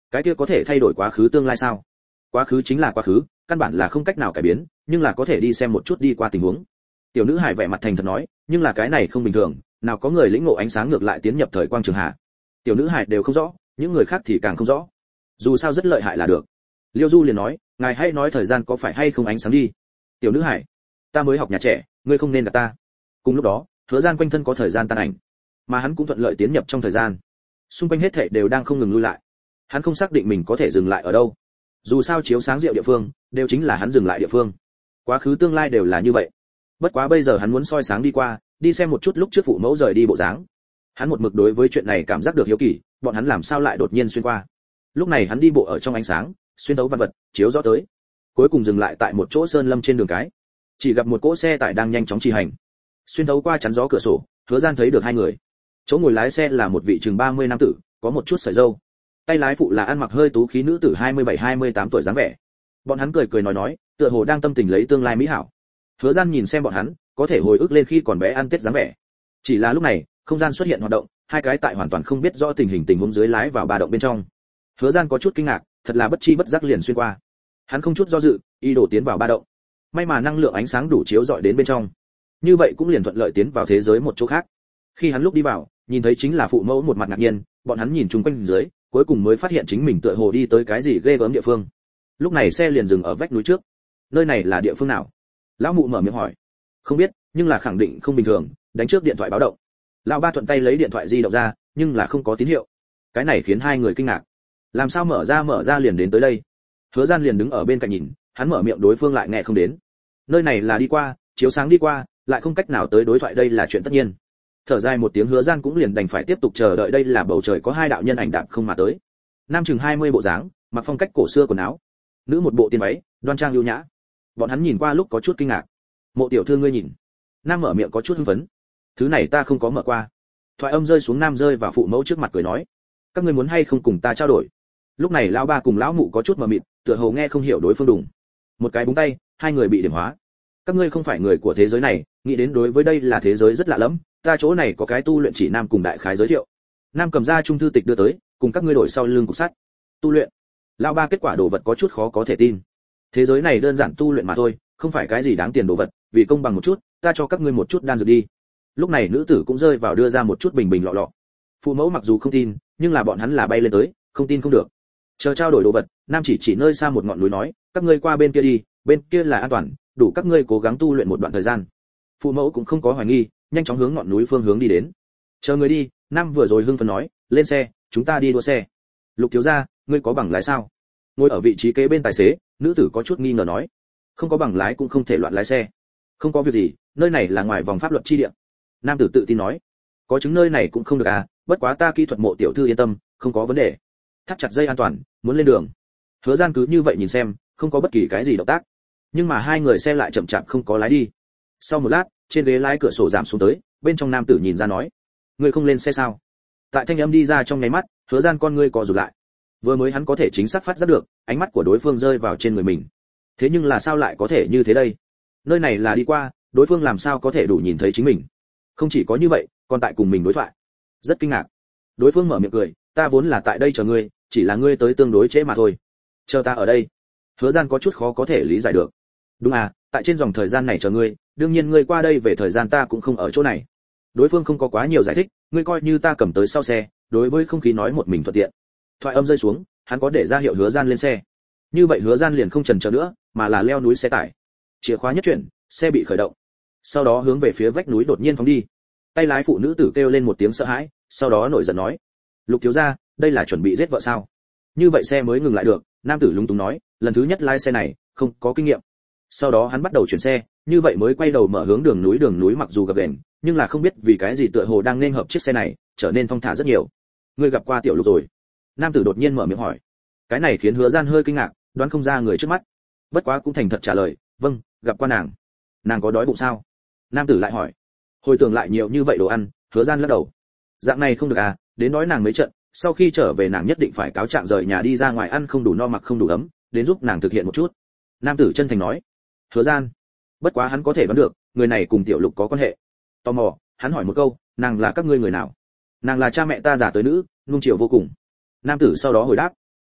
Cái kia có thể thay đổi quá khứ tương lai sao? Quá khứ chính là quá khứ, căn bản là không cách nào cải biến, nhưng là có thể đi xem một chút đi qua tình huống. Tiểu nữ hải vẻ mặt thành thật nói, nhưng là cái này không bình thường, nào có người lĩnh ngộ ánh sáng ngược lại tiến nhập thời quang trường hạ. Tiểu nữ hải đều không rõ, những người khác thì càng không rõ. Dù sao rất lợi hại là được. Liêu Du liền nói, ngài hãy nói thời gian có phải hay không ánh sáng đi. Tiểu nữ hải, ta mới học nhà trẻ, ngươi không nên gặp ta. Cùng lúc đó, Hứa Gian quanh thân có thời gian tan ảnh, mà hắn cũng thuận lợi tiến nhập trong thời gian. Xung quanh hết thảy đều đang không ngừng lui lại. Hắn không xác định mình có thể dừng lại ở đâu. Dù sao chiếu sáng diệu địa phương, đều chính là hắn dừng lại địa phương. Quá khứ tương lai đều là như vậy. Bất quá bây giờ hắn muốn soi sáng đi qua, đi xem một chút lúc trước phụ mẫu rời đi bộ dáng. Hắn một mực đối với chuyện này cảm giác được hiếu kỳ, bọn hắn làm sao lại đột nhiên xuyên qua. Lúc này hắn đi bộ ở trong ánh sáng, xuyên thấu văn vật, chiếu rõ tới. Cuối cùng dừng lại tại một chỗ sơn lâm trên đường cái. Chỉ gặp một cỗ xe tải đang nhanh chóng trì hành. Xuyên thấu qua chắn gió cửa sổ, Hứa Gian thấy được hai người. Chỗ ngồi lái xe là một vị chừng ba mươi nam tử, có một chút sợi râu. Tay lái phụ là ăn mặc hơi tú khí nữ tử hai mươi bảy hai mươi tám tuổi dáng vẻ. Bọn hắn cười cười nói nói, tựa hồ đang tâm tình lấy tương lai mỹ hảo. Hứa Gian nhìn xem bọn hắn, có thể hồi ức lên khi còn bé ăn Tết dáng vẻ. Chỉ là lúc này, không gian xuất hiện hoạt động, hai cái tại hoàn toàn không biết rõ tình hình tình huống dưới lái vào ba động bên trong. Hứa Gian có chút kinh ngạc, thật là bất chi bất giác liền xuyên qua. Hắn không chút do dự, ý đồ tiến vào ba động. May mà năng lượng ánh sáng đủ chiếu rọi đến bên trong. Như vậy cũng liền thuận lợi tiến vào thế giới một chỗ khác. Khi hắn lúc đi vào, nhìn thấy chính là phụ mẫu một mặt ngạc nhiên, bọn hắn nhìn chung quanh dưới, cuối cùng mới phát hiện chính mình tựa hồ đi tới cái gì ghê gớm địa phương. Lúc này xe liền dừng ở vách núi trước. Nơi này là địa phương nào? Lão mụ mở miệng hỏi. Không biết, nhưng là khẳng định không bình thường, đánh trước điện thoại báo động. Lão ba thuận tay lấy điện thoại di động ra, nhưng là không có tín hiệu. Cái này khiến hai người kinh ngạc. Làm sao mở ra mở ra liền đến tới đây? Hứa Gian liền đứng ở bên cạnh nhìn, hắn mở miệng đối phương lại nghe không đến. Nơi này là đi qua, chiếu sáng đi qua, lại không cách nào tới đối thoại, đây là chuyện tất nhiên. Thở dài một tiếng, Hứa Gian cũng liền đành phải tiếp tục chờ đợi. Đây là bầu trời có hai đạo nhân ảnh đạp không mà tới. Nam chừng hai mươi bộ dáng, mặc phong cách cổ xưa quần áo, nữ một bộ tiên váy, đoan trang ưu nhã. Bọn hắn nhìn qua lúc có chút kinh ngạc. Mộ tiểu thư ngươi nhìn. Nam mở miệng có chút hưng phấn. Thứ này ta không có mở qua. Thoại âm rơi xuống, Nam rơi vào phụ mẫu trước mặt cười nói, các ngươi muốn hay không cùng ta trao đổi? Lúc này lão ba cùng lão mụ có chút mờ mịt, tựa hồ nghe không hiểu đối phương đùng. Một cái búng tay, hai người bị điểm hóa. Các ngươi không phải người của thế giới này, nghĩ đến đối với đây là thế giới rất lạ lẫm, ta chỗ này có cái tu luyện chỉ. Nam cùng đại khái giới thiệu. Nam cầm ra trung thư tịch đưa tới, cùng các ngươi đổi sau lưng cục sắt. Tu luyện. Lão ba kết quả đồ vật có chút khó có thể tin. Thế giới này đơn giản tu luyện mà thôi, không phải cái gì đáng tiền đồ vật, vì công bằng một chút, ta cho các ngươi một chút đan dược đi. Lúc này nữ tử cũng rơi vào đưa ra một chút bình bình lọ lọ. Phụ mẫu mặc dù không tin, nhưng là bọn hắn là bay lên tới, không tin không được. Chờ trao đổi đồ vật, Nam chỉ chỉ nơi xa một ngọn núi nói, các ngươi qua bên kia đi, bên kia là an toàn, đủ các ngươi cố gắng tu luyện một đoạn thời gian. Phụ mẫu cũng không có hoài nghi, nhanh chóng hướng ngọn núi phương hướng đi đến. Chờ người đi, Nam vừa rồi hưng phấn nói, lên xe, chúng ta đi đua xe. Lục thiếu gia, ngươi có bằng lái sao? Ngồi ở vị trí kế bên tài xế, nữ tử có chút nghi ngờ nói, không có bằng lái cũng không thể loạn lái xe. Không có việc gì, nơi này là ngoài vòng pháp luật chi địa. Nam tử tự tin nói, có chứng nơi này cũng không được à, bất quá ta kỹ thuật Mộ tiểu thư yên tâm, không có vấn đề. Thắt chặt dây an toàn, muốn lên đường. Hứa Gian cứ như vậy nhìn xem, không có bất kỳ cái gì động tác. Nhưng mà hai người xe lại chậm chạp không có lái đi. Sau một lát, trên ghế lái cửa sổ giảm xuống tới, bên trong nam tử nhìn ra nói, ngươi không lên xe sao? Tại thanh âm đi ra trong nháy mắt, Hứa Gian con ngươi co rụt lại. Vừa mới hắn có thể chính xác phát giác được, ánh mắt của đối phương rơi vào trên người mình. Thế nhưng là sao lại có thể như thế đây? Nơi này là đi qua, đối phương làm sao có thể đủ nhìn thấy chính mình? Không chỉ có như vậy, còn tại cùng mình đối thoại. Rất kinh ngạc. Đối phương mở miệng cười, ta vốn là tại đây chờ ngươi, chỉ là ngươi tới tương đối trễ mà thôi. Chờ ta ở đây. Hứa Gian có chút khó có thể lý giải được. Đúng à, tại trên dòng thời gian này chờ ngươi, đương nhiên ngươi qua đây về thời gian ta cũng không ở chỗ này. Đối phương không có quá nhiều giải thích, ngươi coi như ta cầm tới sau xe, đối với không khí nói một mình thuận tiện. Thoại âm rơi xuống, hắn có để ra hiệu Hứa Gian lên xe. Như vậy Hứa Gian liền không chần chờ nữa, mà là leo núi xe tải. Chìa khóa nhất chuyển, xe bị khởi động. Sau đó hướng về phía vách núi đột nhiên phóng đi. Tay lái phụ nữ tử kêu lên một tiếng sợ hãi, sau đó nổi giận nói, Lục thiếu gia, đây là chuẩn bị giết vợ sao? Như vậy xe mới ngừng lại được. Nam tử lúng túng nói, lần thứ nhất lái xe này, không có kinh nghiệm. Sau đó hắn bắt đầu chuyển xe, như vậy mới quay đầu mở hướng đường núi. Đường núi mặc dù gập ghềnh, nhưng là không biết vì cái gì tựa hồ đang nên hợp chiếc xe này, trở nên thong thả rất nhiều. Ngươi gặp qua Tiểu Lục rồi? Nam tử đột nhiên mở miệng hỏi. Cái này khiến Hứa Gian hơi kinh ngạc, đoán không ra người trước mắt. Bất quá cũng thành thật trả lời, vâng, gặp qua nàng. Nàng có đói bụng sao? Nam tử lại hỏi. Hồi tưởng lại nhiều như vậy đồ ăn, Hứa Gian lắc đầu. Dạng này không được à, đến nói nàng mấy trận, sau khi trở về nàng nhất định phải cáo trạng rời nhà đi ra ngoài ăn không đủ no mặc không đủ ấm, đến giúp nàng thực hiện một chút. Nam tử chân thành nói. Hứa Gian. Bất quá hắn có thể đoán được, người này cùng Tiểu Lục có quan hệ. Tò mò, hắn hỏi một câu, nàng là các ngươi người nào? Nàng là cha mẹ ta giả tới nữ, nung chiều vô cùng. Nam tử sau đó hồi đáp.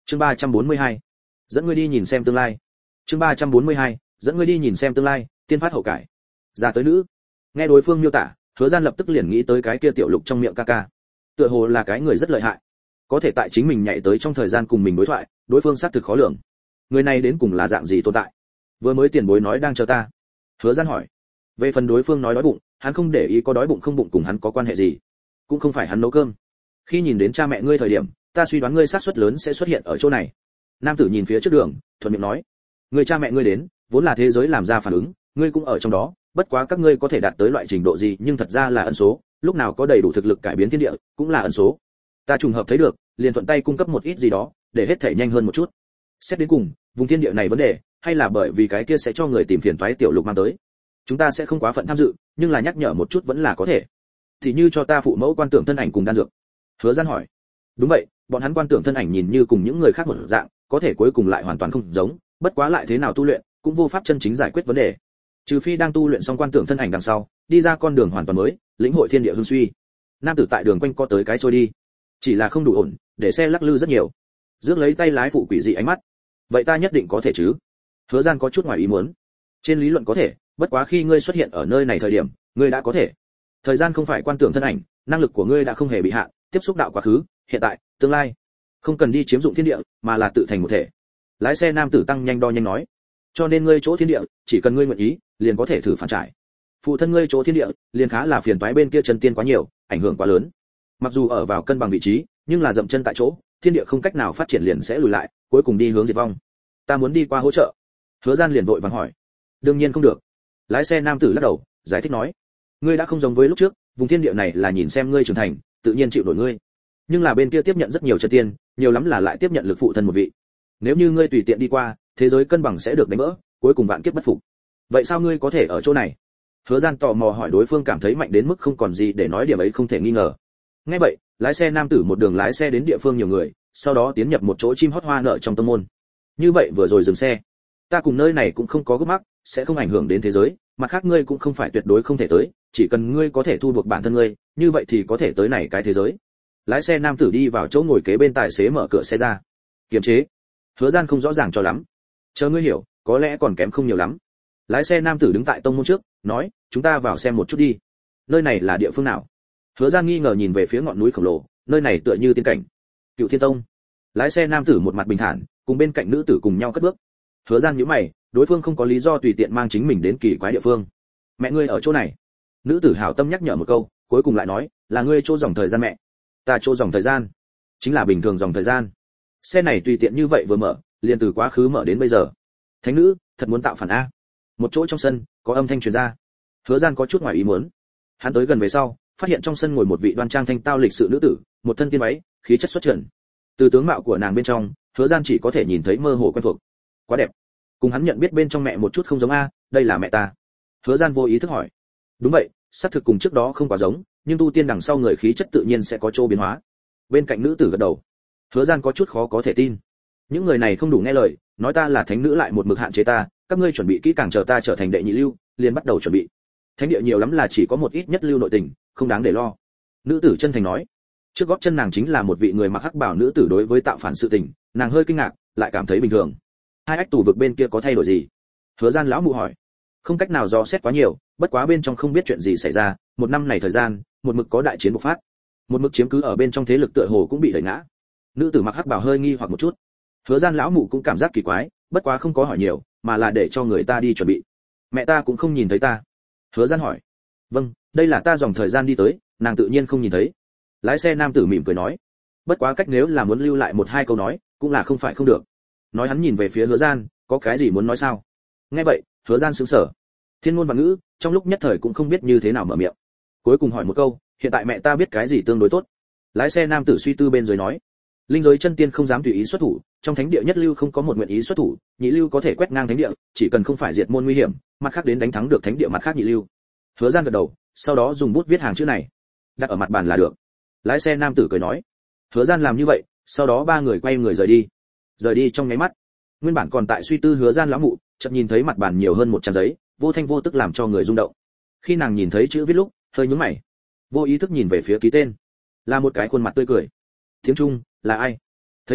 Chương ba trăm bốn mươi hai, dẫn ngươi đi nhìn xem tương lai. Chương ba trăm bốn mươi hai, dẫn ngươi đi nhìn xem tương lai, tiên phát hậu cải. Ra tới nữ. Nghe đối phương miêu tả, Hứa Gian lập tức liền nghĩ tới cái kia tiểu lục trong miệng ca ca. Tựa hồ là cái người rất lợi hại. Có thể tại chính mình nhảy tới trong thời gian cùng mình đối thoại, đối phương xác thực khó lường. Người này đến cùng là dạng gì tồn tại? Vừa mới tiền bối nói đang chờ ta. Hứa Gian hỏi. Về phần đối phương nói đói bụng, hắn không để ý có đói bụng không bụng cùng hắn có quan hệ gì, cũng không phải hắn nấu cơm. Khi nhìn đến cha mẹ ngươi thời điểm, ta suy đoán ngươi xác suất lớn sẽ xuất hiện ở chỗ này. Nam tử nhìn phía trước đường, thuận miệng nói, người cha mẹ ngươi đến, vốn là thế giới làm ra phản ứng, ngươi cũng ở trong đó, bất quá các ngươi có thể đạt tới loại trình độ gì, nhưng thật ra là ẩn số, lúc nào có đầy đủ thực lực cải biến thiên địa, cũng là ẩn số. Ta trùng hợp thấy được, liền thuận tay cung cấp một ít gì đó, để hết thể nhanh hơn một chút. Xét đến cùng, vùng thiên địa này vấn đề, hay là bởi vì cái kia sẽ cho người tìm phiền toái tiểu lục mang tới. Chúng ta sẽ không quá phận tham dự, nhưng là nhắc nhở một chút vẫn là có thể. Thì như cho ta phụ mẫu quan tưởng thân ảnh cùng đan dược. Hứa Gian hỏi. Đúng vậy, bọn hắn quan tưởng thân ảnh nhìn như cùng những người khác một dạng, có thể cuối cùng lại hoàn toàn không giống, bất quá lại thế nào tu luyện, cũng vô pháp chân chính giải quyết vấn đề. Trừ phi đang tu luyện xong quan tưởng thân ảnh đằng sau, đi ra con đường hoàn toàn mới, lĩnh hội thiên địa hương suy. Nam tử tại đường quanh co tới cái trôi đi, chỉ là không đủ ổn, để xe lắc lư rất nhiều. Rước lấy tay lái phụ quỷ dị ánh mắt. Vậy ta nhất định có thể chứ? Hứa Gian có chút ngoài ý muốn. Trên lý luận có thể, bất quá khi ngươi xuất hiện ở nơi này thời điểm, ngươi đã có thể. Thời gian không phải quan tưởng thân ảnh, năng lực của ngươi đã không hề bị hạn, tiếp xúc đạo quá khứ, hiện tại, tương lai. Không cần đi chiếm dụng thiên địa, mà là tự thành một thể. Lái xe nam tử tăng nhanh đo nhanh nói. Cho nên ngươi chỗ thiên địa, chỉ cần ngươi nguyện ý, liền có thể thử phản trải. Phụ thân ngươi chỗ thiên địa, liền khá là phiền toái bên kia chân tiên quá nhiều, ảnh hưởng quá lớn. Mặc dù ở vào cân bằng vị trí, nhưng là dậm chân tại chỗ, thiên địa không cách nào phát triển liền sẽ lùi lại, cuối cùng đi hướng diệt vong. Ta muốn đi qua hỗ trợ. Hứa Gian liền vội vàng hỏi. Đương nhiên không được. Lái xe nam tử lắc đầu, giải thích nói. Ngươi đã không giống với lúc trước, vùng thiên địa này là nhìn xem ngươi trưởng thành, tự nhiên chịu nổi ngươi. Nhưng là bên kia tiếp nhận rất nhiều chân tiên, nhiều lắm là lại tiếp nhận lực phụ thân một vị. Nếu như ngươi tùy tiện đi qua, thế giới cân bằng sẽ được đánh vỡ, cuối cùng vạn kiếp bất phục. Vậy sao ngươi có thể ở chỗ này? Hứa Gian tò mò hỏi, đối phương cảm thấy mạnh đến mức không còn gì để nói, điểm ấy không thể nghi ngờ. Nghe vậy, lái xe nam tử một đường lái xe đến địa phương nhiều người, sau đó tiến nhập một chỗ chim hót hoa nở trong tông môn. Như vậy vừa rồi dừng xe, ta cùng nơi này cũng không có gấp mắc, sẽ không ảnh hưởng đến thế giới, mặt khác ngươi cũng không phải tuyệt đối không thể tới, chỉ cần ngươi có thể thu buộc bản thân ngươi, như vậy thì có thể tới này cái thế giới. Lái xe nam tử đi vào chỗ ngồi kế bên, tài xế mở cửa xe ra. Kiềm chế. Hứa Gian không rõ ràng cho lắm. Chờ ngươi hiểu, có lẽ còn kém không nhiều lắm. Lái xe nam tử đứng tại tông môn trước, nói, chúng ta vào xem một chút đi. Nơi này là địa phương nào? Hứa Gian nghi ngờ nhìn về phía ngọn núi khổng lồ, nơi này tựa như tiên cảnh. Cựu Thiên Tông. Lái xe nam tử một mặt bình thản, cùng bên cạnh nữ tử cùng nhau cất bước. Hứa Gian nhíu mày, đối phương không có lý do tùy tiện mang chính mình đến kỳ quái địa phương. Mẹ ngươi ở chỗ này. Nữ tử hảo tâm nhắc nhở một câu, cuối cùng lại nói, là ngươi chỗ dòng thời gian mẹ. Ta chỗ dòng thời gian, chính là bình thường dòng thời gian. Xe này tùy tiện như vậy vừa mở, liền từ quá khứ mở đến bây giờ. Thánh nữ, thật muốn tạo phản a. Một chỗ trong sân, có âm thanh truyền ra. Hứa Gian có chút ngoài ý muốn. Hắn tới gần về sau, phát hiện trong sân ngồi một vị đoan trang thanh tao lịch sự nữ tử, một thân tiên váy, khí chất xuất trần. Từ tướng mạo của nàng bên trong, Hứa Gian chỉ có thể nhìn thấy mơ hồ quen thuộc. Quá đẹp. Cùng hắn nhận biết bên trong mẹ một chút không giống a, đây là mẹ ta. Hứa Gian vô ý thức hỏi. Đúng vậy, xác thực cùng trước đó không quá giống, nhưng tu tiên đằng sau người khí chất tự nhiên sẽ có chỗ biến hóa. Bên cạnh nữ tử gật đầu. Hứa Gian có chút khó có thể tin. Những người này không đủ nghe lời, nói ta là thánh nữ lại một mực hạn chế ta, các ngươi chuẩn bị kỹ càng chờ ta trở thành đệ nhị lưu, liền bắt đầu chuẩn bị. Thánh địa nhiều lắm là chỉ có một ít nhất lưu nội tình, không đáng để lo. Nữ tử chân thành nói. Trước gót chân nàng chính là một vị người mặc hắc bào nữ tử, đối với tạo phản sự tình, nàng hơi kinh ngạc, lại cảm thấy bình thường. Hai ách tù vực bên kia có thay đổi gì? Hứa Gian lão mụ hỏi. Không cách nào dò xét quá nhiều, bất quá bên trong không biết chuyện gì xảy ra, một năm này thời gian, một mực có đại chiến bộc phát. Một mực chiếm cứ ở bên trong thế lực tựa hồ cũng bị đẩy ngã. Nữ tử mặc hắc bào hơi nghi hoặc một chút. Hứa Gian lão mụ cũng cảm giác kỳ quái, bất quá không có hỏi nhiều, mà là để cho người ta đi chuẩn bị. Mẹ ta cũng không nhìn thấy ta. Hứa Gian hỏi. Vâng, đây là ta dòng thời gian đi tới, nàng tự nhiên không nhìn thấy. Lái xe nam tử mỉm cười nói. Bất quá cách nếu là muốn lưu lại một hai câu nói, cũng là không phải không được. Nói hắn nhìn về phía Hứa Gian, có cái gì muốn nói sao? Nghe vậy, Hứa Gian sững sờ. Thiên ngôn và ngữ, trong lúc nhất thời cũng không biết như thế nào mở miệng. Cuối cùng hỏi một câu, hiện tại mẹ ta biết cái gì tương đối tốt? Lái xe nam tử suy tư bên dưới nói. Linh giới chân tiên không dám tùy ý xuất thủ, trong thánh địa nhất lưu không có một nguyện ý xuất thủ, nhị lưu có thể quét ngang thánh địa, chỉ cần không phải diệt môn nguy hiểm, mặt khác đến đánh thắng được thánh địa mặt khác nhị lưu. Hứa Gian gật đầu, sau đó dùng bút viết hàng chữ này, đặt ở mặt bàn là được. Lái xe nam tử cười nói. Hứa Gian làm như vậy, sau đó ba người quay người rời đi. Rời đi trong nháy mắt, nguyên bản còn tại suy tư Hứa Gian lão mụ, chợt nhìn thấy mặt bàn nhiều hơn một trang giấy, vô thanh vô tức làm cho người rung động. Khi nàng nhìn thấy chữ viết lúc, hơi nhướng mày, vô ý thức nhìn về phía ký tên, là một cái khuôn mặt tươi cười. Tiếng Trung, là ai? Thấy vậy,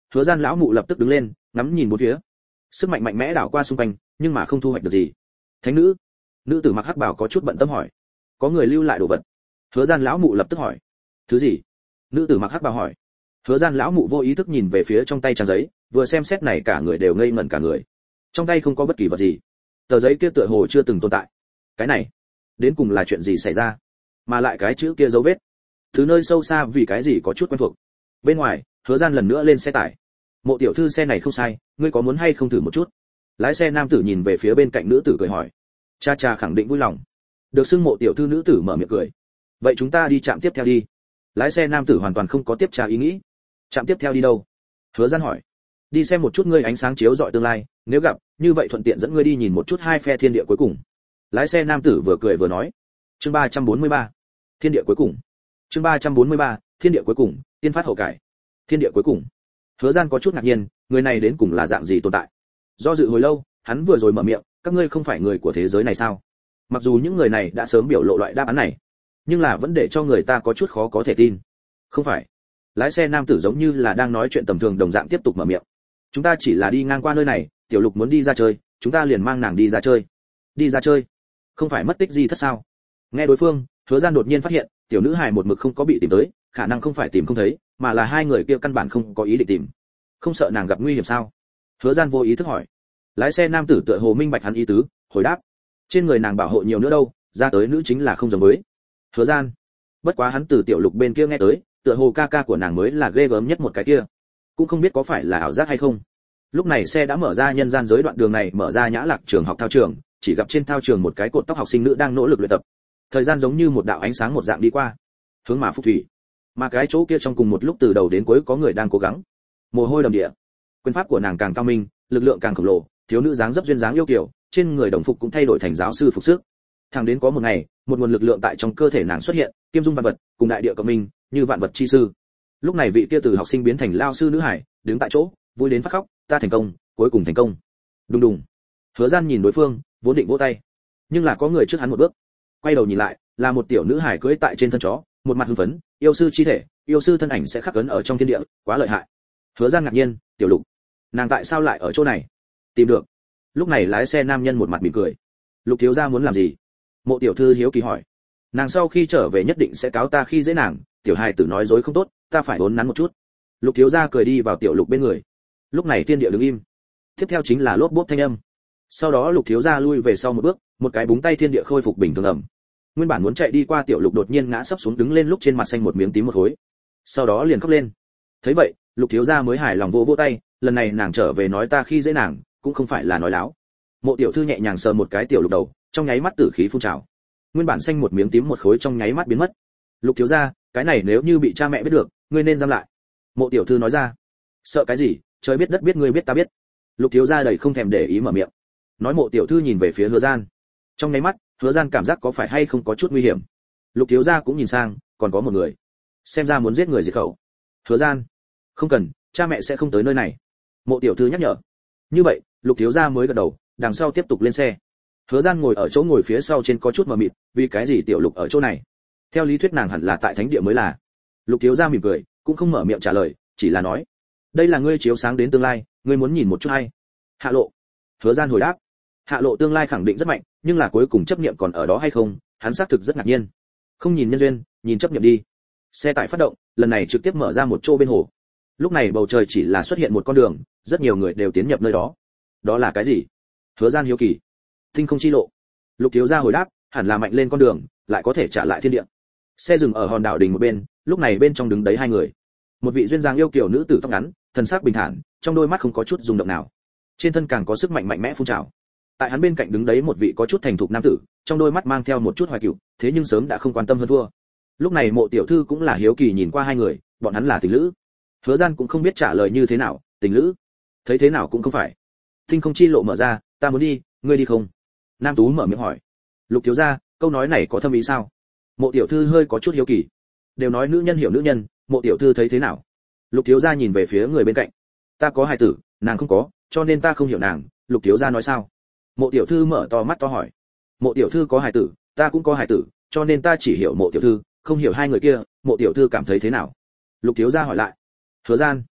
Hứa Gian lão mụ lập tức đứng lên, ngắm nhìn bốn phía. Sức mạnh mạnh mẽ đảo qua xung quanh, nhưng mà không thu hoạch được gì. Thánh nữ, nữ tử mặc hắc bào có chút bận tâm hỏi, có người lưu lại đồ vật. Hứa Gian lão mụ lập tức hỏi, thứ gì? Nữ tử mặc hắc bào hỏi. Hứa Gian lão mụ vô ý thức nhìn về phía trong tay trang giấy, vừa xem xét này cả người đều ngây ngẩn cả người. Trong tay không có bất kỳ vật gì. Tờ giấy kia tựa hồ chưa từng tồn tại. Cái này, đến cùng là chuyện gì xảy ra? Mà lại cái chữ kia dấu vết, từ nơi sâu xa vì cái gì có chút quen thuộc. Bên ngoài, Hứa Gian lần nữa lên xe tải. Mộ tiểu thư, xe này không sai, ngươi có muốn hay không thử một chút? Lái xe nam tử nhìn về phía bên cạnh nữ tử cười hỏi. Cha cha khẳng định vui lòng. Được xưng mộ tiểu thư nữ tử mở miệng cười. Vậy chúng ta đi trạm tiếp theo đi. Lái xe nam tử hoàn toàn không có tiếp trả ý nghĩ. Trạm tiếp theo đi đâu? Hứa Gian hỏi. Đi xem một chút ngươi ánh sáng chiếu rọi tương lai, nếu gặp, như vậy thuận tiện dẫn ngươi đi nhìn một chút hai phe thiên địa cuối cùng. Lái xe nam tử vừa cười vừa nói. Chương ba trăm bốn mươi ba, thiên địa cuối cùng. Chương ba trăm bốn mươi ba, thiên địa cuối cùng, tiên phát hậu cải. Thiên địa cuối cùng. Hứa Gian có chút ngạc nhiên, người này đến cùng là dạng gì tồn tại? Do dự hồi lâu, hắn vừa rồi mở miệng, các ngươi không phải người của thế giới này sao? Mặc dù những người này đã sớm biểu lộ loại đáp án này, nhưng là vẫn để cho người ta có chút khó có thể tin. Không phải. Lái xe nam tử giống như là đang nói chuyện tầm thường đồng dạng tiếp tục mở miệng. Chúng ta chỉ là đi ngang qua nơi này, tiểu lục muốn đi ra chơi, chúng ta liền mang nàng đi ra chơi. Đi ra chơi? Không phải mất tích gì thất sao? Nghe đối phương, Hứa Gian đột nhiên phát hiện, tiểu nữ hài một mực không có bị tìm tới, khả năng không phải tìm không thấy, mà là hai người kia căn bản không có ý định tìm. Không sợ nàng gặp nguy hiểm sao? Hứa Gian vô ý thức hỏi. Lái xe nam tử tựa hồ minh bạch hắn ý tứ, hồi đáp. Trên người nàng bảo hộ nhiều nữa đâu, ra tới nữ chính là không giống với. Hứa Gian. Bất quá hắn từ tiểu lục bên kia nghe tới, tựa hồ ca ca của nàng mới là ghê gớm nhất một cái kia. Cũng không biết có phải là ảo giác hay không. Lúc này xe đã mở ra nhân gian giới đoạn đường này, mở ra Nhã Lạc trường học thao trường, chỉ gặp trên thao trường một cái cột tóc học sinh nữ đang nỗ lực luyện tập. Thời gian giống như một đạo ánh sáng một dạng đi qua, hướng mà phúc thủy. Mà cái chỗ kia trong cùng một lúc từ đầu đến cuối có người đang cố gắng. Mồ hôi đầm địa. Quyền pháp của nàng càng cao minh, lực lượng càng khổng lồ, thiếu nữ dáng dấp duyên dáng yêu kiều, trên người đồng phục cũng thay đổi thành giáo sư phục sức. Thẳng đến có một ngày, một nguồn lực lượng tại trong cơ thể nàng xuất hiện, kiêm dung vạn vật, cùng đại địa cộng minh, như vạn vật chi sư. Lúc này vị kia từ học sinh biến thành lao sư nữ hải, đứng tại chỗ, vui đến phát khóc, ta thành công, cuối cùng thành công. Đùng đùng. Hứa Gian nhìn đối phương, vốn định vỗ tay, nhưng là có người trước hắn một bước. Quay đầu nhìn lại, là một tiểu nữ hải cưỡi tại trên thân chó, một mặt hưng phấn, yêu sư chi thể, yêu sư thân ảnh sẽ khắc ấn ở trong thiên địa, quá lợi hại. Hứa Gian ngạc nhiên, tiểu lục, nàng tại sao lại ở chỗ này? Tìm được. Lúc này lái xe nam nhân một mặt mỉm cười. Lục thiếu gia muốn làm gì? Mộ tiểu thư hiếu kỳ hỏi. Nàng sau khi trở về nhất định sẽ cáo ta khi dễ nàng, tiểu hài tử nói dối không tốt, ta phải uốn nắn một chút. Lục thiếu gia cười đi vào tiểu lục bên người. Lúc này thiên địa đứng im. Tiếp theo chính là lốp bốp thanh âm. Sau đó lục thiếu gia lui về sau một bước, một cái búng tay thiên địa khôi phục bình thường ẩm. Nguyên bản muốn chạy đi qua tiểu lục đột nhiên ngã sấp xuống, đứng lên lúc trên mặt xanh một miếng tím một khối. Sau đó liền khóc lên. Thấy vậy, lục thiếu gia mới hài lòng vỗ vỗ tay, lần này nàng trở về nói ta khi dễ nàng, cũng không phải là nói láo. Mộ tiểu thư nhẹ nhàng sờ một cái tiểu lục đầu, trong nháy mắt tử khí phun trào. Nguyên bản xanh một miếng tím một khối trong nháy mắt biến mất. Lục thiếu gia, cái này nếu như bị cha mẹ biết được, ngươi nên giam lại. Mộ tiểu thư nói ra. Sợ cái gì, trời biết đất biết ngươi biết ta biết. Lục thiếu gia đầy không thèm để ý mở miệng. Nói mộ tiểu thư nhìn về phía Hứa Gian. Trong nháy mắt, Hứa Gian cảm giác có phải hay không có chút nguy hiểm. Lục thiếu gia cũng nhìn sang, còn có một người. Xem ra muốn giết người diệt khẩu. Hứa Gian, không cần, cha mẹ sẽ không tới nơi này. Mộ tiểu thư nhắc nhở. Như vậy, Lục thiếu gia mới gật đầu, đằng sau tiếp tục lên xe. Hứa Gian ngồi ở chỗ ngồi phía sau trên có chút mờ mịt, vì cái gì tiểu Lục ở chỗ này? Theo lý thuyết nàng hẳn là tại thánh địa mới là. Lục thiếu gia mỉm cười, cũng không mở miệng trả lời, chỉ là nói, đây là ngươi chiếu sáng đến tương lai, ngươi muốn nhìn một chút hay? Hạ lộ. Hứa Gian hồi đáp, hạ lộ tương lai khẳng định rất mạnh, nhưng là cuối cùng chấp niệm còn ở đó hay không, hắn xác thực rất ngạc nhiên. Không nhìn nhân duyên, nhìn chấp niệm đi. Xe tải phát động, lần này trực tiếp mở ra một chỗ bên hồ. Lúc này bầu trời chỉ là xuất hiện một con đường, rất nhiều người đều tiến nhập nơi đó. Đó là cái gì? Hứa Gian hiếu kỳ. Tinh không chi lộ. Lục thiếu gia hồi đáp, hẳn là mạnh lên con đường, lại có thể trả lại thiên địa. Xe dừng ở hòn đảo đỉnh một bên, lúc này bên trong đứng đấy hai người. Một vị duyên dáng yêu kiều nữ tử tóc ngắn, thần sắc bình thản, trong đôi mắt không có chút rung động nào. Trên thân càng có sức mạnh mạnh mẽ phun trào. Tại hắn bên cạnh đứng đấy một vị có chút thành thục nam tử, trong đôi mắt mang theo một chút hoài cựu, thế nhưng sớm đã không quan tâm hơn thua. Lúc này Mộ tiểu thư cũng là hiếu kỳ nhìn qua hai người, bọn hắn là tình lữ. Hứa Gian cũng không biết trả lời như thế nào, tình lữ? Thấy thế nào cũng không phải. Tinh không chi lộ mở ra, ta muốn đi, ngươi đi không? Nam tú mở miệng hỏi. Lục thiếu gia, câu nói này có thâm ý sao? Mộ tiểu thư hơi có chút hiếu kỳ. Đều nói nữ nhân hiểu nữ nhân, Mộ tiểu thư thấy thế nào? Lục thiếu gia nhìn về phía người bên cạnh. Ta có hài tử, nàng không có, cho nên ta không hiểu nàng. Lục thiếu gia nói sao? Mộ tiểu thư mở to mắt to hỏi. Mộ tiểu thư có hài tử, ta cũng có hài tử, cho nên ta chỉ hiểu Mộ tiểu thư, không hiểu hai người kia. Mộ tiểu thư cảm thấy thế nào? Lục thiếu gia hỏi lại. Hứa Gian,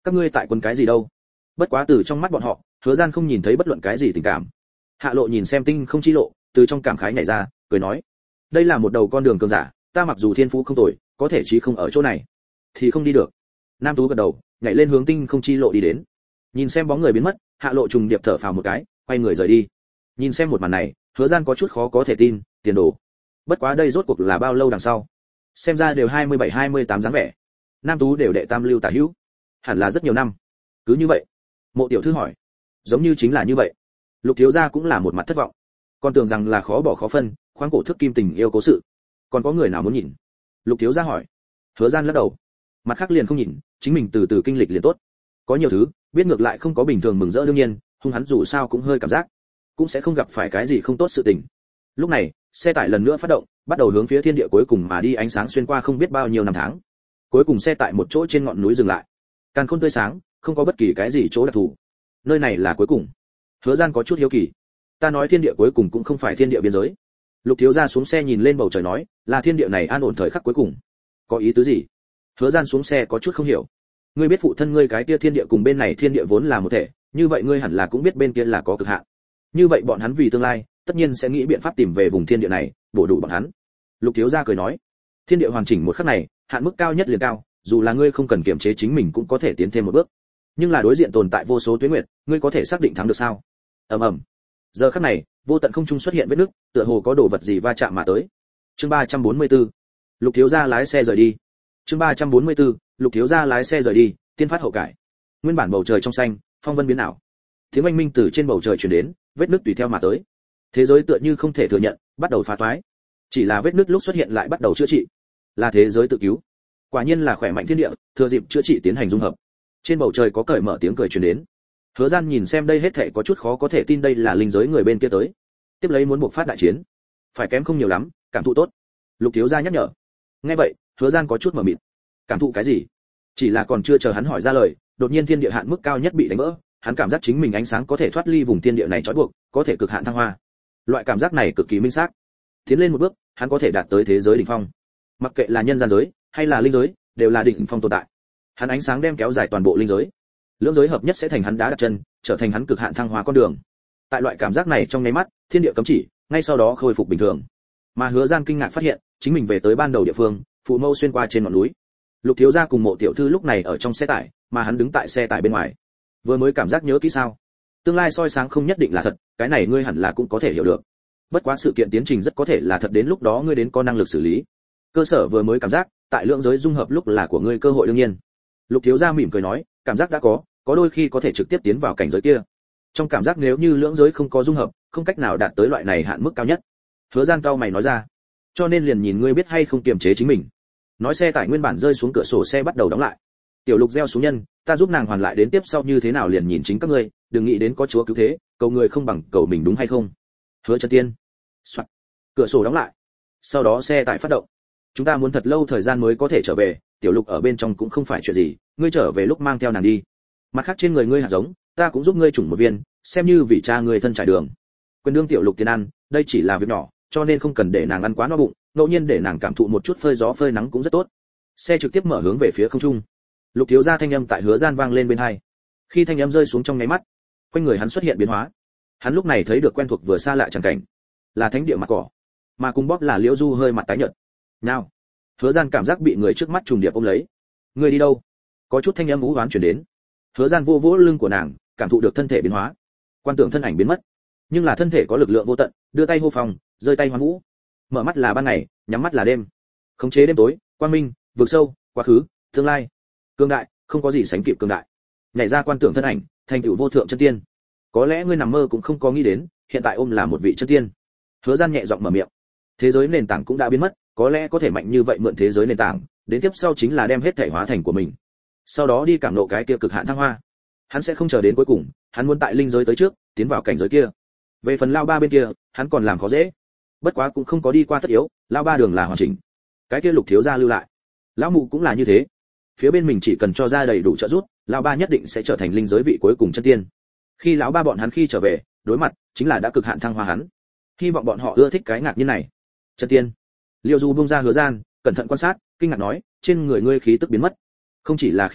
các ngươi tại quân cái gì đâu? Bất quá từ trong mắt bọn họ, Hứa Gian không nhìn thấy bất luận cái gì tình cảm. Hạ Lộ nhìn xem tinh không chi lộ, từ trong cảm khái nhảy ra, cười nói: đây là một đầu con đường cường giả, ta mặc dù thiên phú không tồi, có thể chí không ở chỗ này, thì không đi được. Nam Tú gật đầu, nhảy lên hướng tinh không chi lộ đi đến. Nhìn xem bóng người biến mất, Hạ Lộ trùng điệp thở phào một cái, quay người rời đi. Nhìn xem một màn này, Hứa Gian có chút khó có thể tin, tiền đồ. Bất quá đây rốt cuộc là bao lâu đằng sau? Xem ra đều hai mươi bảy hai mươi tám dáng vẻ. Nam Tú đều đệ tam lưu tả hữu, hẳn là rất nhiều năm. Cứ như vậy? Mộ tiểu thư hỏi. Giống như chính là như vậy. Lục thiếu gia cũng là một mặt thất vọng, còn tưởng rằng là khó bỏ khó phân, khoáng cổ thước kim tình yêu cố sự. Còn có người nào muốn nhìn? Lục thiếu gia hỏi. Hứa Gian lắc đầu. Mặt khác liền không nhìn, chính mình từ từ kinh lịch liền tốt. Có nhiều thứ, biết ngược lại không có bình thường mừng rỡ đương nhiên, hung hắn dù sao cũng hơi cảm giác, cũng sẽ không gặp phải cái gì không tốt sự tình. Lúc này, xe tải lần nữa phát động, bắt đầu hướng phía thiên địa cuối cùng mà đi, ánh sáng xuyên qua không biết bao nhiêu năm tháng. Cuối cùng xe tại một chỗ trên ngọn núi dừng lại. Càn khôn tươi sáng, không có bất kỳ cái gì chỗ đặc thù. Nơi này là cuối cùng. Hứa Gian có chút hiếu kỳ. Ta nói thiên địa cuối cùng cũng không phải thiên địa biên giới. Lục thiếu gia xuống xe nhìn lên bầu trời nói, là thiên địa này an ổn thời khắc cuối cùng. Có ý tứ gì? Hứa Gian xuống xe có chút không hiểu. Ngươi biết phụ thân ngươi cái kia thiên địa cùng bên này thiên địa vốn là một thể, như vậy ngươi hẳn là cũng biết bên kia là có cực hạn. Như vậy bọn hắn vì tương lai, tất nhiên sẽ nghĩ biện pháp tìm về vùng thiên địa này, bổ đủ bọn hắn. Lục thiếu gia cười nói, thiên địa hoàn chỉnh một khắc này, hạn mức cao nhất liền cao, dù là ngươi không cần kiềm chế chính mình cũng có thể tiến thêm một bước. Nhưng là đối diện tồn tại vô số tuyết nguyệt, ngươi có thể xác định thắng được sao? Ầm ầm. Giờ khắc này, vô tận không trung xuất hiện vết nứt, tựa hồ có đồ vật gì va chạm mà tới. Chương ba trăm bốn mươi tư. Lục thiếu gia lái xe rời đi. Chương ba trăm bốn mươi tư. Lục thiếu gia lái xe rời đi, tiên phát hậu cải. Nguyên bản bầu trời trong xanh, phong vân biến ảo. Tiếng oanh minh từ trên bầu trời truyền đến, vết nứt tùy theo mà tới. Thế giới tựa như không thể thừa nhận, bắt đầu phá toái. Chỉ là vết nứt lúc xuất hiện lại bắt đầu chữa trị. Là thế giới tự cứu. Quả nhiên là khỏe mạnh thiên địa, thừa dịp chữa trị tiến hành dung hợp. Trên bầu trời có cởi mở tiếng cười truyền đến. Hứa Gian nhìn xem đây hết thảy có chút khó có thể tin đây là linh giới người bên kia tới. Tiếp lấy muốn buộc phát đại chiến. Phải kém không nhiều lắm, cảm thụ tốt. Lục thiếu gia nhắc nhở. Nghe vậy, Hứa Gian có chút mờ mịt. Cảm thụ cái gì? Chỉ là còn chưa chờ hắn hỏi ra lời, đột nhiên thiên địa hạn mức cao nhất bị đánh vỡ, hắn cảm giác chính mình ánh sáng có thể thoát ly vùng thiên địa này trói buộc, có thể cực hạn thăng hoa. Loại cảm giác này cực kỳ minh xác. Tiến lên một bước, hắn có thể đạt tới thế giới đỉnh phong. Mặc kệ là nhân gian giới hay là linh giới, đều là đỉnh phong tồn tại. Hắn ánh sáng đem kéo dài toàn bộ linh giới. Lưỡng giới hợp nhất sẽ thành hắn đá đặt chân, trở thành hắn cực hạn thăng hoa con đường. Tại loại cảm giác này trong nháy mắt, thiên địa cấm chỉ, ngay sau đó khôi phục bình thường. Mà Hứa Gian kinh ngạc phát hiện, chính mình về tới ban đầu địa phương, phụ mâu xuyên qua trên ngọn núi. Lục thiếu gia cùng Mộ tiểu thư lúc này ở trong xe tải, mà hắn đứng tại xe tải bên ngoài. Vừa mới cảm giác nhớ kỹ sao? Tương lai soi sáng không nhất định là thật, cái này ngươi hẳn là cũng có thể hiểu được. Bất quá sự kiện tiến trình rất có thể là thật, đến lúc đó ngươi đến có năng lực xử lý. Cơ sở vừa mới cảm giác, tại lượng giới dung hợp lúc là của ngươi cơ hội đương nhiên. Lục thiếu gia mỉm cười nói, cảm giác đã có, có đôi khi có thể trực tiếp tiến vào cảnh giới kia. Trong cảm giác nếu như lưỡng giới không có dung hợp, không cách nào đạt tới loại này hạn mức cao nhất. Hứa Gian cao mày nói ra, cho nên liền nhìn ngươi biết hay không kiềm chế chính mình. Nói xe tải nguyên bản rơi xuống, cửa sổ xe bắt đầu đóng lại. Tiểu Lục gieo xuống nhân, ta giúp nàng hoàn lại, đến tiếp sau như thế nào liền nhìn chính các ngươi, đừng nghĩ đến có chúa cứu thế, cầu người không bằng cầu mình, đúng hay không? Hứa Chân Tiên. Soạn. Cửa sổ đóng lại. Sau đó xe tải phát động. Chúng ta muốn thật lâu thời gian mới có thể trở về, Tiểu Lục ở bên trong cũng không phải chuyện gì, ngươi trở về lúc mang theo nàng đi. Mặt khác trên người ngươi hạt giống, ta cũng giúp ngươi trùng một viên, xem như vì cha ngươi thân trải đường. Quyền đương Tiểu Lục tiền ăn, đây chỉ là việc nhỏ, cho nên không cần để nàng ăn quá no bụng, ngẫu nhiên để nàng cảm thụ một chút phơi gió phơi nắng cũng rất tốt. Xe trực tiếp mở hướng về phía không trung. Lục thiếu gia thanh âm tại Hứa Gian vang lên bên tai. Khi thanh âm rơi xuống trong nháy mắt, quanh người hắn xuất hiện biến hóa. Hắn lúc này thấy được quen thuộc vừa xa lạ chẳng cảnh, là thánh địa mặt cỏ, mà cùng bóp là Liễu Du hơi mặt tái nhợt. Nào, Hứa Gian cảm giác bị người trước mắt trùng điệp ôm lấy. Ngươi đi đâu? Có chút thanh âm u oán truyền đến. Hứa Gian vô vỗ lưng của nàng, cảm thụ được thân thể biến hóa. Quan tưởng thân ảnh biến mất, nhưng là thân thể có lực lượng vô tận, đưa tay hô phòng, rơi tay hoán vũ. Mở mắt là ban ngày, nhắm mắt là đêm. Khống chế đêm tối, quang minh, vực sâu, quá khứ, tương lai. Cương đại, không có gì sánh kịp cương đại. Nhảy ra quan tưởng thân ảnh, thành tựu vô thượng chân tiên. Có lẽ ngươi nằm mơ cũng không có nghĩ đến, hiện tại ôm là một vị chân tiên. Hứa Gian nhẹ giọng mở miệng. Thế giới nền tảng cũng đã biến mất, có lẽ có thể mạnh như vậy mượn thế giới nền tảng, đến tiếp sau chính là đem hết thể hóa thành của mình. Sau đó đi cảm ngộ cái kia cực hạn thăng hoa. Hắn sẽ không chờ đến cuối cùng, hắn muốn tại linh giới tới trước, tiến vào cảnh giới kia. Về phần Lao Ba bên kia, hắn còn làm khó dễ. Bất quá cũng không có đi qua tất yếu, Lao Ba đường là hoàn chỉnh. Cái kia Lục thiếu gia lưu lại. Lão Mụ cũng là như thế. Phía bên mình chỉ cần cho ra đầy đủ trợ giúp, Lao Ba nhất định sẽ trở thành linh giới vị cuối cùng chân tiên. Khi lão ba bọn hắn khi trở về, đối mặt chính là đã cực hạn thăng hoa hắn. Hy vọng bọn họ ưa thích cái ngạc nhiên này. Chân tiên. Liêu Du buông ra Hứa Gian, cẩn thận quan sát, kinh ngạc nói, trên người ngươi khí tức biến mất. Không chỉ là khí tức,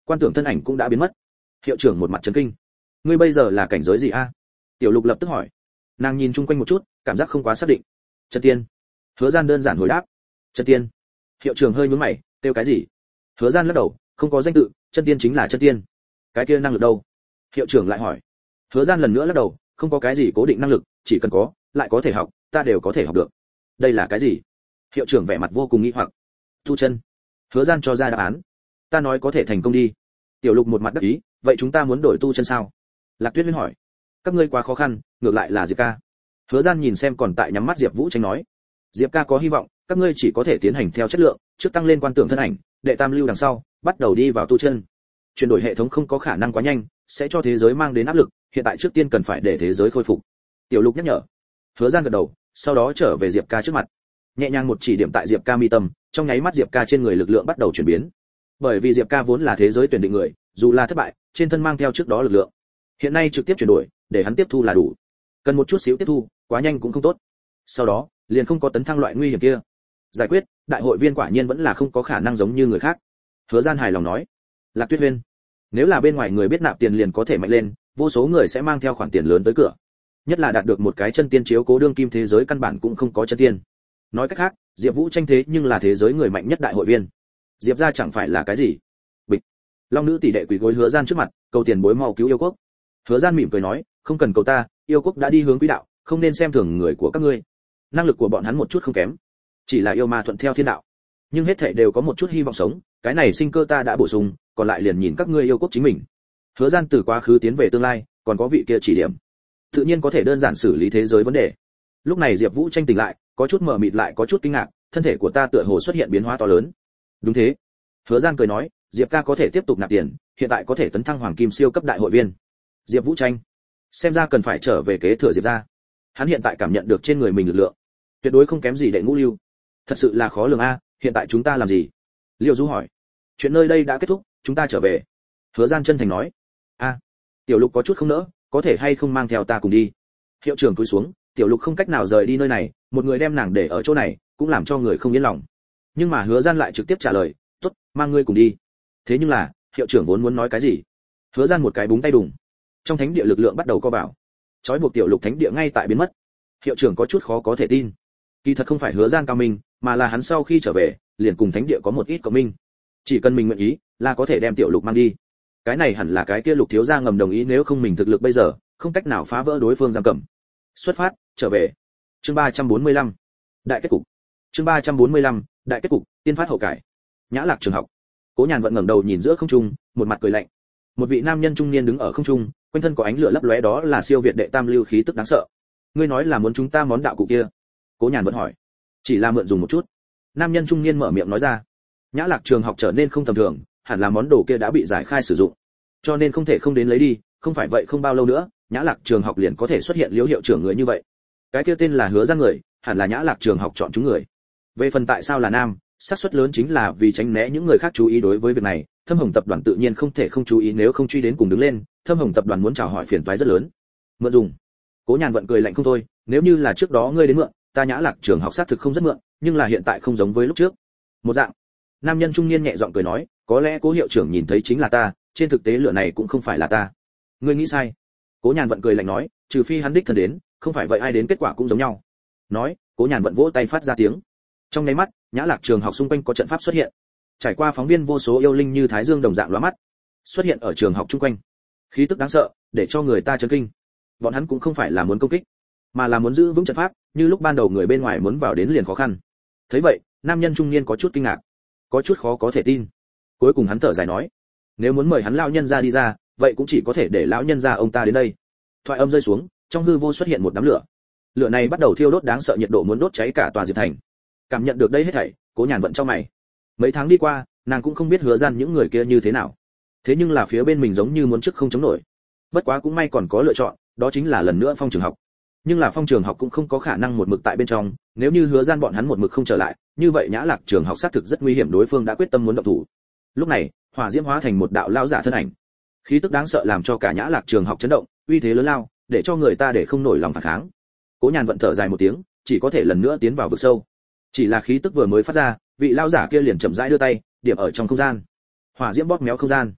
quan tưởng thân ảnh cũng đã biến mất. Hiệu trưởng một mặt chấn kinh. Ngươi bây giờ là cảnh giới gì a? Tiểu Lục lập tức hỏi. Nàng nhìn chung quanh một chút, cảm giác không quá xác định. Chân tiên. Hứa Gian đơn giản hồi đáp. Chân tiên. Hiệu trưởng hơi nhướng mày, kêu cái gì? Hứa Gian lắc đầu, không có danh tự, chân tiên chính là chân tiên. Cái kia năng lực đâu? Hiệu trưởng lại hỏi. Hứa Gian lần nữa lắc đầu, không có cái gì cố định năng lực, chỉ cần có, lại có thể học, ta đều có thể học được. Đây là cái gì? Hiệu trưởng vẻ mặt vô cùng nghi hoặc. Tu chân. Hứa Gian cho ra đáp án. Ta nói có thể thành công đi. Tiểu Lục một mặt đắc ý, vậy chúng ta muốn đổi tu chân sao? Lạc Tuyết Huyên hỏi. Các ngươi quá khó khăn, ngược lại là Diệp ca. Hứa Gian nhìn xem còn tại nhắm mắt Diệp Vũ Tranh nói. Diệp ca có hy vọng, các ngươi chỉ có thể tiến hành theo chất lượng, trước tăng lên quan tưởng thân ảnh, đệ tam lưu đằng sau, bắt đầu đi vào tu chân. Chuyển đổi hệ thống không có khả năng quá nhanh, sẽ cho thế giới mang đến áp lực, hiện tại trước tiên cần phải để thế giới khôi phục. Tiểu Lục nhắc nhở. Hứa Gian gật đầu, sau đó trở về Diệp ca trước mặt. Nhẹ nhàng một chỉ điểm tại Diệp ca mi tâm, trong nháy mắt Diệp ca trên người lực lượng bắt đầu chuyển biến. Bởi vì Diệp ca vốn là thế giới tuyển định người, dù là thất bại, trên thân mang theo trước đó lực lượng. Hiện nay trực tiếp chuyển đổi, để hắn tiếp thu là đủ. Cần một chút xíu tiếp thu, quá nhanh cũng không tốt. Sau đó, liền không có tấn thăng loại nguy hiểm kia. Giải quyết, đại hội viên quả nhiên vẫn là không có khả năng giống như người khác. Hứa Gian hài lòng nói. Lạc Tuyết Huyên, nếu là bên ngoài người biết nạp tiền liền có thể mạnh lên, vô số người sẽ mang theo khoản tiền lớn tới cửa. Nhất là đạt được một cái chân tiên chiếu cố đương kim thế giới căn bản cũng không có chân tiên. Nói cách khác, Diệp Vũ Tranh thế nhưng là thế giới người mạnh nhất đại hội viên. Diệp gia chẳng phải là cái gì? Bịch. Long nữ tỷ đệ quỳ gối Hứa Gian trước mặt, cầu tiền bối mau cứu yêu quốc. Hứa Gian mỉm cười nói, không cần cầu ta, yêu quốc đã đi hướng quỹ đạo, không nên xem thường người của các ngươi. Năng lực của bọn hắn một chút không kém, chỉ là yêu ma thuận theo thiên đạo. Nhưng hết thảy đều có một chút hy vọng sống, cái này sinh cơ ta đã bổ sung, còn lại liền nhìn các ngươi yêu quốc chính mình. Hứa Gian từ quá khứ tiến về tương lai, còn có vị kia chỉ điểm, tự nhiên có thể đơn giản xử lý thế giới vấn đề. Lúc này Diệp Vũ Tranh tỉnh lại, có chút mờ mịt lại có chút kinh ngạc, thân thể của ta tựa hồ xuất hiện biến hóa to lớn. Đúng thế. Hứa Gian cười nói, Diệp ca có thể tiếp tục nạp tiền, hiện tại có thể tấn thăng hoàng kim siêu cấp đại hội viên. Diệp Vũ Tranh, xem ra cần phải trở về kế thừa Diệp gia. Hắn hiện tại cảm nhận được trên người mình lực lượng, tuyệt đối không kém gì đệ ngũ lưu. Thật sự là khó lường a, hiện tại chúng ta làm gì? Liêu Du hỏi. Chuyện nơi đây đã kết thúc, chúng ta trở về. Hứa Gian chân thành nói. A, Tiểu Lục có chút không nỡ, có thể hay không mang theo ta cùng đi? Hiệu trưởng cúi xuống, Tiểu Lục không cách nào rời đi nơi này, một người đem nàng để ở chỗ này, cũng làm cho người không yên lòng. Nhưng mà Hứa Gian lại trực tiếp trả lời, "Tốt, mang ngươi cùng đi." Thế nhưng là, hiệu trưởng vốn muốn nói cái gì? Hứa Gian một cái búng tay đùng. Trong thánh địa lực lượng bắt đầu co vào. Chói buộc Tiểu Lục thánh địa ngay tại biến mất. Hiệu trưởng có chút khó có thể tin. Kỳ thật không phải Hứa Gian cao minh, mà là hắn sau khi trở về, liền cùng thánh địa có một ít cộng minh. Chỉ cần mình nguyện ý, là có thể đem Tiểu Lục mang đi. Cái này hẳn là cái kia Lục thiếu gia ngầm đồng ý, nếu không mình thực lực bây giờ, không cách nào phá vỡ đối phương giam cầm. Xuất phát, trở về. Chương ba trăm bốn mươi lăm. Đại kết cục. Chương ba trăm bốn mươi lăm, đại kết cục, tiên phát hậu cải. Nhã Lạc trường học. Cố Nhàn vận ngẩng đầu nhìn giữa không trung, một mặt cười lạnh. Một vị nam nhân trung niên đứng ở không trung, quanh thân có ánh lửa lấp lóe, đó là siêu việt đệ tam lưu khí tức đáng sợ. Ngươi nói là muốn chúng ta món đạo cụ kia? Cố Nhàn vẫn hỏi. Chỉ là mượn dùng một chút. Nam nhân trung niên mở miệng nói ra. Nhã Lạc trường học trở nên không tầm thường, hẳn là món đồ kia đã bị giải khai sử dụng, cho nên không thể không đến lấy đi, không phải vậy không bao lâu nữa, Nhã Lạc trường học liền có thể xuất hiện liễu hiệu trưởng người như vậy. Cái kia tên là Hứa Gian người, hẳn là Nhã Lạc trường học chọn chúng người. Về phần tại sao là nam, xác suất lớn chính là vì tránh né những người khác chú ý đối với việc này, Thâm Hồng tập đoàn tự nhiên không thể không chú ý, nếu không truy đến cùng đứng lên, Thâm Hồng tập đoàn muốn chào hỏi phiền toái rất lớn. Mượn dùng. Cố Nhàn vận cười lạnh không thôi, nếu như là trước đó ngươi đến mượn, ta Nhã Lạc trường học xác thực không rất mượn, nhưng là hiện tại không giống với lúc trước. Một dạng. Nam nhân trung niên nhẹ giọng cười nói, có lẽ Cố hiệu trưởng nhìn thấy chính là ta, trên thực tế lửa này cũng không phải là ta. Ngươi nghĩ sai. Cố Nhàn vận cười lạnh nói, trừ phi hắn đích thân đến, không phải vậy ai đến kết quả cũng giống nhau. Nói, Cố Nhàn vận vỗ tay phát ra tiếng. Trong nháy mắt, Nhã Lạc trường học xung quanh có trận pháp xuất hiện. Trải qua phóng viên vô số yêu linh như thái dương đồng dạng lóa mắt, xuất hiện ở trường học chung quanh. Khí tức đáng sợ, để cho người ta chấn kinh. Bọn hắn cũng không phải là muốn công kích, mà là muốn giữ vững trận pháp, như lúc ban đầu người bên ngoài muốn vào đến liền khó khăn. Thấy vậy, nam nhân trung niên có chút kinh ngạc, có chút khó có thể tin. Cuối cùng hắn thở dài nói, nếu muốn mời hắn lão nhân gia đi ra, vậy cũng chỉ có thể để lão nhân gia ông ta đến đây. Thoại âm rơi xuống, trong hư vô xuất hiện một đám lửa. Lửa này bắt đầu thiêu đốt đáng sợ, nhiệt độ muốn đốt cháy cả tòa Diệp Thành. Cảm nhận được đây hết thảy, Cố Nhàn vận cho mày. Mấy tháng đi qua, nàng cũng không biết Hứa Gian những người kia như thế nào. Thế nhưng là phía bên mình giống như muốn trước không chống nổi. Bất quá cũng may còn có lựa chọn, đó chính là lần nữa phong trường học. Nhưng là phong trường học cũng không có khả năng một mực tại bên trong, nếu như Hứa Gian bọn hắn một mực không trở lại, như vậy Nhã Lạc trường học xác thực rất nguy hiểm, đối phương đã quyết tâm muốn động thủ. Lúc này, hỏa diễm hóa thành một đạo lão giả thân ảnh. Khí tức đáng sợ làm cho cả Nhã Lạc trường học chấn động, uy thế lớn lao, để cho người ta để không nổi lòng phản kháng. Cố Nhàn vận thở dài một tiếng, chỉ có thể lần nữa tiến vào vực sâu. Chỉ là khí tức vừa mới phát ra, vị lão giả kia liền chậm rãi đưa tay, điểm ở trong không gian. Hỏa diễm bóp méo không gian,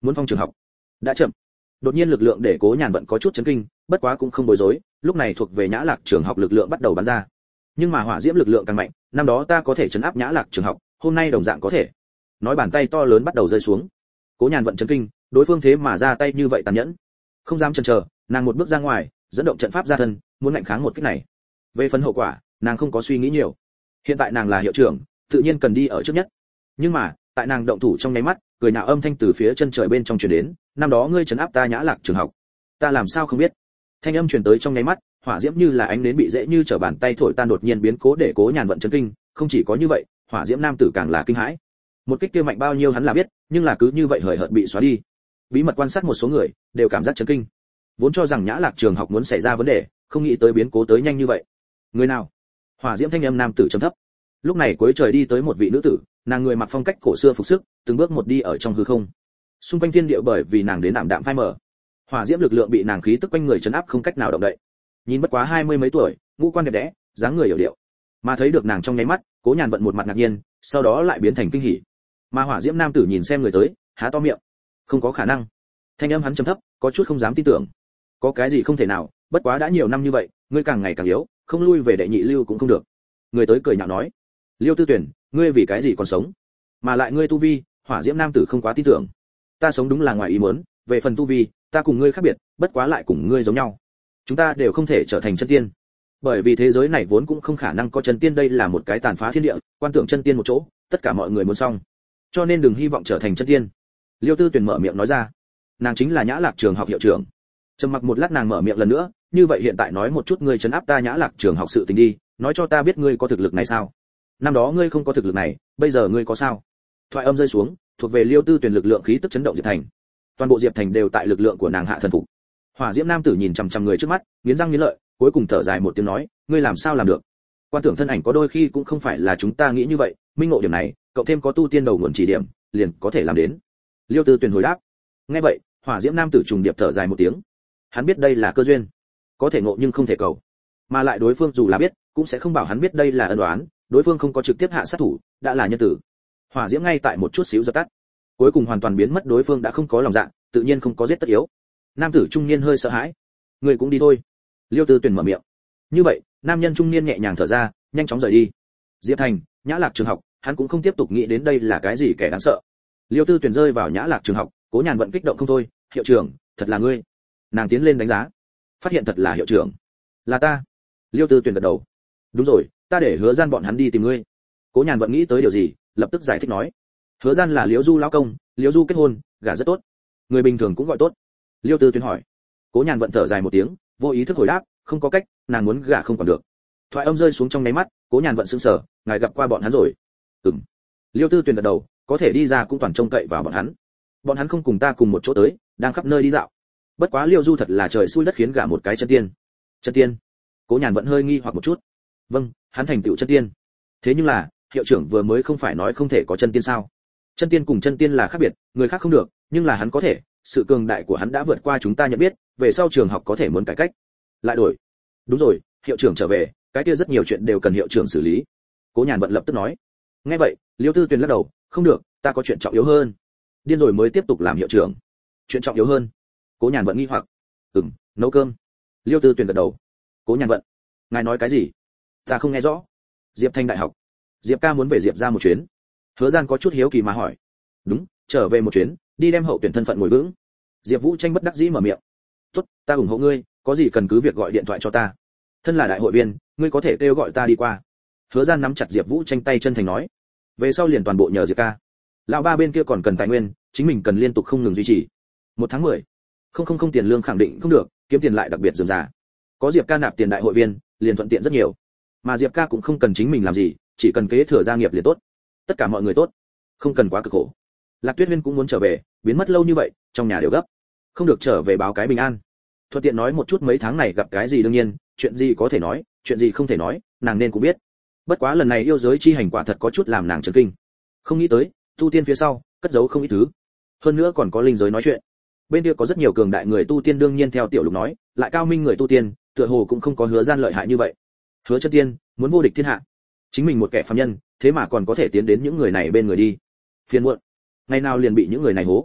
muốn phong trường học. Đã chậm. Đột nhiên lực lượng để Cố Nhàn Vận có chút chấn kinh, bất quá cũng không bối rối, lúc này thuộc về Nhã Lạc trường học lực lượng bắt đầu bắn ra. Nhưng mà hỏa diễm lực lượng càng mạnh, năm đó ta có thể trấn áp Nhã Lạc trường học, hôm nay đồng dạng có thể. Nói bàn tay to lớn bắt đầu rơi xuống. Cố Nhàn Vận chấn kinh, đối phương thế mà ra tay như vậy tàn nhẫn. Không dám chần chờ, nàng một bước ra ngoài, dẫn động trận pháp ra thân, muốn ngăn kháng một kích này. Về phần hậu quả, nàng không có suy nghĩ nhiều. Hiện tại nàng là hiệu trưởng, tự nhiên cần đi ở trước nhất. Nhưng mà, tại nàng động thủ trong nháy mắt, cười nhạo âm thanh từ phía chân trời bên trong truyền đến, năm đó ngươi trấn áp ta Nhã Lạc trường học, ta làm sao không biết. Thanh âm truyền tới trong nháy mắt, hỏa diễm như là ánh nến bị dễ như trở bàn tay thổi tan đột nhiên biến cố để Cố Nhàn Vận chấn kinh, không chỉ có như vậy, hỏa diễm nam tử càng là kinh hãi. Một kích kia mạnh bao nhiêu hắn là biết, nhưng là cứ như vậy hời hợt bị xóa đi. Bí mật quan sát một số người, đều cảm giác chấn kinh. Vốn cho rằng Nhã Lạc trường học muốn xảy ra vấn đề, không nghĩ tới biến cố tới nhanh như vậy. Người nào? Hỏa diễm thanh âm nam tử trầm thấp. Lúc này cuối trời đi tới một vị nữ tử, nàng người mặc phong cách cổ xưa phục sức, từng bước một đi ở trong hư không. Xung quanh thiên địa bởi vì nàng đến ảm đạm phai mờ. Hỏa diễm lực lượng bị nàng khí tức quanh người trấn áp không cách nào động đậy. Nhìn bất quá hai mươi mấy tuổi, ngũ quan đẹp đẽ, dáng người hiểu điệu. Mà thấy được nàng trong nháy mắt, Cố Nhàn Vận một mặt ngạc nhiên, sau đó lại biến thành kinh hỉ. Mà hỏa diễm nam tử nhìn xem người tới, há to miệng. Không có khả năng. Thanh âm hắn trầm thấp, có chút không dám tin tưởng. Có cái gì không thể nào, bất quá đã nhiều năm như vậy, ngươi càng ngày càng yếu, không lui về đệ nhị lưu cũng không được. Người tới cười nhạo nói, Liêu Tư Tuyển, ngươi vì cái gì còn sống? Mà lại ngươi tu vi, hỏa diễm nam tử không quá tin tưởng. Ta sống đúng là ngoài ý muốn, về phần tu vi, ta cùng ngươi khác biệt, bất quá lại cùng ngươi giống nhau. Chúng ta đều không thể trở thành chân tiên. Bởi vì thế giới này vốn cũng không khả năng có chân tiên, đây là một cái tàn phá thiên địa, quan tưởng chân tiên một chỗ, tất cả mọi người muốn xong. Cho nên đừng hy vọng trở thành chân tiên. Liêu Tư Tuyển mở miệng nói ra. Nàng chính là Nhã Lạc trường học hiệu trưởng. Trầm mặc một lát nàng mở miệng lần nữa, như vậy hiện tại nói một chút ngươi trấn áp ta Nhã Lạc trường học sự tình đi, nói cho ta biết ngươi có thực lực này sao? Năm đó ngươi không có thực lực này, bây giờ ngươi có sao? Thoại âm rơi xuống, thuộc về Liêu Tư Tuyển lực lượng khí tức chấn động Diệp Thành. Toàn bộ Diệp Thành đều tại lực lượng của nàng hạ thần phục. Hỏa diễm nam tử nhìn chằm chằm người trước mắt, nghiến răng nghiến lợi, cuối cùng thở dài một tiếng nói, ngươi làm sao làm được? Quan tưởng thân ảnh có đôi khi cũng không phải là chúng ta nghĩ như vậy, minh ngộ điểm này, cậu thêm có tu tiên đầu nguồn chỉ điểm, liền có thể làm đến. Liêu Tư Tuyển hồi đáp. Nghe vậy, hỏa diễm nam tử trùng điệp thở dài một tiếng. Hắn biết đây là cơ duyên, có thể ngộ nhưng không thể cầu, mà lại đối phương dù là biết, cũng sẽ không bảo hắn biết đây là ân oán, đối phương không có trực tiếp hạ sát thủ, đã là nhân tử. Hỏa diễm ngay tại một chút xíu dập tắt, cuối cùng hoàn toàn biến mất, đối phương đã không có lòng dạ, tự nhiên không có giết tất yếu. Nam tử trung niên hơi sợ hãi, người cũng đi thôi. Liêu Tư Tuyển mở miệng. Như vậy, nam nhân trung niên nhẹ nhàng thở ra, nhanh chóng rời đi. Diệp Thành, Nhã Lạc trường học, hắn cũng không tiếp tục nghĩ đến đây là cái gì kẻ đáng sợ. Liêu Tư Tuyển rơi vào Nhã Lạc trường học, Cố Nhàn Vận kích động không thôi, hiệu trưởng, thật là ngươi. Nàng tiến lên đánh giá, phát hiện thật là hiệu trưởng. Là ta. Liêu Tư Tuyển gật đầu. Đúng rồi, ta để Hứa Gian bọn hắn đi tìm ngươi. Cố Nhàn Vận nghĩ tới điều gì, lập tức giải thích nói. Hứa Gian là Liễu Du lão công, Liễu Du kết hôn, gả rất tốt. Người bình thường cũng gọi tốt. Liêu Tư Tuyển hỏi. Cố Nhàn Vận thở dài một tiếng, vô ý thức hồi đáp, không có cách, nàng muốn gả không còn được. Thoại âm rơi xuống trong nháy mắt, Cố Nhàn Vận sững sờ, ngài gặp qua bọn hắn rồi. Ừm. Liêu Tư Tuyển gật đầu, có thể đi ra cũng toàn trông cậy vào bọn hắn. Bọn hắn không cùng ta cùng một chỗ tới, đang khắp nơi đi dạo. Bất quá Liêu Du thật là trời xui đất khiến gả một cái chân tiên. Chân tiên? Cố Nhàn Vận hơi nghi hoặc một chút. Vâng, hắn thành tựu chân tiên. Thế nhưng là, hiệu trưởng vừa mới không phải nói không thể có chân tiên sao? Chân tiên cùng chân tiên là khác biệt, người khác không được, nhưng là hắn có thể, sự cường đại của hắn đã vượt qua chúng ta nhận biết, về sau trường học có thể muốn cải cách. Lại đổi. Đúng rồi, hiệu trưởng trở về, cái kia rất nhiều chuyện đều cần hiệu trưởng xử lý. Cố Nhàn Vận lập tức nói. Nghe vậy, Liêu Tư Tuyền lắc đầu, không được, ta có chuyện trọng yếu hơn. Điên rồi mới tiếp tục làm hiệu trưởng. Chuyện trọng yếu hơn? Cố Nhàn Vận nghi hoặc. Ừm, nấu cơm. Liêu Tư Tuyền gật đầu. Cố Nhàn Vận, ngài nói cái gì? Ta không nghe rõ. Diệp Thanh đại học. Diệp ca muốn về Diệp ra một chuyến. Hứa Gian có chút hiếu kỳ mà hỏi. Đúng, trở về một chuyến, đi đem hậu tuyển thân phận ngồi vững. Diệp Vũ Tranh bất đắc dĩ mở miệng. Tốt, ta ủng hộ ngươi, có gì cần cứ việc gọi điện thoại cho ta. Thân là đại hội viên, ngươi có thể kêu gọi ta đi qua. Hứa Gian nắm chặt Diệp Vũ Tranh tay chân thành nói. Về sau liền toàn bộ nhờ Diệp ca. Lão ba bên kia còn cần tài nguyên, chính mình cần liên tục không ngừng duy trì. Một tháng mười, không không không tiền lương khẳng định không được, kiếm tiền lại đặc biệt rườm rà. Có Diệp ca nạp tiền đại hội viên, liền thuận tiện rất nhiều. Mà Diệp ca cũng không cần chính mình làm gì, chỉ cần kế thừa gia nghiệp liền tốt. Tất cả mọi người tốt, không cần quá cực khổ. Lạc Tuyết Huyên cũng muốn trở về, biến mất lâu như vậy, trong nhà đều gấp, không được trở về báo cái bình an. Thuận tiện nói một chút mấy tháng này gặp cái gì, đương nhiên, chuyện gì có thể nói, chuyện gì không thể nói, nàng nên cũng biết. Bất quá lần này yêu giới chi hành quả thật có chút làm nàng chấn kinh. Không nghĩ tới, tu tiên phía sau, cất giấu không ít thứ. Hơn nữa còn có linh giới nói chuyện. Bên kia có rất nhiều cường đại người tu tiên, đương nhiên theo Tiểu Lục nói, lại cao minh người tu tiên, tựa hồ cũng không có Hứa Gian lợi hại như vậy. Hứa Chân Tiên muốn vô địch thiên hạ. Chính mình một kẻ phàm nhân, thế mà còn có thể tiến đến những người này bên người đi. Phiền muộn. Ngày nào liền bị những người này hố.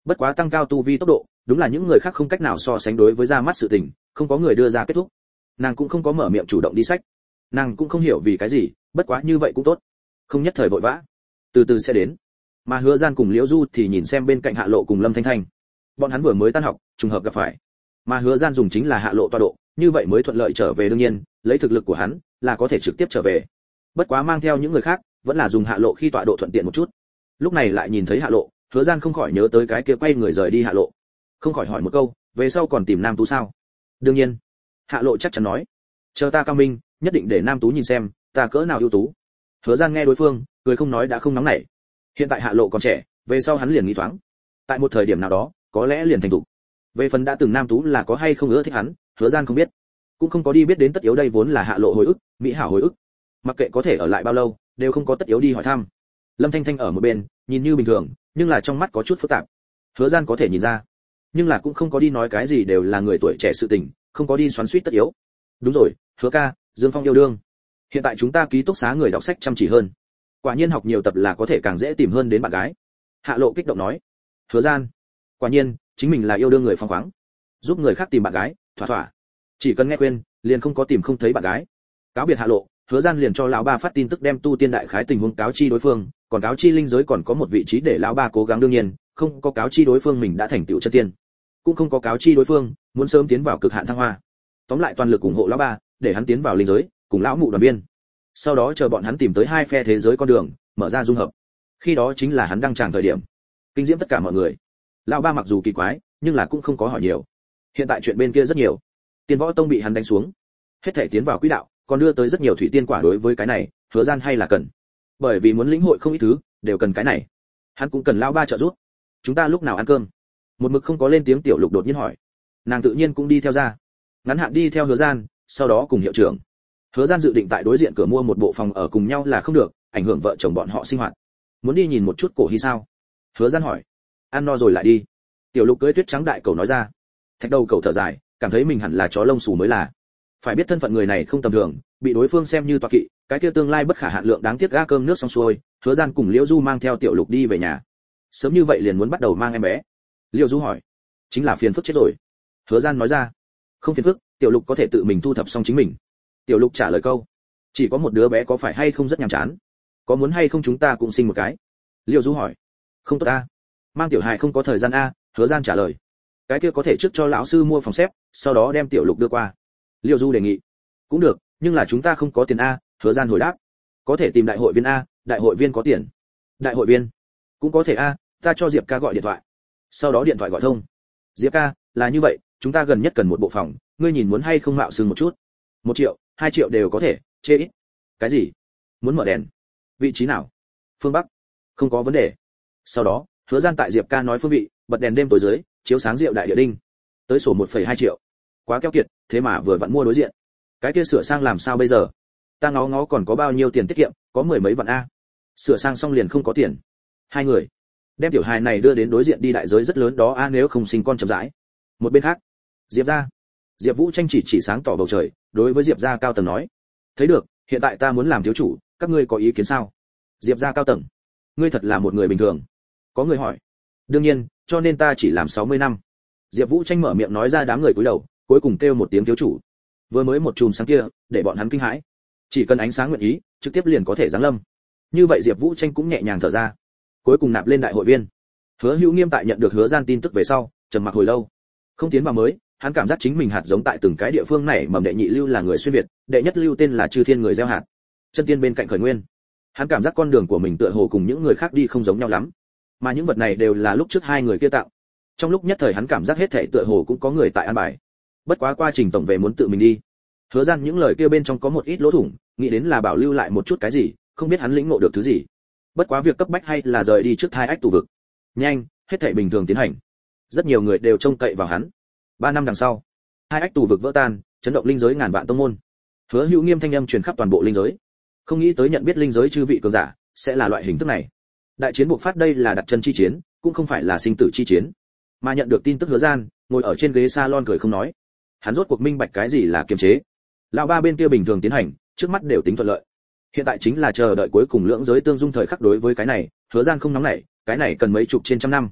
bất quá tăng cao tu vi tốc độ đúng là những người khác không cách nào so sánh. Đối với ra mắt sự tình không có người đưa ra kết thúc, nàng cũng không có mở miệng chủ động đi sách. Nàng cũng không hiểu vì cái gì, bất quá như vậy cũng tốt, không nhất thời vội vã, từ từ sẽ đến. Mà Hứa Gian cùng Liễu Du thì nhìn xem bên cạnh Hạ Lộ cùng Lâm Thanh Thanh, bọn hắn vừa mới tan học trùng hợp gặp phải, mà Hứa Gian dùng chính là Hạ Lộ tọa độ, như vậy mới thuận lợi trở về. đương nhiên lấy thực lực của hắn là có thể trực tiếp trở về, bất quá mang theo những người khác vẫn là dùng Hạ Lộ khi tọa độ thuận tiện một chút. Lúc này lại nhìn thấy Hạ Lộ, Hứa Gian không khỏi nhớ tới cái kia quay người rời đi Hạ Lộ, không khỏi hỏi một câu, về sau còn tìm Nam Tú sao? Đương nhiên, Hạ Lộ chắc chắn nói, chờ ta cao minh, nhất định để Nam Tú nhìn xem ta cỡ nào ưu tú. Hứa Gian nghe đối phương cười không nói đã không nóng nảy. Hiện tại Hạ Lộ còn trẻ, về sau hắn liền nghĩ thoáng, tại một thời điểm nào đó có lẽ liền thành thục. Về phần đã từng Nam Tú là có hay không ưa thích hắn, Hứa Gian không biết, cũng không có đi biết đến tất yếu. Đây vốn là Hạ Lộ hồi ức, mỹ hảo hồi ức, mặc kệ có thể ở lại bao lâu đều không có tất yếu đi hỏi thăm. Lâm Thanh Thanh ở một bên nhìn như bình thường, nhưng là trong mắt có chút phức tạp. Hứa Gian có thể nhìn ra, nhưng là cũng không có đi nói cái gì, đều là người tuổi trẻ sự tình, không có đi xoắn xuýt tất yếu. Đúng rồi, Hứa ca, Dương Phong yêu đương. Hiện tại chúng ta ký túc xá người đọc sách chăm chỉ hơn, quả nhiên học nhiều tập là có thể càng dễ tìm hơn đến bạn gái. Hạ Lộ kích động nói. Hứa Gian, quả nhiên chính mình là yêu đương người phóng khoáng, giúp người khác tìm bạn gái, thỏa thỏa, chỉ cần nghe khuyên liền không có tìm không thấy bạn gái. Cáo biệt Hạ Lộ, Hứa Gian liền cho lão ba phát tin tức đem tu tiên đại khái tình huống cáo chi đối phương, còn cáo chi linh giới còn có một vị trí để lão ba cố gắng. đương nhiên không có cáo chi đối phương mình đã thành tựu chân tiên, cũng không có cáo chi đối phương muốn sớm tiến vào cực hạn thăng hoa. Tóm lại toàn lực ủng hộ lão ba để hắn tiến vào linh giới cùng lão mụ đoàn viên, sau đó chờ bọn hắn tìm tới hai phe thế giới con đường, mở ra dung hợp, khi đó chính là hắn đăng tràng thời điểm, kinh diễm tất cả mọi người. Lão ba mặc dù kỳ quái nhưng là cũng không có hỏi nhiều. Hiện tại chuyện bên kia rất nhiều, Tiên Võ Tông bị hắn đánh xuống, hết thể tiến vào quỹ đạo, còn đưa tới rất nhiều thủy tiên quả. Đối với cái này Hứa Gian hay là cần, bởi vì muốn lĩnh hội không ít thứ đều cần cái này, hắn cũng cần lão ba trợ giúp. Chúng ta lúc nào ăn cơm? Một mực không có lên tiếng Tiểu Lục đột nhiên hỏi, nàng tự nhiên cũng đi theo ra, ngắn hạn đi theo Hứa Gian, sau đó cùng hiệu trưởng. Hứa Gian dự định tại đối diện cửa mua một bộ phòng ở cùng nhau là không được, ảnh hưởng vợ chồng bọn họ sinh hoạt. Muốn đi nhìn một chút cổ hy sao? Hứa Gian hỏi. Ăn no rồi lại đi. Tiểu Lục cưỡi tuyết trắng đại cầu nói ra. Thạch Đầu cầu thở dài, cảm thấy mình hẳn là chó lông xù mới là. Phải biết thân phận người này không tầm thường, bị đối phương xem như tọa kỵ, cái kia tương lai bất khả hạn lượng. Đáng tiếc ga cơm nước xong xuôi, Hứa Gian cùng Liễu Du mang theo Tiểu Lục đi về nhà. Sớm như vậy liền muốn bắt đầu mang em bé. Liễu Du hỏi. Chính là phiền phức chết rồi. Hứa Gian nói ra. Không phiền phức, Tiểu Lục có thể tự mình thu thập xong chính mình. Tiểu Lục trả lời câu, chỉ có một đứa bé có phải hay không rất nhàm chán, có muốn hay không chúng ta cũng sinh một cái? Liễu Du hỏi. Không tốt a, mang tiểu hài không có thời gian a. Hứa Gian trả lời. Cái kia có thể trước cho lão sư mua phòng xếp, sau đó đem Tiểu Lục đưa qua. Liễu Du đề nghị. Cũng được, nhưng là chúng ta không có tiền a. Hứa Gian hồi đáp. Có thể tìm đại hội viên a, đại hội viên có tiền. Đại hội viên cũng có thể a, ta cho Diệp ca gọi điện thoại. Sau đó điện thoại gọi thông. Diệp ca, là như vậy, chúng ta gần nhất cần một bộ phòng, ngươi nhìn muốn hay không mạo xưng một chút? Một triệu, hai triệu đều có thể, chê ít. Cái gì? Muốn mở đèn? Vị trí nào? Phương Bắc. Không có vấn đề. Sau đó Hứa Gian tại Diệp ca nói phương vị, bật đèn đêm tối dưới, chiếu sáng rượu đại địa đinh. Tới sổ một phẩy hai triệu. Quá keo kiệt, thế mà vừa vặn mua đối diện. Cái kia sửa sang làm sao bây giờ? Ta ngó ngó còn có bao nhiêu tiền tiết kiệm, có mười mấy vạn a. Sửa sang xong liền không có tiền. Hai người đem tiểu hài này đưa đến đối diện đi, đại giới rất lớn đó a, nếu không sinh con chậm rãi. Một bên khác, Diệp gia. Diệp Vũ Tranh chỉ chỉ sáng tỏ bầu trời, đối với Diệp gia cao tầng nói: "Thấy được, hiện tại ta muốn làm thiếu chủ, các ngươi có ý kiến sao?" Diệp gia cao tầng: "Ngươi thật là một người bình thường." Có người hỏi: "Đương nhiên, cho nên ta chỉ làm sáu mươi năm." Diệp Vũ Tranh mở miệng nói ra, đám người cúi đầu, cuối cùng kêu một tiếng thiếu chủ. Vừa mới một chùm sáng kia, để bọn hắn kinh hãi. Chỉ cần ánh sáng nguyện ý, trực tiếp liền có thể giáng lâm. Như vậy Diệp Vũ Tranh cũng nhẹ nhàng thở ra. Cuối cùng nạp lên đại hội viên. Hứa Hữu Nghiêm tại nhận được Hứa Gian tin tức về sau, trầm mặc hồi lâu. Không tiến vào mới, hắn cảm giác chính mình hạt giống tại từng cái địa phương này mầm. Đệ nhị lưu là người xuyên việt, đệ nhất lưu tên là Chư Thiên người gieo hạt. Chân tiên bên cạnh khởi nguyên. Hắn cảm giác con đường của mình tựa hồ cùng những người khác đi không giống nhau lắm, mà những vật này đều là lúc trước hai người kia tạo. Trong lúc nhất thời hắn cảm giác hết thảy tựa hồ cũng có người tại an bài. Bất quá quá trình tổng về muốn tự mình đi. Hứa Gian những lời kia bên trong có một ít lỗ thủng, nghĩ đến là bảo lưu lại một chút cái gì, không biết hắn lĩnh ngộ được thứ gì. Bất quá việc cấp bách hay là rời đi trước thai ách tù vực. Nhanh, hết thảy bình thường tiến hành. Rất nhiều người đều trông cậy vào hắn. Ba năm đằng sau, hai ách tù vực vỡ tan, chấn động linh giới ngàn vạn tông môn. Hứa Hữu Nghiêm thanh âm truyền khắp toàn bộ linh giới. Không nghĩ tới nhận biết linh giới chư vị cường giả sẽ là loại hình thức này. Đại chiến buộc phát, đây là đặt chân chi chiến, cũng không phải là sinh tử chi chiến. Mà nhận được tin tức Hứa Gian ngồi ở trên ghế salon cười không nói. Hắn rốt cuộc minh bạch cái gì là kiềm chế. Lão ba bên kia bình thường tiến hành, trước mắt đều tính thuận lợi. Hiện tại chính là chờ đợi cuối cùng lưỡng giới tương dung thời khắc. Đối với cái này, Hứa Gian không nóng nảy, cái này cần mấy chục trên trăm năm.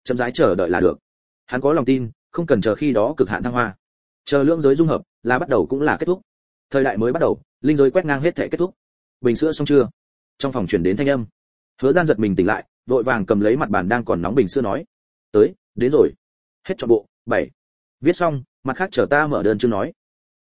chậm rãi chờ đợi là được. Hắn có lòng tin, không cần chờ khi đó cực hạn thăng hoa. Chờ lượng giới dung hợp, là bắt đầu cũng là kết thúc. Thời đại mới bắt đầu, linh giới quét ngang hết thể kết thúc. Bình sữa xong chưa? Trong phòng truyền đến thanh âm. Hứa Gian giật mình tỉnh lại, vội vàng cầm lấy mặt bàn đang còn nóng bình sữa nói: "Tới, đến rồi." Hết trọn bộ, bảy. Viết xong, mặt khác chờ ta mở đơn chương nói.